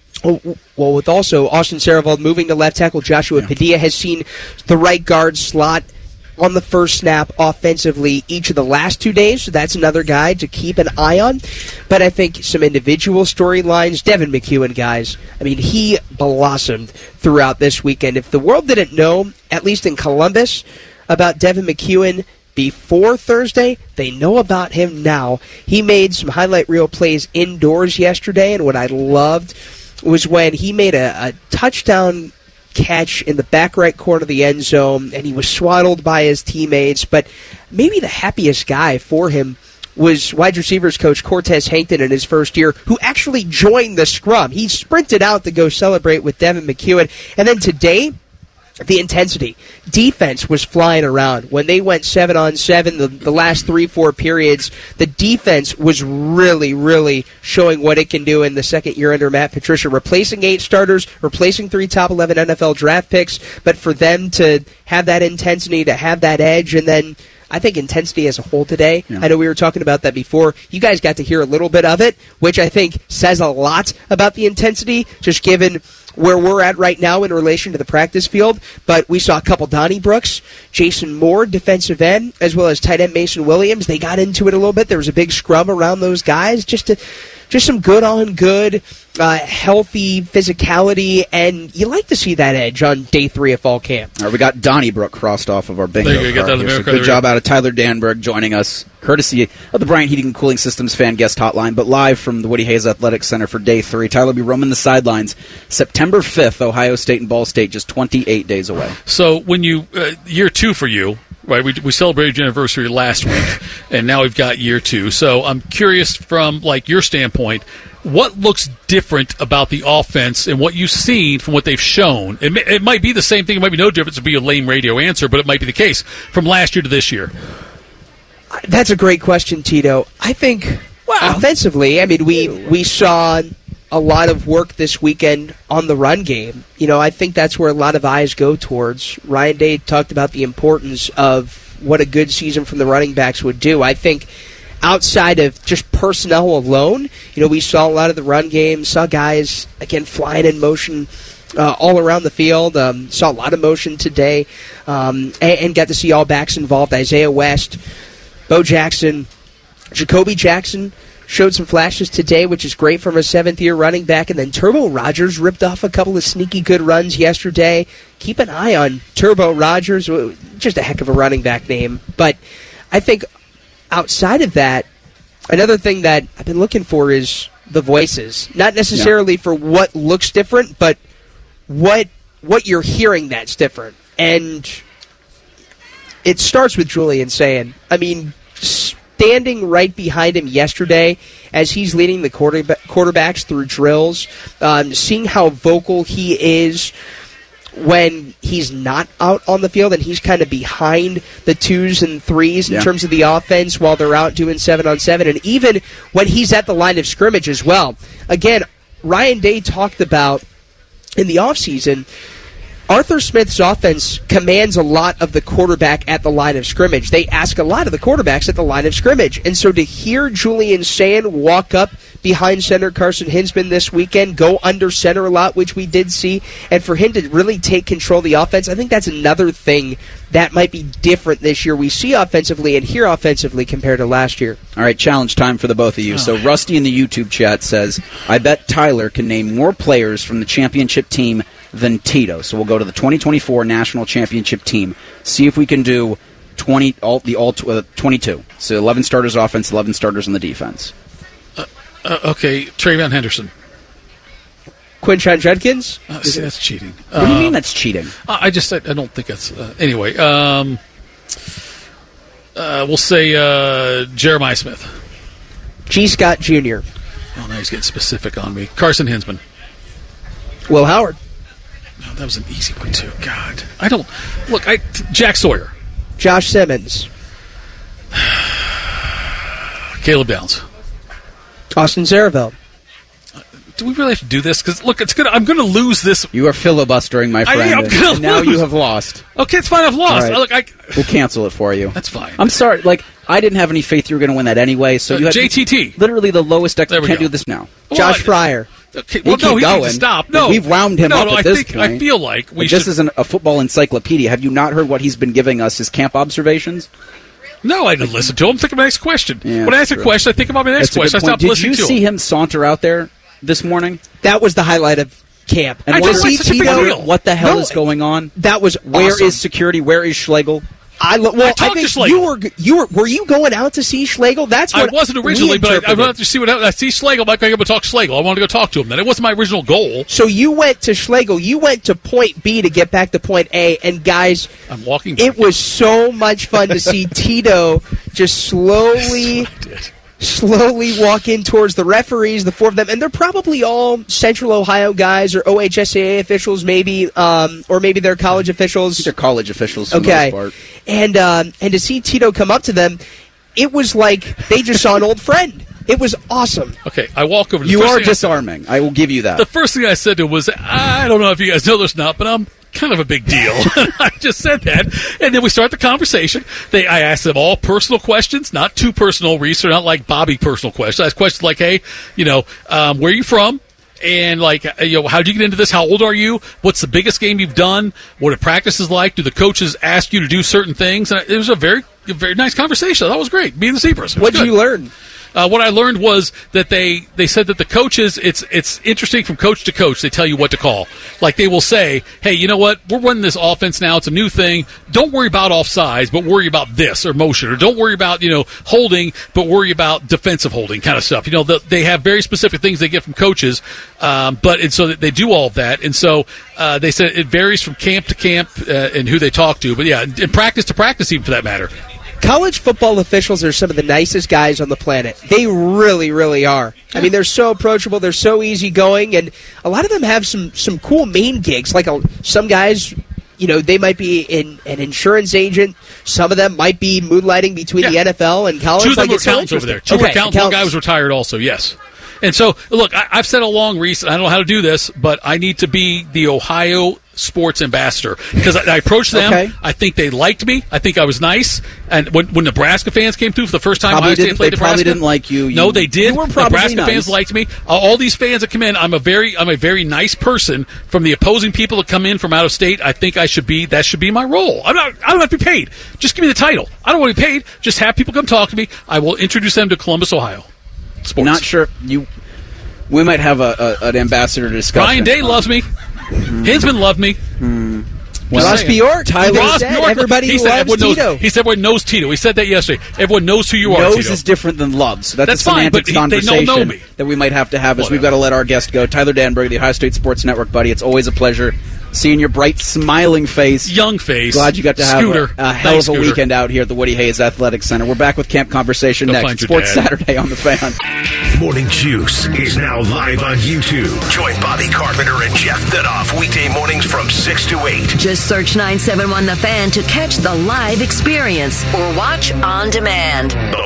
well, with also Austin Sareveld moving to left tackle, Joshua Padilla has seen the right guard slot on the first snap offensively each of the last 2 days, so that's another guy to keep an eye on. But I think some individual storylines, Devin McEwen, guys, I mean, he blossomed throughout this weekend. If the world didn't know, at least in Columbus, about Devin McEwen before Thursday, they know about him now. He made some highlight reel plays indoors yesterday, and what I loved was when he made a touchdown catch in the back right corner of the end zone, and he was swaddled by his teammates. But maybe the happiest guy for him was wide receivers coach Cortez Hankton in his first year, who actually joined the scrum. He sprinted out to go celebrate with Devin McEwen. And then today, the intensity. Defense was flying around. When they went 7-on-7, the last 3-4 periods, the defense was really, really showing what it can do in the second year under Matt Patricia, replacing 8 starters, replacing 3 top 11 NFL draft picks, but for them to have that intensity, to have that edge, and then I think intensity as a whole today, I know we were talking about that before. You guys got to hear a little bit of it, which I think says a lot about the intensity, just given where we're at right now in relation to the practice field. But we saw a couple Donniebrooks, Jason Moore, defensive end, as well as tight end Mason Williams. They got into it a little bit. There was a big scrum around those guys. Just some good-on-good, healthy physicality, and you like to see that edge on day 3 of fall camp. All right, we got Donnybrook crossed off of our bingo There you go, card. get that So good job out of Tyler Danberg joining us, courtesy of the Bryant Heating and Cooling Systems fan guest hotline, but live from the Woody Hayes Athletic Center for day 3. Tyler will be roaming the sidelines September 5th, Ohio State and Ball State, just 28 days away. So when you, year 2 for you, right? We celebrated your anniversary last week, and now we've got year 2. So I'm curious from like your standpoint, what looks different about the offense and what you've seen from what they've shown? It might be the same thing. It might be no difference. It would be a lame radio answer, but it might be the case from last year to this year. That's a great question, Tito. I think offensively, I mean, we saw a lot of work this weekend on the run game. You know, I think that's where a lot of eyes go towards. Ryan Day talked about the importance of what a good season from the running backs would do. I think outside of just personnel alone, you know, we saw a lot of the run game, saw guys, again, flying in motion all around the field, saw a lot of motion today, and got to see all backs involved. Isaiah West, Bo Jackson, Jacoby Jackson showed some flashes today, which is great from a 7th-year running back. And then Turbo Rogers ripped off a couple of sneaky good runs yesterday. Keep an eye on Turbo Rogers, just a heck of a running back name. But I think outside of that, another thing that I've been looking for is the voices. Not necessarily for what looks different, but what you're hearing that's different. And it starts with Julian saying, I mean, standing right behind him yesterday as he's leading the quarterbacks through drills, seeing how vocal he is when he's not out on the field and he's kind of behind the 2s and 3s in terms of the offense while they're out doing 7-on-7, and even when he's at the line of scrimmage as well. Again, Ryan Day talked about in the offseason Arthur Smith's offense commands a lot of the quarterback at the line of scrimmage. They ask a lot of the quarterbacks at the line of scrimmage. And so to hear Julian Sand walk up behind center Carson Hinsman this weekend, go under center a lot, which we did see, and for him to really take control of the offense, I think that's another thing that might be different this year. We see offensively and hear offensively compared to last year. All right, challenge time for the both of you. So Rusty in the YouTube chat says, I bet Tyler can name more players from the championship team than Tito. So we'll go to the 2024 National Championship team. See if we can do 22. So 11 starters offense, 11 starters on the defense. Okay, Travion Henderson. Quinshon Judkins? See, that's cheating. What do you mean that's cheating? I don't think that's... anyway, we'll say Jeremiah Smith. G. Scott Jr. Oh, now he's getting specific on me. Carson Hinsman. Will Howard. Oh, that was an easy one, too. God. I don't... Look, Jack Sawyer. Josh Simmons. Caleb Downs. Austin Zereveld. Do we really have to do this? Because, look, I'm going to lose this. You are filibustering, my friend. I'm gonna now lose. You have lost. Okay, it's fine. I've lost. Right. Look, we'll cancel it for you. That's fine. I'm sorry. I didn't have any faith you were going to win that anyway. So you have JTT. Literally the lowest deck. There we Can't go. do this now. Josh Fryer. Okay, well, no, he needs to stop. No, we've wound him up at this point. I feel like this isn't a football encyclopedia. Have you not heard what he's been giving us? His camp observations. No, I didn't listen to him. Think of my next question. Yeah, when I ask a question, I think about my next question. I stop listening to him. Did you see him saunter out there this morning? That was the highlight of camp. And what the hell is going on? That was Where awesome. is security? Where is Schlegel? I think were you going out to see Schlegel? That's what I wasn't originally, but I wanted to see what happened. I see Schlegel. I'm going to go talk to Schlegel. I wanted to go talk to him. Then it wasn't my original goal. So you went to Schlegel. You went to point B to get back to point A. And guys, I'm walking back. It was so much fun to see Tito just slowly walk in towards the referees, the four of them, and they're probably all Central Ohio guys or OHSAA officials, maybe, or maybe they're college officials. They're college officials for the most part. And to see Tito come up to them, it was like they just saw an old friend. It was awesome. Okay, I walk over to You are disarming. I will give you that. The first thing I said to him was, I don't know if you guys know this or not, but I'm kind of a big deal. I just said that. And then we start the conversation. I asked them all personal questions, not too personal research, not like Bobby personal questions. I asked questions like, hey, where are you from? And how'd you get into this? How old are you? What's the biggest game you've done? What are practices like? Do the coaches ask you to do certain things? And it was a very, very nice conversation. That was great. Being the Zebras. What did you learn? What I learned was that they said that the coaches, it's interesting from coach to coach. They tell you what to call. Like they will say, hey, you know what? We're running this offense now. It's a new thing. Don't worry about offsides, but worry about this or motion. Or don't worry about, holding, but worry about defensive holding kind of stuff. They have very specific things they get from coaches, and so they do all of that. And so they said it varies from camp to camp and who they talk to. But yeah, and practice to practice even for that matter. College football officials are some of the nicest guys on the planet. They really, really are. I mean, they're so approachable. They're so easygoing, and a lot of them have some cool main gigs. Like some guys, they might be an insurance agent. Some of them might be moonlighting between the NFL and college. Two of them were accountants over there. Two were accountants. One guy was retired also, yes. And so, look, I've said along recently, I don't know how to do this, but I need to be the Ohio sports ambassador because I approached them. Okay. I think they liked me. I think I was nice. And when Nebraska fans came through for the first time, Ohio State played Nebraska. Probably didn't like you. No, they did. You were probably Nebraska nice. fans liked me. All these fans that come in, I'm a very nice person. From the opposing people that come in from out of state, I think that should be my role. I don't have to be paid. Just give me the title. I don't want to be paid. Just have people come talk to me. I will introduce them to Columbus, Ohio. Sports. Not sure we might have an ambassador to discuss. Brian Day loves me. Hinsman loved me. Well, Ross Bjork. Everybody loves Tito. He said everyone knows Tito. He said that yesterday. Everyone knows who you are, Knows Tito. is different than loves. So that's a fine, semantics but they conversation don't know me. that we might have to have as we've got to let our guest go. Tyler Danberg, the Ohio State Sports Network buddy. It's always a pleasure seeing your bright, smiling face. Young face. Glad you got to have a hell of a weekend out here at the Woody Hayes Athletic Center. We're back with Camp Conversation next. Sports Saturday on The Fan. Morning Juice is now live on YouTube. Join Bobby Carpenter and Jeff Thidoff weekday mornings from 6 to 8. Just search 971 The Fan to catch the live experience or watch on demand. The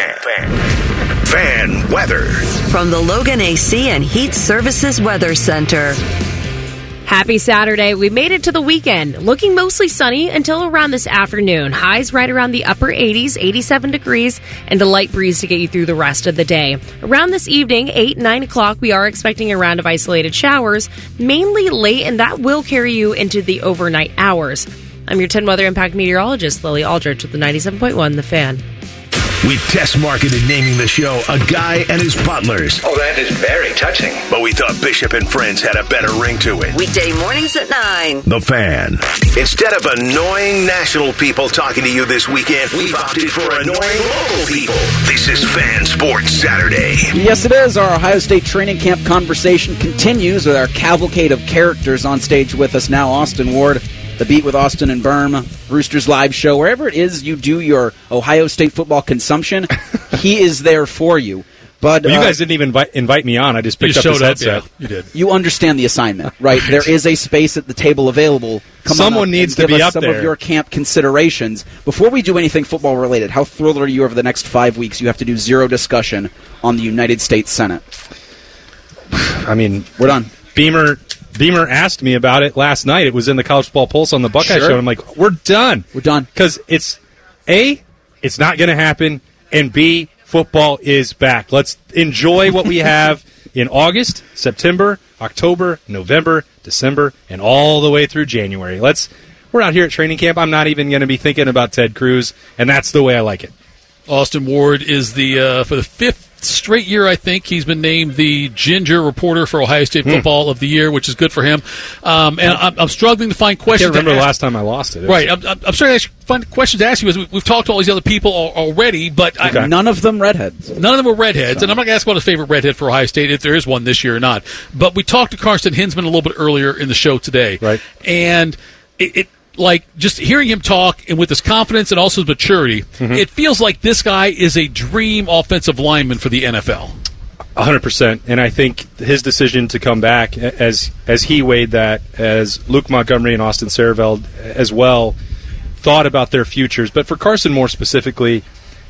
Fan weather. From the Logan AC and Heat Services Weather Center. Happy Saturday. We made it to the weekend. Looking mostly sunny until around this afternoon. Highs right around the upper 80s, 87 degrees, and a light breeze to get you through the rest of the day. Around this evening, 8, 9 o'clock, we are expecting a round of isolated showers, mainly late, and that will carry you into the overnight hours. I'm your 10 Weather Impact meteorologist, Lily Aldrich, with the 97.1 The Fan. We test marketed naming the show A Guy and His Butlers. Oh, that is very touching. But we thought Bishop and Friends had a better ring to it. Weekday mornings at 9. The Fan. Instead of annoying national people talking to you this weekend, we've opted for annoying local people. This is Fan Sports Saturday. Yes, it is. Our Ohio State training camp conversation continues with our cavalcade of characters on stage with us now. Austin Ward, The Beat with Austin and Berm, Roosters Live Show, wherever it is you do your Ohio State football consumption, he is there for you. But you guys didn't even invite me on. I just picked up his headset. Yeah, you did. You understand the assignment, right? There is a space at the table available. Someone needs to be up there. Give us some of your camp considerations. Before we do anything football related, how thrilled are you over the next 5 weeks? You have to do zero discussion on the United States Senate. I mean, we're done. Beamer asked me about it last night. It was in the College Football Pulse on the Buckeye Show. And I'm like, we're done. We're done. Because it's, A, it's not going to happen, and B, football is back. Let's enjoy what we have in August, September, October, November, December, and all the way through January. We're out here at training camp. I'm not even going to be thinking about Ted Cruz, and that's the way I like it. Austin Ward is the for the 5th straight year, I think, he's been named the Ginger Reporter for Ohio State Football of the Year, which is good for him. And I'm struggling to find questions. I can't remember the last time I lost it. Right. I'm struggling to find questions to ask you. We've talked to all these other people already, but none of them redheads. None of them are redheads, and I'm not going to ask about his favorite redhead for Ohio State, if there is one this year or not. But we talked to Carson Hinsman a little bit earlier in the show today, right? And it like, just hearing him talk, and with his confidence and also his maturity, it feels like this guy is a dream offensive lineman for the NFL. 100%. And I think his decision to come back, as he weighed that, as Luke Montgomery and Austin Sareveld as well thought about their futures. But for Carson more specifically,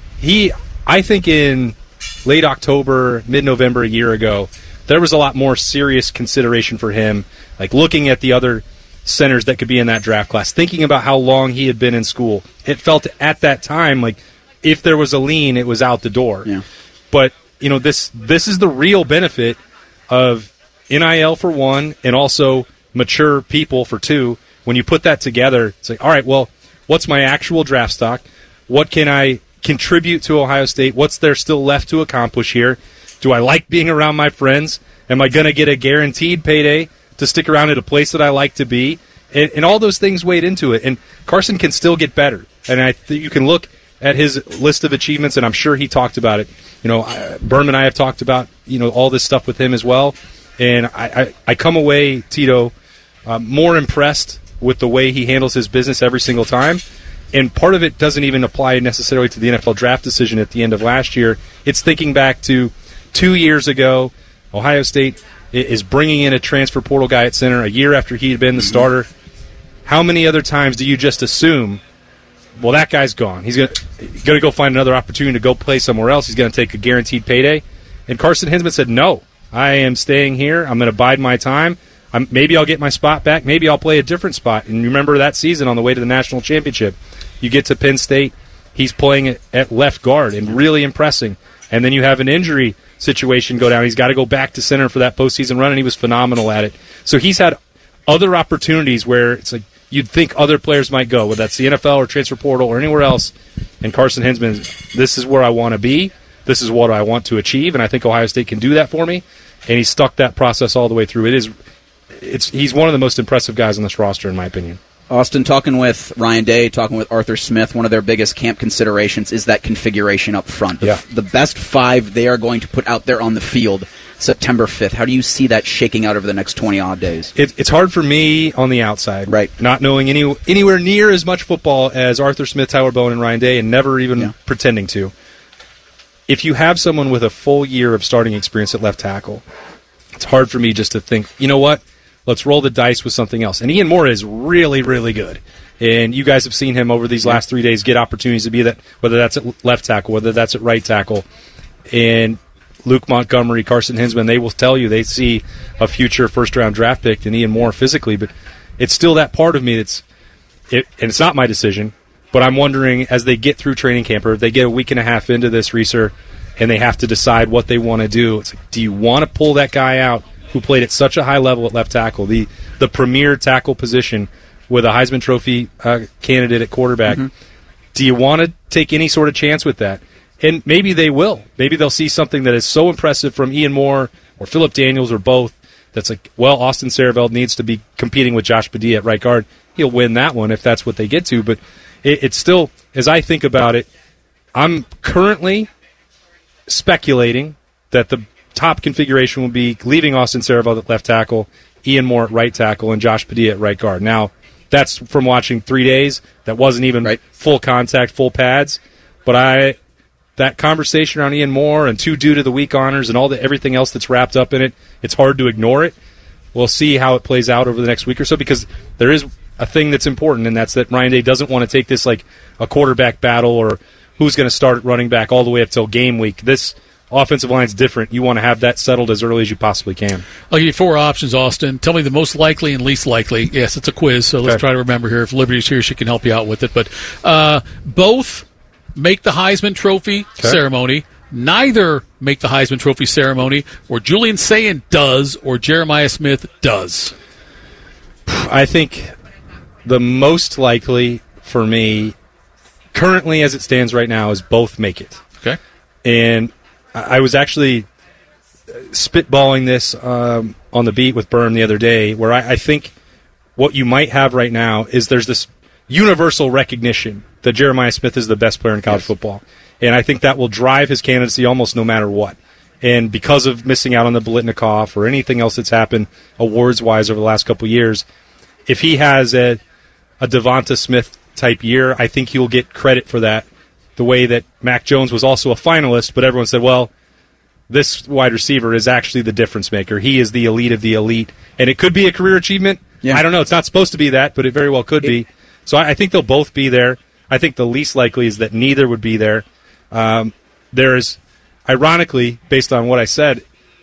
I think in late October, mid-November a year ago, there was a lot more serious consideration for him, like looking at the other centers that could be in that draft class, thinking about how long he had been in school. It felt at that time like if there was a lean, it was out the door. Yeah. But this is the real benefit of NIL for one, and also mature people for two. When you put that together, it's like, all right, well, what's my actual draft stock? What can I contribute to Ohio State? What's there still left to accomplish here? Do I like being around my friends? Am I going to get a guaranteed payday to stick around at a place that I like to be? And all those things weighed into it. And Carson can still get better. And you can look at his list of achievements, and I'm sure he talked about it. Berm and I have talked about all this stuff with him as well. And I come away, Tito, more impressed with the way he handles his business every single time. And part of it doesn't even apply necessarily to the NFL draft decision at the end of last year. It's thinking back to 2 years ago, Ohio State is bringing in a transfer portal guy at center a year after he had been the starter. How many other times do you just assume, well, that guy's gone. He's going to go find another opportunity to go play somewhere else. He's going to take a guaranteed payday. And Carson Hinsman said, no, I am staying here. I'm going to bide my time. Maybe I'll get my spot back. Maybe I'll play a different spot. And remember that season on the way to the national championship. You get to Penn State. He's playing at left guard and really impressing. And then you have an injury situation go down. He's got to go back to center for that postseason run, and he was phenomenal at it. So he's had other opportunities where it's like you'd think other players might go, whether that's the NFL or transfer portal or anywhere else. And Carson Hinsman, this is where I want to be. This is what I want to achieve, and I think Ohio State can do that for me. And he stuck that process all the way through. He's one of the most impressive guys on this roster, in my opinion. Austin, talking with Ryan Day, talking with Arthur Smith, one of their biggest camp considerations is that configuration up front. Yeah. The best five they are going to put out there on the field September 5th. How do you see that shaking out over the next 20-odd days? It's hard for me on the outside, right? Not knowing anywhere near as much football as Arthur Smith, Tyler Bowen, and Ryan Day, and never even pretending to. If you have someone with a full year of starting experience at left tackle, it's hard for me just to think, you know what? Let's roll the dice with something else. And Ian Moore is really, really good. And you guys have seen him over these last 3 days get opportunities to be that, whether that's at left tackle, whether that's at right tackle. And Luke Montgomery, Carson Hinsman, they will tell you they see a future first-round draft pick in Ian Moore physically, but it's still that part of me and it's not my decision, but I'm wondering as they get through training camp or if they get a week and a half into this, Reeser, and they have to decide what they want to do. It's like, do you want to pull that guy out who played at such a high level at left tackle, the premier tackle position with a Heisman Trophy candidate at quarterback? Mm-hmm. Do you want to take any sort of chance with that? And maybe they will. Maybe they'll see something that is so impressive from Ian Moore or Philip Daniels or both that's like, well, Austin Sareveld needs to be competing with Josh Padilla at right guard. He'll win that one if that's what they get to. But it's still, as I think about it, I'm currently speculating that the top configuration will be leaving Austin Sareveld at left tackle, Ian Moore at right tackle, and Josh Padilla at right guard. Now, that's from watching 3 days. That wasn't even full contact, full pads. But that conversation around Ian Moore and 2 due to the week honors and everything else that's wrapped up in it, it's hard to ignore it. We'll see how it plays out over the next week or so, because there is a thing that's important, and that's that Ryan Day doesn't want to take this like a quarterback battle or who's going to start at running back all the way up till game week. This offensive line's different. You want to have that settled as early as you possibly can. I'll give you 4 options, Austin. Tell me the most likely and least likely. Yes, it's a quiz, so let's try to remember here. If Liberty's here, she can help you out with it. But both make the Heisman Trophy ceremony. Neither make the Heisman Trophy ceremony, or Julian Sayin does, or Jeremiah Smith does. I think the most likely for me, currently as it stands right now, is both make it. Okay. And I was actually spitballing this on the beat with Berm the other day, where I think what you might have right now is there's this universal recognition that Jeremiah Smith is the best player in college football. And I think that will drive his candidacy almost no matter what. And because of missing out on the Biletnikoff or anything else that's happened awards-wise over the last couple of years, if he has a Devonta Smith-type year, I think he'll get credit for that, the way that Mac Jones was also a finalist, but everyone said, well, this wide receiver is actually the difference maker. He is the elite of the elite. And it could be a career achievement. Yeah. I don't know. It's not supposed to be that, but it very well could be. So I think they'll both be there. I think the least likely is that neither would be there. There's, ironically, based on what I said,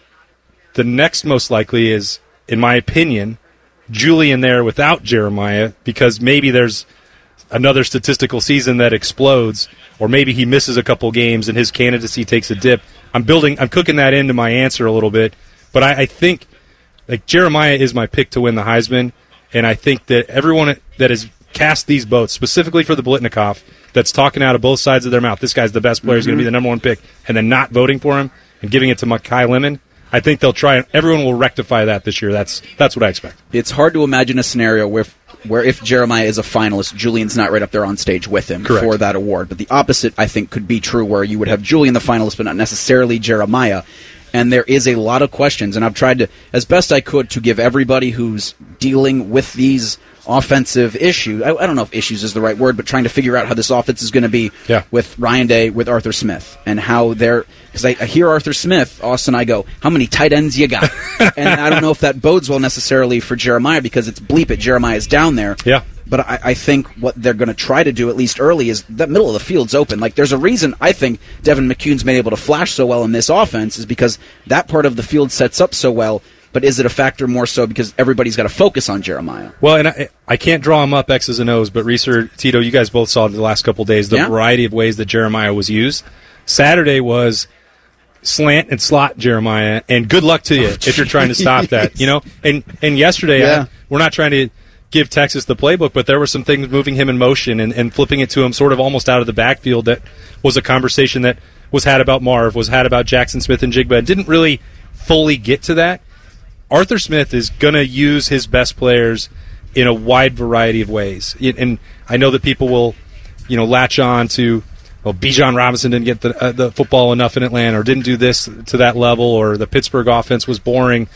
the next most likely is, in my opinion, Julian there without Jeremiah, because maybe there's another statistical season that explodes, or maybe he misses a couple games and his candidacy takes a dip. I'm cooking that into my answer a little bit, but I think like Jeremiah is my pick to win the Heisman, and I think that everyone that has cast these votes, specifically for the Biletnikoff, that's talking out of both sides of their mouth, this guy's the best player, he's going to be the number 1 pick, and then not voting for him and giving it to Mekhi Lemon, I think they'll try. Everyone will rectify that this year. That's what I expect. It's hard to imagine a scenario where if Jeremiah is a finalist, Julian's not right up there on stage with him for that award. But the opposite, I think, could be true, where you would have Julian the finalist, but not necessarily Jeremiah. And there is a lot of questions, and I've tried to, as best I could, to give everybody who's dealing with these offensive issues, I don't know if issues is the right word, but trying to figure out how this offense is going to be with Ryan Day, with Arthur Smith, and how because I hear Arthur Smith, Austin, I go, how many tight ends you got? And I don't know if that bodes well necessarily for Jeremiah, because it's bleep it, Jeremiah's down there. Yeah. But I think what they're going to try to do, at least early, is the middle of the field's open. Like, there's a reason I think Devin McCune's been able to flash so well in this offense, is because that part of the field sets up so well. But is it a factor more so because everybody's got to focus on Jeremiah? Well, and I can't draw them up X's and O's, but Reeser, Tito, you guys both saw the last couple of days the variety of ways that Jeremiah was used. Saturday was slant and slot Jeremiah, and good luck to you if you're trying to stop that. You know, and yesterday we're not trying to give Texas the playbook, but there were some things moving him in motion and flipping it to him sort of almost out of the backfield that was a conversation that was had about Marv, was had about Jackson Smith and Jigba, and didn't really fully get to that. Arthur Smith is going to use his best players in a wide variety of ways. And I know that people will, latch on to, well, Bijan Robinson didn't get the football enough in Atlanta, or didn't do this to that level, or the Pittsburgh offense was boring.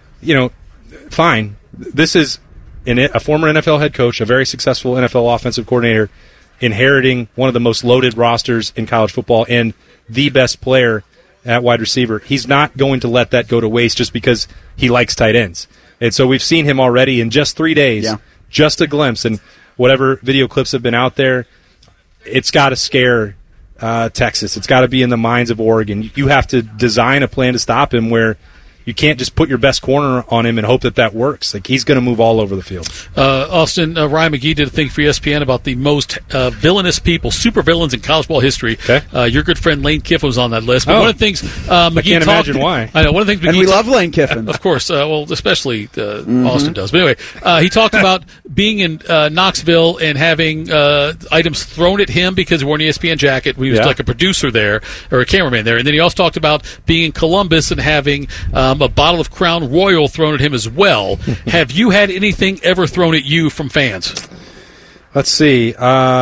Fine. This is a former NFL head coach, a very successful NFL offensive coordinator, inheriting one of the most loaded rosters in college football and the best player at wide receiver. He's not going to let that go to waste just because he likes tight ends. And so we've seen him already in just 3 days, just a glimpse, and whatever video clips have been out there, it's got to scare Texas. It's got to be in the minds of Oregon. You have to design a plan to stop him where you can't just put your best corner on him and hope that works. Like, he's going to move all over the field. Austin, Ryan McGee did a thing for ESPN about the most villainous people, super villains in college ball history. Okay. Your good friend Lane Kiffin was on that list. But one of the things McGee I can't imagine why. I know one of the things, and we love Lane Kiffin, of course. Well, especially Austin does. But anyway, he talked about being in Knoxville and having items thrown at him because he wore an ESPN jacket. He was like a producer there or a cameraman there, and then he also talked about being in Columbus and having a bottle of Crown Royal thrown at him as well. Have you had anything ever thrown at you from fans? Let's see.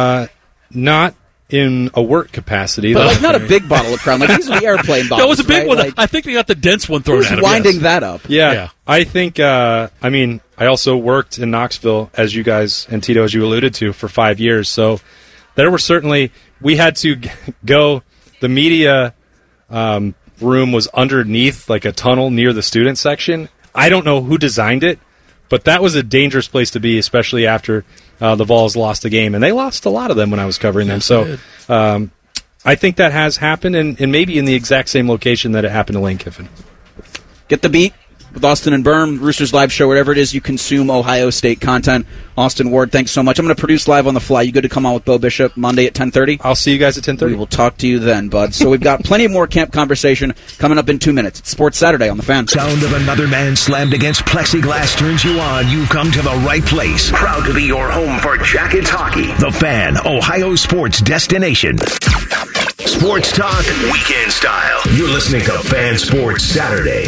Not in a work capacity. But like not a big bottle of Crown. Like these are the airplane bottles. No, it was a big right? one. Like, I think they got the dense one thrown at him. Winding that up. Yeah. I think, I also worked in Knoxville, as you guys, and Tito, as you alluded to, for 5 years. So there were certainly, we had to go, the media room was underneath like a tunnel near the student section. I don't know who designed it, but that was a dangerous place to be, especially after the Vols lost the game. And they lost a lot of them when I was covering them. So I think that has happened, and maybe in the exact same location that it happened to Lane Kiffin. Get the beat with Austin and Berm, Roosters Live Show, whatever it is you consume Ohio State content. Austin Ward, thanks so much. I'm going to produce live on the fly. You good to come on with Bo Bishop Monday at 10:30? I'll see you guys at 10:30. We will talk to you then, bud. So we've got plenty more camp conversation coming up in 2 minutes. It's Sports Saturday on The Fan. Sound of another man slammed against plexiglass turns you on. You've come to the right place. Proud to be your home for Jackets hockey. The Fan, Ohio sports destination. Sports talk, weekend style. You're listening to Fan Sports Saturday.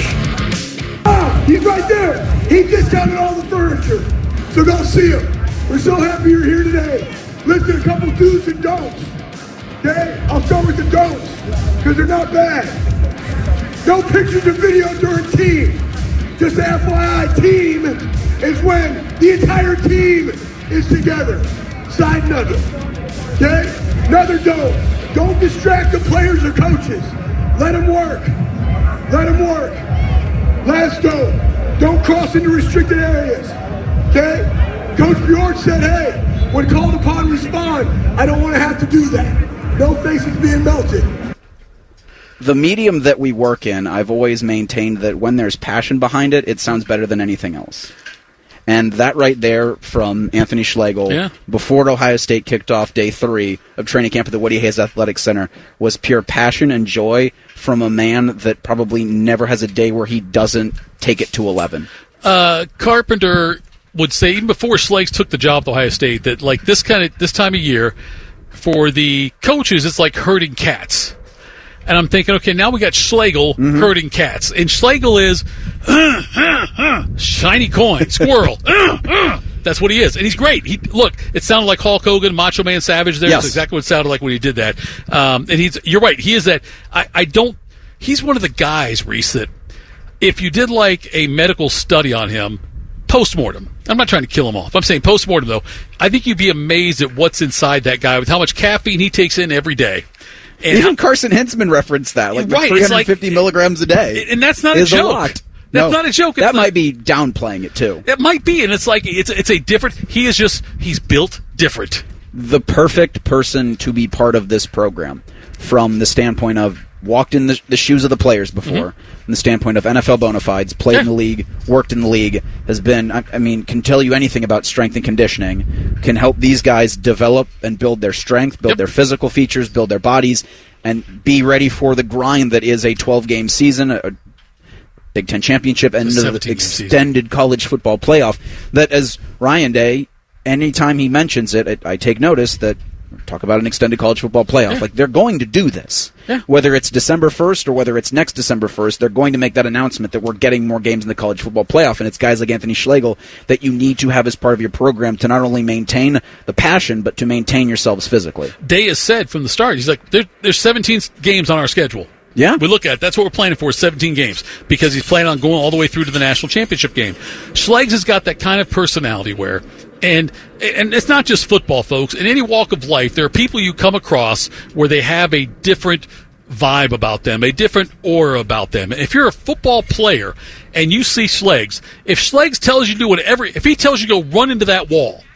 He's right there. He discounted all the furniture. So go see him. We're so happy you're here today. Listen, a couple do's and don'ts. Okay? I'll start with the don'ts, because they're not bad. No pictures or video during team. Just the FYI, team is when the entire team is together. Side nugget. Okay? Another don't. Don't distract the players or coaches. Let them work. Let them work. Last don't cross into restricted areas. Okay? Coach Bjork said, hey, when called upon, respond. I don't want to have to do that. No faces being melted. The medium that we work in, I've always maintained that when there's passion behind it, it sounds better than anything else. And that right there from Anthony Schlegel, before Ohio State kicked off day 3 of training camp at the Woody Hayes Athletic Center, was pure passion and joy from a man that probably never has a day where he doesn't take it to 11. Carpenter would say, even before Schlegel took the job at Ohio State, that like this time of year, for the coaches, it's like herding cats. And I'm thinking, okay, now we got Schlegel herding cats. And Schlegel is shiny coin, squirrel. That's what he is. And he's great. Look, it sounded like Hulk Hogan, Macho Man Savage there. That's exactly what it sounded like when he did that. And you're right. He is that. He's one of the guys, Reese, that if you did like a medical study on him, post-mortem. I'm not trying to kill him off. I'm saying post-mortem, though. I think you'd be amazed at what's inside that guy with how much caffeine he takes in every day. And even Carson Hintzman referenced that, like 350 milligrams a day. And that's not a joke. That's not a joke. That might be downplaying it, too. It might be, and it's like, it's a different, he's built different. The perfect person to be part of this program from the standpoint of walked in the shoes of the players before, from the standpoint of NFL bona fides, played in the league, worked in the league, has been, can tell you anything about strength and conditioning, can help these guys develop and build their strength, build their physical features, build their bodies, and be ready for the grind that is a 12-game season, a Big Ten championship, and the extended college football playoff. That, as Ryan Day, anytime he mentions it, I take notice that talk about an extended college football playoff. Like, they're going to do this. Whether it's December 1st or whether it's next December 1st, they're going to make that announcement that we're getting more games in the college football playoff. And it's guys like Anthony Schlegel that you need to have as part of your program to not only maintain the passion, but to maintain yourselves physically. Day has said from the start, he's like, there's 17 games on our schedule. Yeah. We look at it. That's what we're planning for, 17 games, because he's planning on going all the way through to the national championship game. Schlegel has got that kind of personality where, and it's not just football, folks. In any walk of life, there are people you come across where they have a different vibe about them, a different aura about them. If you're a football player and you see Schlegel, if Schlegel tells you to do whatever, if he tells you to go run into that wall,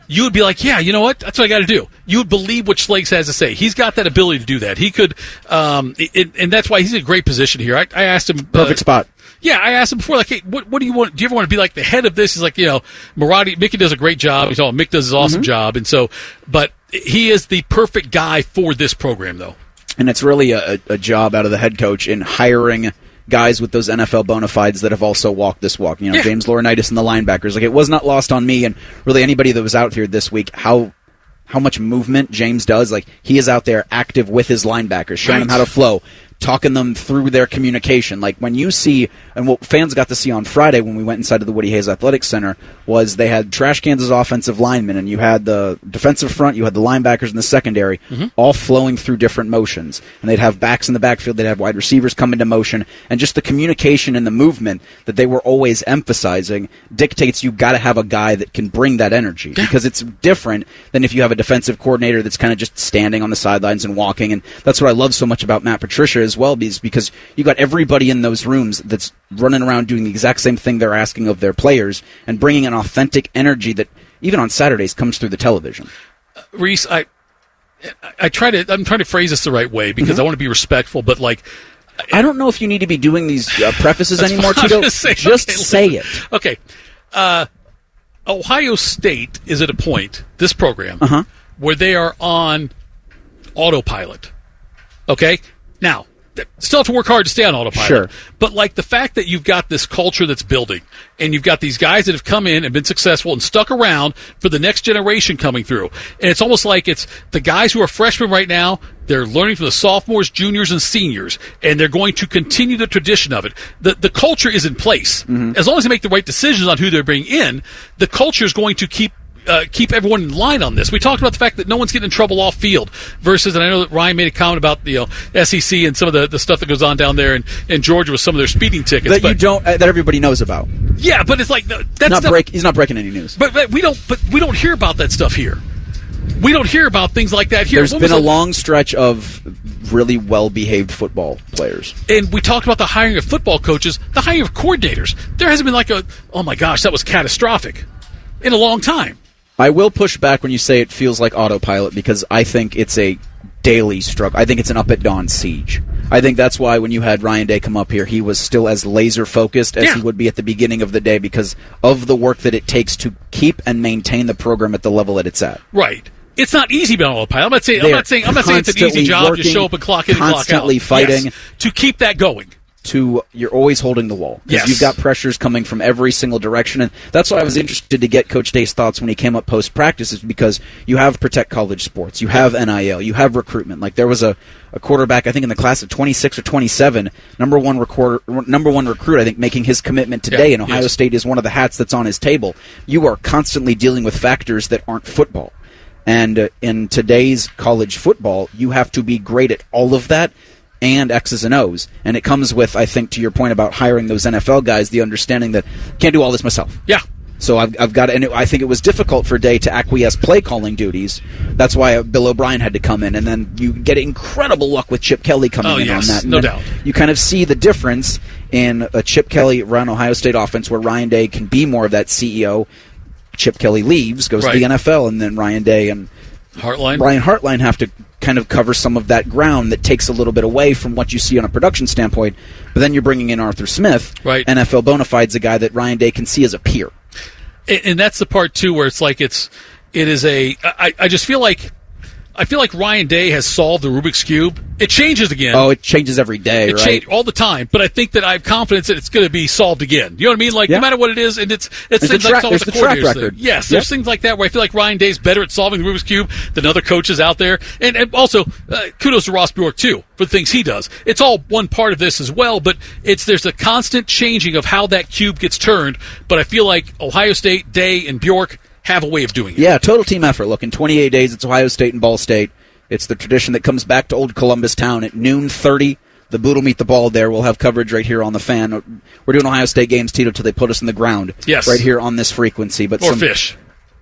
you would be like, yeah, you know what? That's what I got to do. You would believe what Schlegel has to say. He's got that ability to do that. He could, and that's why he's in a great position here. I asked him. Perfect spot. Yeah, I asked him before, like, hey, what do you want? Do you ever want to be like the head of this? He's like, Mickey does a great job. He's all, Mick does his awesome job. And so, but he is the perfect guy for this program, though. And it's really a job out of the head coach in hiring guys with those NFL bona fides that have also walked this walk. James Laurinaitis and the linebackers. Like, it was not lost on me and really anybody that was out here this week how much movement James does. Like, he is out there active with his linebackers, showing them how to flow, talking them through their communication. Like, when you see, and what fans got to see on Friday when we went inside of the Woody Hayes Athletic Center, was they had trash cans as offensive linemen, and you had the defensive front, you had the linebackers in the secondary, all flowing through different motions. And they'd have backs in the backfield, they'd have wide receivers come into motion, and just the communication and the movement that they were always emphasizing dictates you got to have a guy that can bring that energy, because it's different than if you have a defensive coordinator that's kind of just standing on the sidelines and walking. And that's what I love so much about Matt Patricia as well, because you got everybody in those rooms that's running around doing the exact same thing they're asking of their players and bringing an authentic energy that even on Saturdays comes through the television. Reese, I'm trying to phrase this the right way because I want to be respectful, but like, I don't know if you need to be doing these prefaces anymore, Tito. Just say it. Okay. Ohio State is at a point, this program, where they are on autopilot. Okay? Now, still have to work hard to stay on autopilot. Sure. But like the fact that you've got this culture that's building, and you've got these guys that have come in and been successful and stuck around for the next generation coming through. And it's almost like it's the guys who are freshmen right now, they're learning from the sophomores, juniors, and seniors, and they're going to continue the tradition of it. The culture is in place. As long as they make the right decisions on who they're bringing in, the culture is going to keep everyone in line on this. We talked about the fact that no one's getting in trouble off field versus, and I know that Ryan made a comment about the SEC and some of the stuff that goes on down there in Georgia with some of their speeding tickets that everybody knows about. Yeah, but it's like he's not breaking any news. But we don't hear about that stuff here. We don't hear about things like that here. There's been a long stretch of really well-behaved football players. And we talked about the hiring of football coaches, the hiring of coordinators. There hasn't been like oh my gosh, that was catastrophic in a long time. I will push back when you say it feels like autopilot, because I think it's a daily struggle. I think it's an up-at-dawn siege. I think that's why when you had Ryan Day come up here, he was still as laser-focused as he would be at the beginning of the day because of the work that it takes to keep and maintain the program at the level that it's at. Right. It's not easy being on autopilot. I'm not saying it's an easy job to show up and clock in and clock out. Constantly fighting. Yes, to keep that going. You're always holding the wall. Yes. You've got pressures coming from every single direction. And that's why I was interested to get Coach Day's thoughts when he came up post-practice, is because you have Protect College Sports, you have NIL, you have recruitment. Like, there was a quarterback, I think in the class of 26 or 27, number one recruit, I think, making his commitment today, and Ohio State is one of the hats that's on his table. You are constantly dealing with factors that aren't football. And in today's college football, you have to be great at all of that and X's and O's. And it comes with, I think, to your point about hiring those NFL guys, the understanding that I can't do all this myself. Yeah. So I've got to, and I think it was difficult for Day to acquiesce play calling duties. That's why Bill O'Brien had to come in, and then you get incredible luck with Chip Kelly coming in on that. And no doubt. You kind of see the difference in a Chip Kelly run Ohio State offense where Ryan Day can be more of that CEO. Chip Kelly leaves, goes to the NFL, and then Ryan Day and Brian Hartline have to kind of cover some of that ground that takes a little bit away from what you see on a production standpoint. But then you're bringing in Arthur Smith, NFL bona fide's a guy that Ryan Day can see as a peer. And that's the part too where it's like I just feel like Ryan Day has solved the Rubik's Cube. It changes again. Oh, it changes every day, right? It changes all the time. But I think that I have confidence that it's going to be solved again. You know what I mean? Like, no matter what it is, and it's things like there's the track record. Yes, there's things like that where I feel like Ryan Day's better at solving the Rubik's Cube than other coaches out there. And also, kudos to Ross Bjork, too, for the things he does. It's all one part of this as well, but there's a constant changing of how that cube gets turned. But I feel like Ohio State, Day, and Bjork have a way of doing it. Yeah, total team effort. Look, in 28 days, it's Ohio State and Ball State. It's the tradition that comes back to old Columbus Town at noon 30. The boot will meet the ball there. We'll have coverage right here on the Fan. We're doing Ohio State games, Tito, till they put us in the ground. Yes. Right here on this frequency. But fish.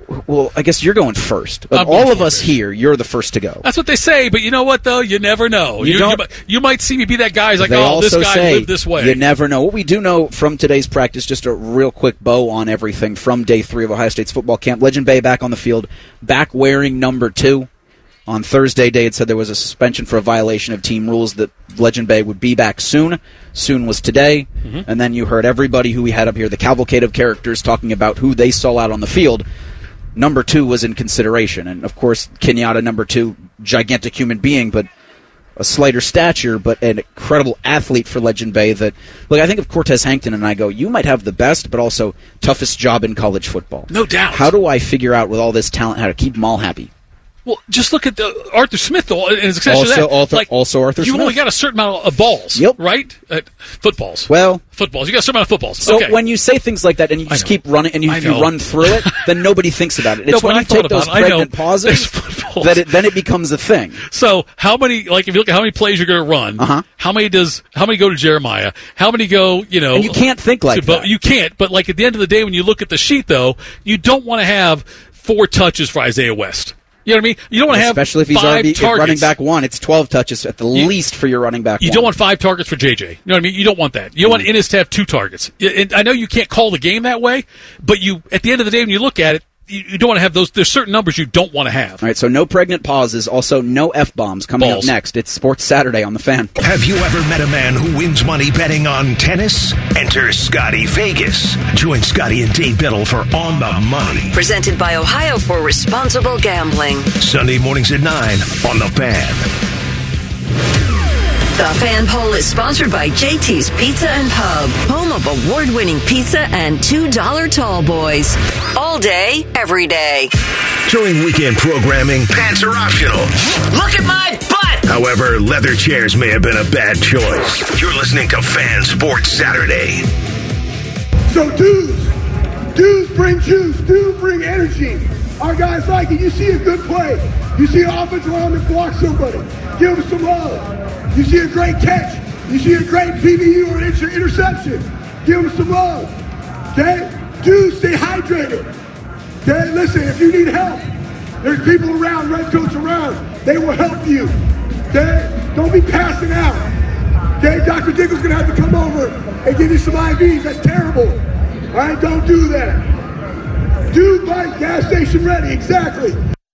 Well, I guess you're going first. Of I'm all going of us here, you're the first to go. That's what they say, but you know what, though? You never know. You might see me be that guy who's like, They oh, this also guy say lived this way. You never know. What we do know from today's practice, just a real quick bow on everything from day 3 of Ohio State's football camp. Legend Bay back on the field, back wearing number 2. On Thursday, Day had said there was a suspension for a violation of team rules, that Legend Bay would be back soon. Soon was today. Mm-hmm. And then you heard everybody who we had up here, the cavalcade of characters, talking about who they saw out on the field. Number 2 was in consideration. And, of course, Kenyatta, number 2, gigantic human being, but a slighter stature, but an incredible athlete for Legend Bay. That, look, I think of Cortez Hankton, and I go, you might have the best, but also toughest job in college football. No doubt. How do I figure out, with all this talent, how to keep them all happy? Well, just look at Arthur Smith, though, and his success to that. Also Arthur Smith. You only got a certain amount of balls, right? Footballs. Well, footballs. You got a certain amount of footballs. So okay. when you say things like that and you just keep running, and if you run through it, then nobody thinks about it. It's when you take those pregnant pauses that then it becomes a thing. So how many, like, if you look at how many plays you're going to run, how many go to Jeremiah? How many go, And you can't think like that. You can't, but like at the end of the day, when you look at the sheet, though, you don't want to have 4 touches for Isaiah West. You know what I mean? You don't want to have especially if he's 5 already targets. Running back 1. It's 12 touches at the least for your running back. You don't want 5 targets for JJ. You know what I mean? You don't want that. You don't want Innis to have 2 targets. And I know you can't call the game that way, but at the end of the day, when you look at it, you don't want to have those. There's certain numbers you don't want to have. All right, so no pregnant pauses. Also, no F-bombs coming up next. It's Sports Saturday on The Fan. Have you ever met a man who wins money betting on tennis? Enter Scotty Vegas. Join Scotty and Dave Biddle for On the Money. Presented by Ohio for Responsible Gambling. Sunday mornings at 9 on The Fan. The Fan Poll is sponsored by JT's Pizza and Pub, home of award-winning pizza and $2 tall boys. All day, every day. During weekend programming, pants are optional. Look at my butt! However, leather chairs may have been a bad choice. You're listening to Fan Sports Saturday. So dudes bring juice, dudes bring energy. Our guys like it. You see a good play. You see an offensive lineman block somebody. Give them some love. You see a great catch. You see a great PBU or interception. Give them some love. Okay? Dudes, stay hydrated. Okay? Listen, if you need help, there's people around, Red Coats around. They will help you. Okay? Don't be passing out. Okay? Dr. Diggle's going to have to come over and give you some IVs. That's terrible. All right? Don't do that. Dude, like gas station ready. Exactly.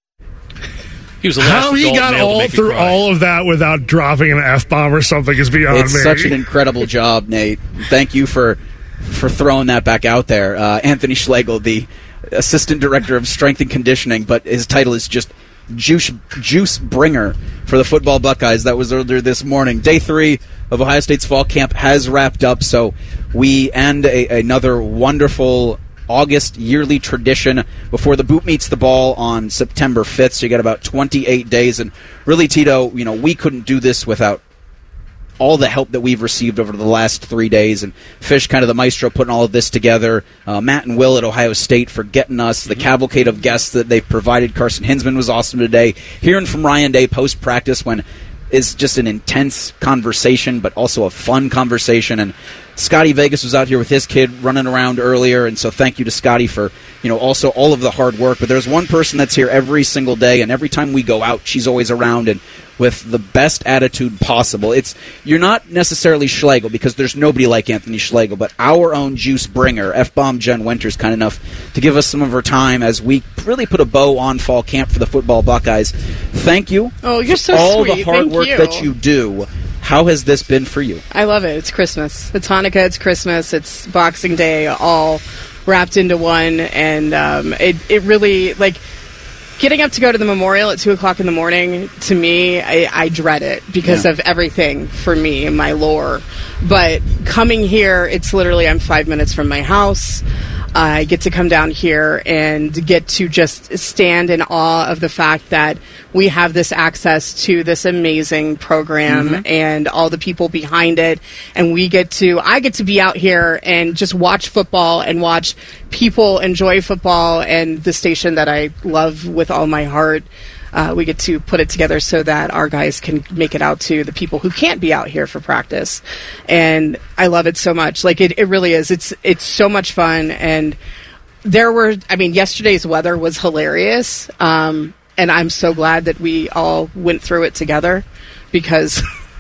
He was the last How he got all through all of that without dropping an F-bomb or something is beyond me. It's such an incredible job, Nate. Thank you for throwing that back out there. Anthony Schlegel, the Assistant Director of Strength and Conditioning, but his title is just Juice Bringer for the football Buckeyes. That was earlier this morning. Day 3 of Ohio State's fall camp has wrapped up, so we end another wonderful August yearly tradition before the boot meets the ball on September 5th. So you got about 28 days. And really, Tito, we couldn't do this without all the help that we've received over the last 3 days. And Fish, kind of the maestro, putting all of this together. Matt and Will at Ohio State for getting us the cavalcade of guests that they've provided. Carson Hinsman was awesome today. Hearing from Ryan Day post-practice when is just an intense conversation, but also a fun conversation. And Scotty Vegas was out here with his kid running around earlier, and so thank you to Scotty for also all of the hard work. But there's one person that's here every single day, and every time we go out, she's always around and with the best attitude possible. You're not necessarily Schlegel, because there's nobody like Anthony Schlegel, but our own juice bringer, F-Bomb Jen Winters, kind enough to give us some of her time as we really put a bow on fall camp for the football Buckeyes. Thank you. Oh, you're so all sweet. the hard work that you do. How has this been for you? I love it. It's Christmas. It's Hanukkah. It's Christmas. It's Boxing Day, all wrapped into one. And it really, getting up to go to the memorial at 2 o'clock in the morning, to me, I dread it because of everything for me and my lore. But coming here, it's literally, I'm 5 minutes from my house. I get to come down here and get to just stand in awe of the fact that we have this access to this amazing program and all the people behind it. And I get to be out here and just watch football and watch people enjoy football, and the station that I love with all my heart. We get to put it together so that our guys can make it out to the people who can't be out here for practice. And I love it so much. It really is. It's so much fun. And yesterday's weather was hilarious, and I'm so glad that we all went through it together, because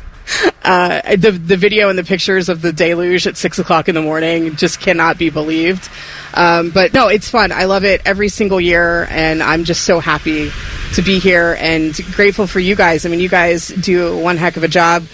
the video and the pictures of the deluge at 6 o'clock in the morning just cannot be believed. But no, it's fun. I love it every single year, and I'm just so happy to be here and grateful for you guys. I mean, you guys do one heck of a job.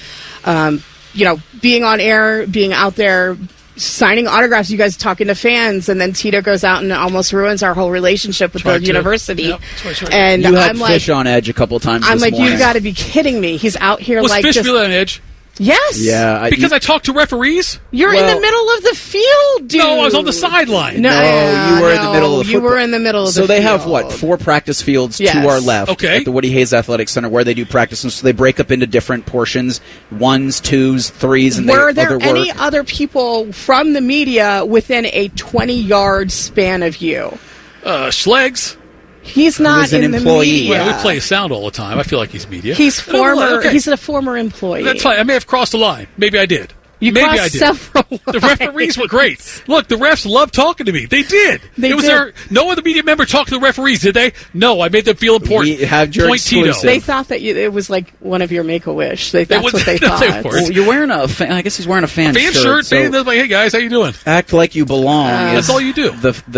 Being on air, being out there, signing autographs, you guys talking to fans, and then Tito goes out and almost ruins our whole relationship with the university. Yep. And you had I'm Fish like, on edge a couple times. I'm this like, morning. you got to be kidding me! He's out here Was like Fish just really on edge? Yes. Yeah. Because I talked to referees? You're in the middle of the field, dude. No, I was on the sideline. No, you were in the middle of the You were in the middle of the So they have, field. 4 practice fields Yes. to our left Okay. at the Woody Hayes Athletic Center where they do practice. And so they break up into different portions, 1s, 2s, 3s, and Were they there other any work. other people from the media within a 20-yard span of you? Schlegs. He's not was an in the employee. media. Well, we play sound all the time. I feel like he's media. He's And I'm like, former. okay, He's a former employee. that's fine. I may have crossed the line. Maybe I did. You Maybe crossed I did. several The referees were great. Look, the refs loved talking to me. They did. They was did. there no other media member talked to the referees, did they? No, I made them feel important. We have your Point Tito. exclusive. They thought that it was like one of your Make-A-Wish. That's was- what they no, they thought. weren't. Well, you're wearing I guess he's wearing a fan shirt. so They're like, hey guys, how you doing? act like you belong. That's is all you do.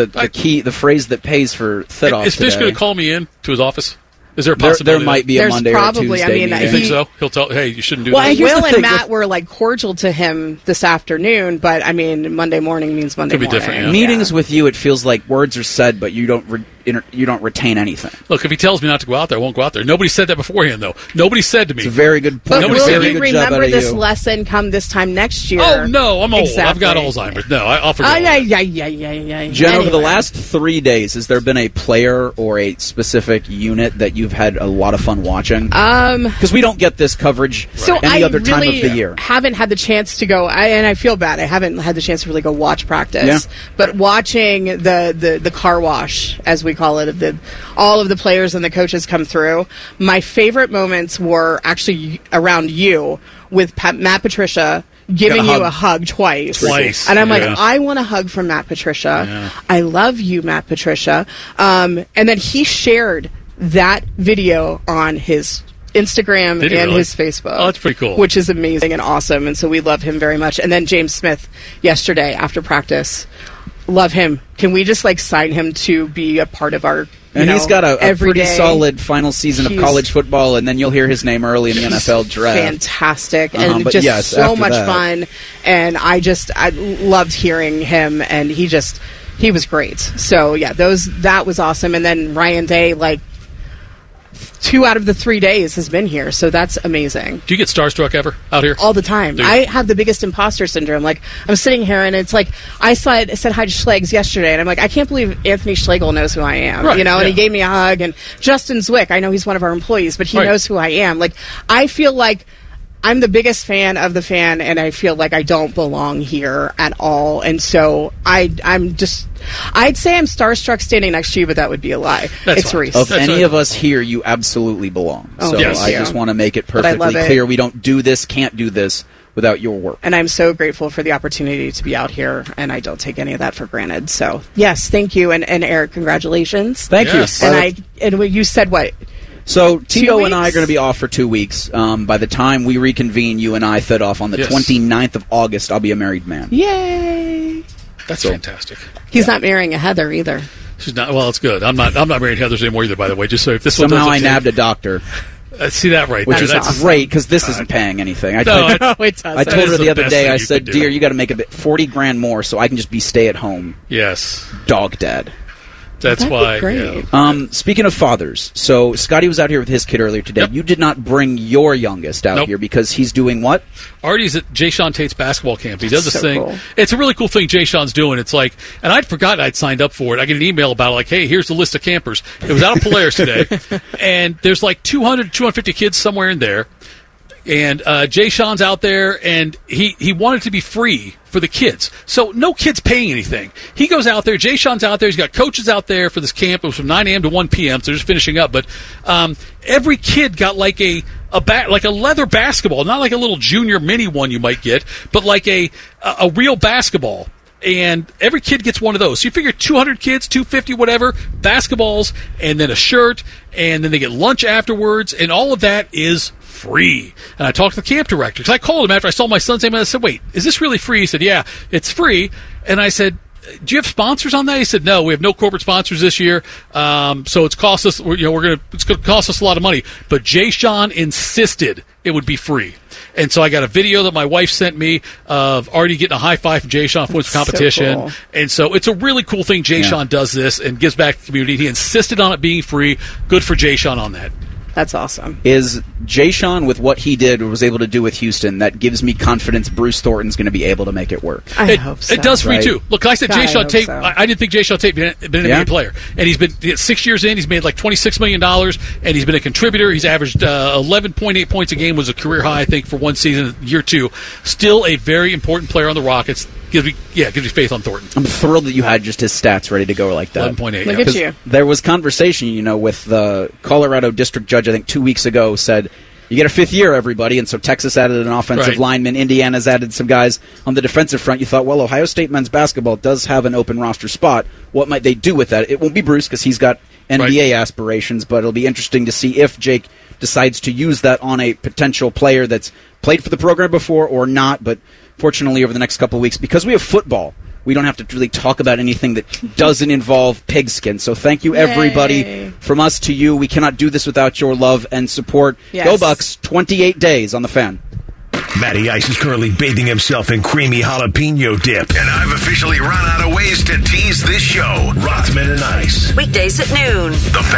The phrase that pays for Thidoff Is Fish today. going to call me in to his office? Is there a There possibility? might be a There's Monday probably, or a I Tuesday mean, meeting. You think so? He'll tell, hey, you shouldn't do Well, that. Will and Matt were like cordial to him this afternoon, but I mean, Monday morning means Monday Could be morning. different, yeah. Meetings with you, it feels like words are said, but you don't retain anything. Look, if he tells me not to go out there, I won't go out there. Nobody said that beforehand, though. Nobody said to me. It's a very good But point. will Very you good job out remember of this you. lesson come this time next year? Oh, no, I'm old. I've got Exactly. Alzheimer's. No, I'll forget. Oh, all yeah, that. yeah. Jen, over the Anyway. last 3 days, has there been a player or a specific unit that you've had a lot of fun watching? Because we don't get this coverage So any I other time really of the year. haven't had the chance to go, and I feel bad. I haven't had the chance to really go watch practice. Yeah. But watching the car wash, as we call it, of all of the players and the coaches come through, my favorite moments were actually around you with Matt Patricia giving Got a you hug. a hug twice. Twice, And I'm like, yeah. I want a hug from Matt Patricia. Yeah. I love you, Matt Patricia. And then he shared that video on his Instagram Did he and really? his Facebook. Oh, that's pretty cool. Which is amazing and awesome, and so we love him very much. And then James Smith yesterday after practice, love him. Can we just sign him to be a part of our? And he's got a every pretty day? solid final season of He's- college football, and then you'll hear his name early in the NFL draft. Fantastic and But just yes, so after much that- fun. And I loved hearing him, and he was great. So yeah, that was awesome. And then Ryan Day, 2 out of the 3 days has been here, so that's amazing. Do you get starstruck ever out here? All the time. Do you? I have the biggest imposter syndrome. I'm sitting here, and it's I said hi to Schlegs yesterday, and I'm like, I can't believe Anthony Schlegel knows who I am, Right, and yeah. he gave me a hug. And Justin Zwick, I know he's one of our employees, but he Right. knows who I am. I feel like I'm the biggest fan of the fan, and I feel like I don't belong here at all. And so I'd say I'm starstruck standing next to you, but that would be a lie. It's Reese. Of any of us here, you absolutely belong. Oh, So yes. I Yeah. just want to make it But I perfectly love it. clear. We don't do this, can't do this without your work. And I'm so grateful for the opportunity to be out here, and I don't take any of that for granted. So, yes, thank you, and Eric, congratulations. Thank you. And when you said what? So Tito 2 and I are weeks? going to be off for 2 weeks. By the time we reconvene, you and I fed off on the Yes. 29th of August. I'll be a married man. Yay! That's fantastic. He's not marrying a Heather either. She's not. Well, it's good. I'm not marrying Heather's anymore either. By the way, just so if this Somehow one I doesn't nabbed a doctor, see that right which there. is That's great because this isn't paying anything. I No, told, it doesn't. I That told is her the the other best day. thing I you said, could do. "Dear, you got to make a bit $40,000 more so I can just be stay at home." Yes, dog dad. That's That'd be why. great. Yeah. Speaking of fathers, so Scotty was out here with his kid earlier today. You did not bring your youngest out Nope. here because he's doing what? Artie's at Jay Sean Tate's basketball camp. He does this So thing. cool. It's a really cool thing Jay Sean's doing. It's and I'd forgotten I'd signed up for it. I get an email about it, hey, here's the list of campers. It was out of Polaris today, and there's 200, 250 kids somewhere in there. And Jay Sean's out there, and he wanted to be free for the kids. So no kids paying anything. He goes out there. Jay Sean's out there. He's got coaches out there for this camp. It was from 9 a.m. to 1 p.m., so they're just finishing up. But every kid got like a leather basketball, not like a little junior mini one you might get, but like a real basketball And every kid gets one of those. So you figure 200 kids, 250, whatever, basketballs, and then a shirt, and then they get lunch afterwards, and all of that is free. And I talked to the camp director, because I called him after I saw my son's name, and I said, wait, is this really free? He said, yeah, it's free. And I said, do you have sponsors on that? He said, no, we have no corporate sponsors this year. So it's cost us, it's going to cost us a lot of money. But Jay Sean insisted it would be free. And so I got a video that my wife sent me of Artie getting a high five from Jay Sean for his competition. So cool. And so it's a really cool thing. Jay Sean does this and gives back to the community. He insisted on it being free. Good for Jay Sean on that. That's awesome. Is Jay Sean, with what he did or was able to do with Houston, that gives me confidence Bruce Thornton's going to be able to make it work. I hope so. It does for me, Right. too. Look, I said Jay Sean Tate, so. I didn't think Jay Sean Tate been an NBA player. And he's been 6 years in, he's made like $26 million, and he's been a contributor. He's averaged 11.8 points a game, was a career high, I think, for one season, year two. Still a very important player on the Rockets. Gives me faith on Thornton. I'm thrilled that you had just his stats ready to go like that. 11.8. Look at you. There was conversation, with the Colorado district judge, I think 2 weeks ago, said, you get a fifth year, everybody. And so Texas added an offensive lineman. Indiana's added some guys on the defensive front. You thought, well, Ohio State men's basketball does have an open roster spot. What might they do with that? It won't be Bruce because he's got NBA aspirations, but it'll be interesting to see if Jake decides to use that on a potential player that's played for the program before or not. But fortunately, over the next couple of weeks, because we have football, we don't have to really talk about anything that doesn't involve pigskin. So thank you, everybody. Yay. From us to you, we cannot do this without your love and support. Yes. Go Bucks, 28 days on the Fan. Matty Ice is currently bathing himself in creamy jalapeno dip. And I've officially run out of ways to tease this show. Rothman and Ice. Weekdays at noon. The Fan.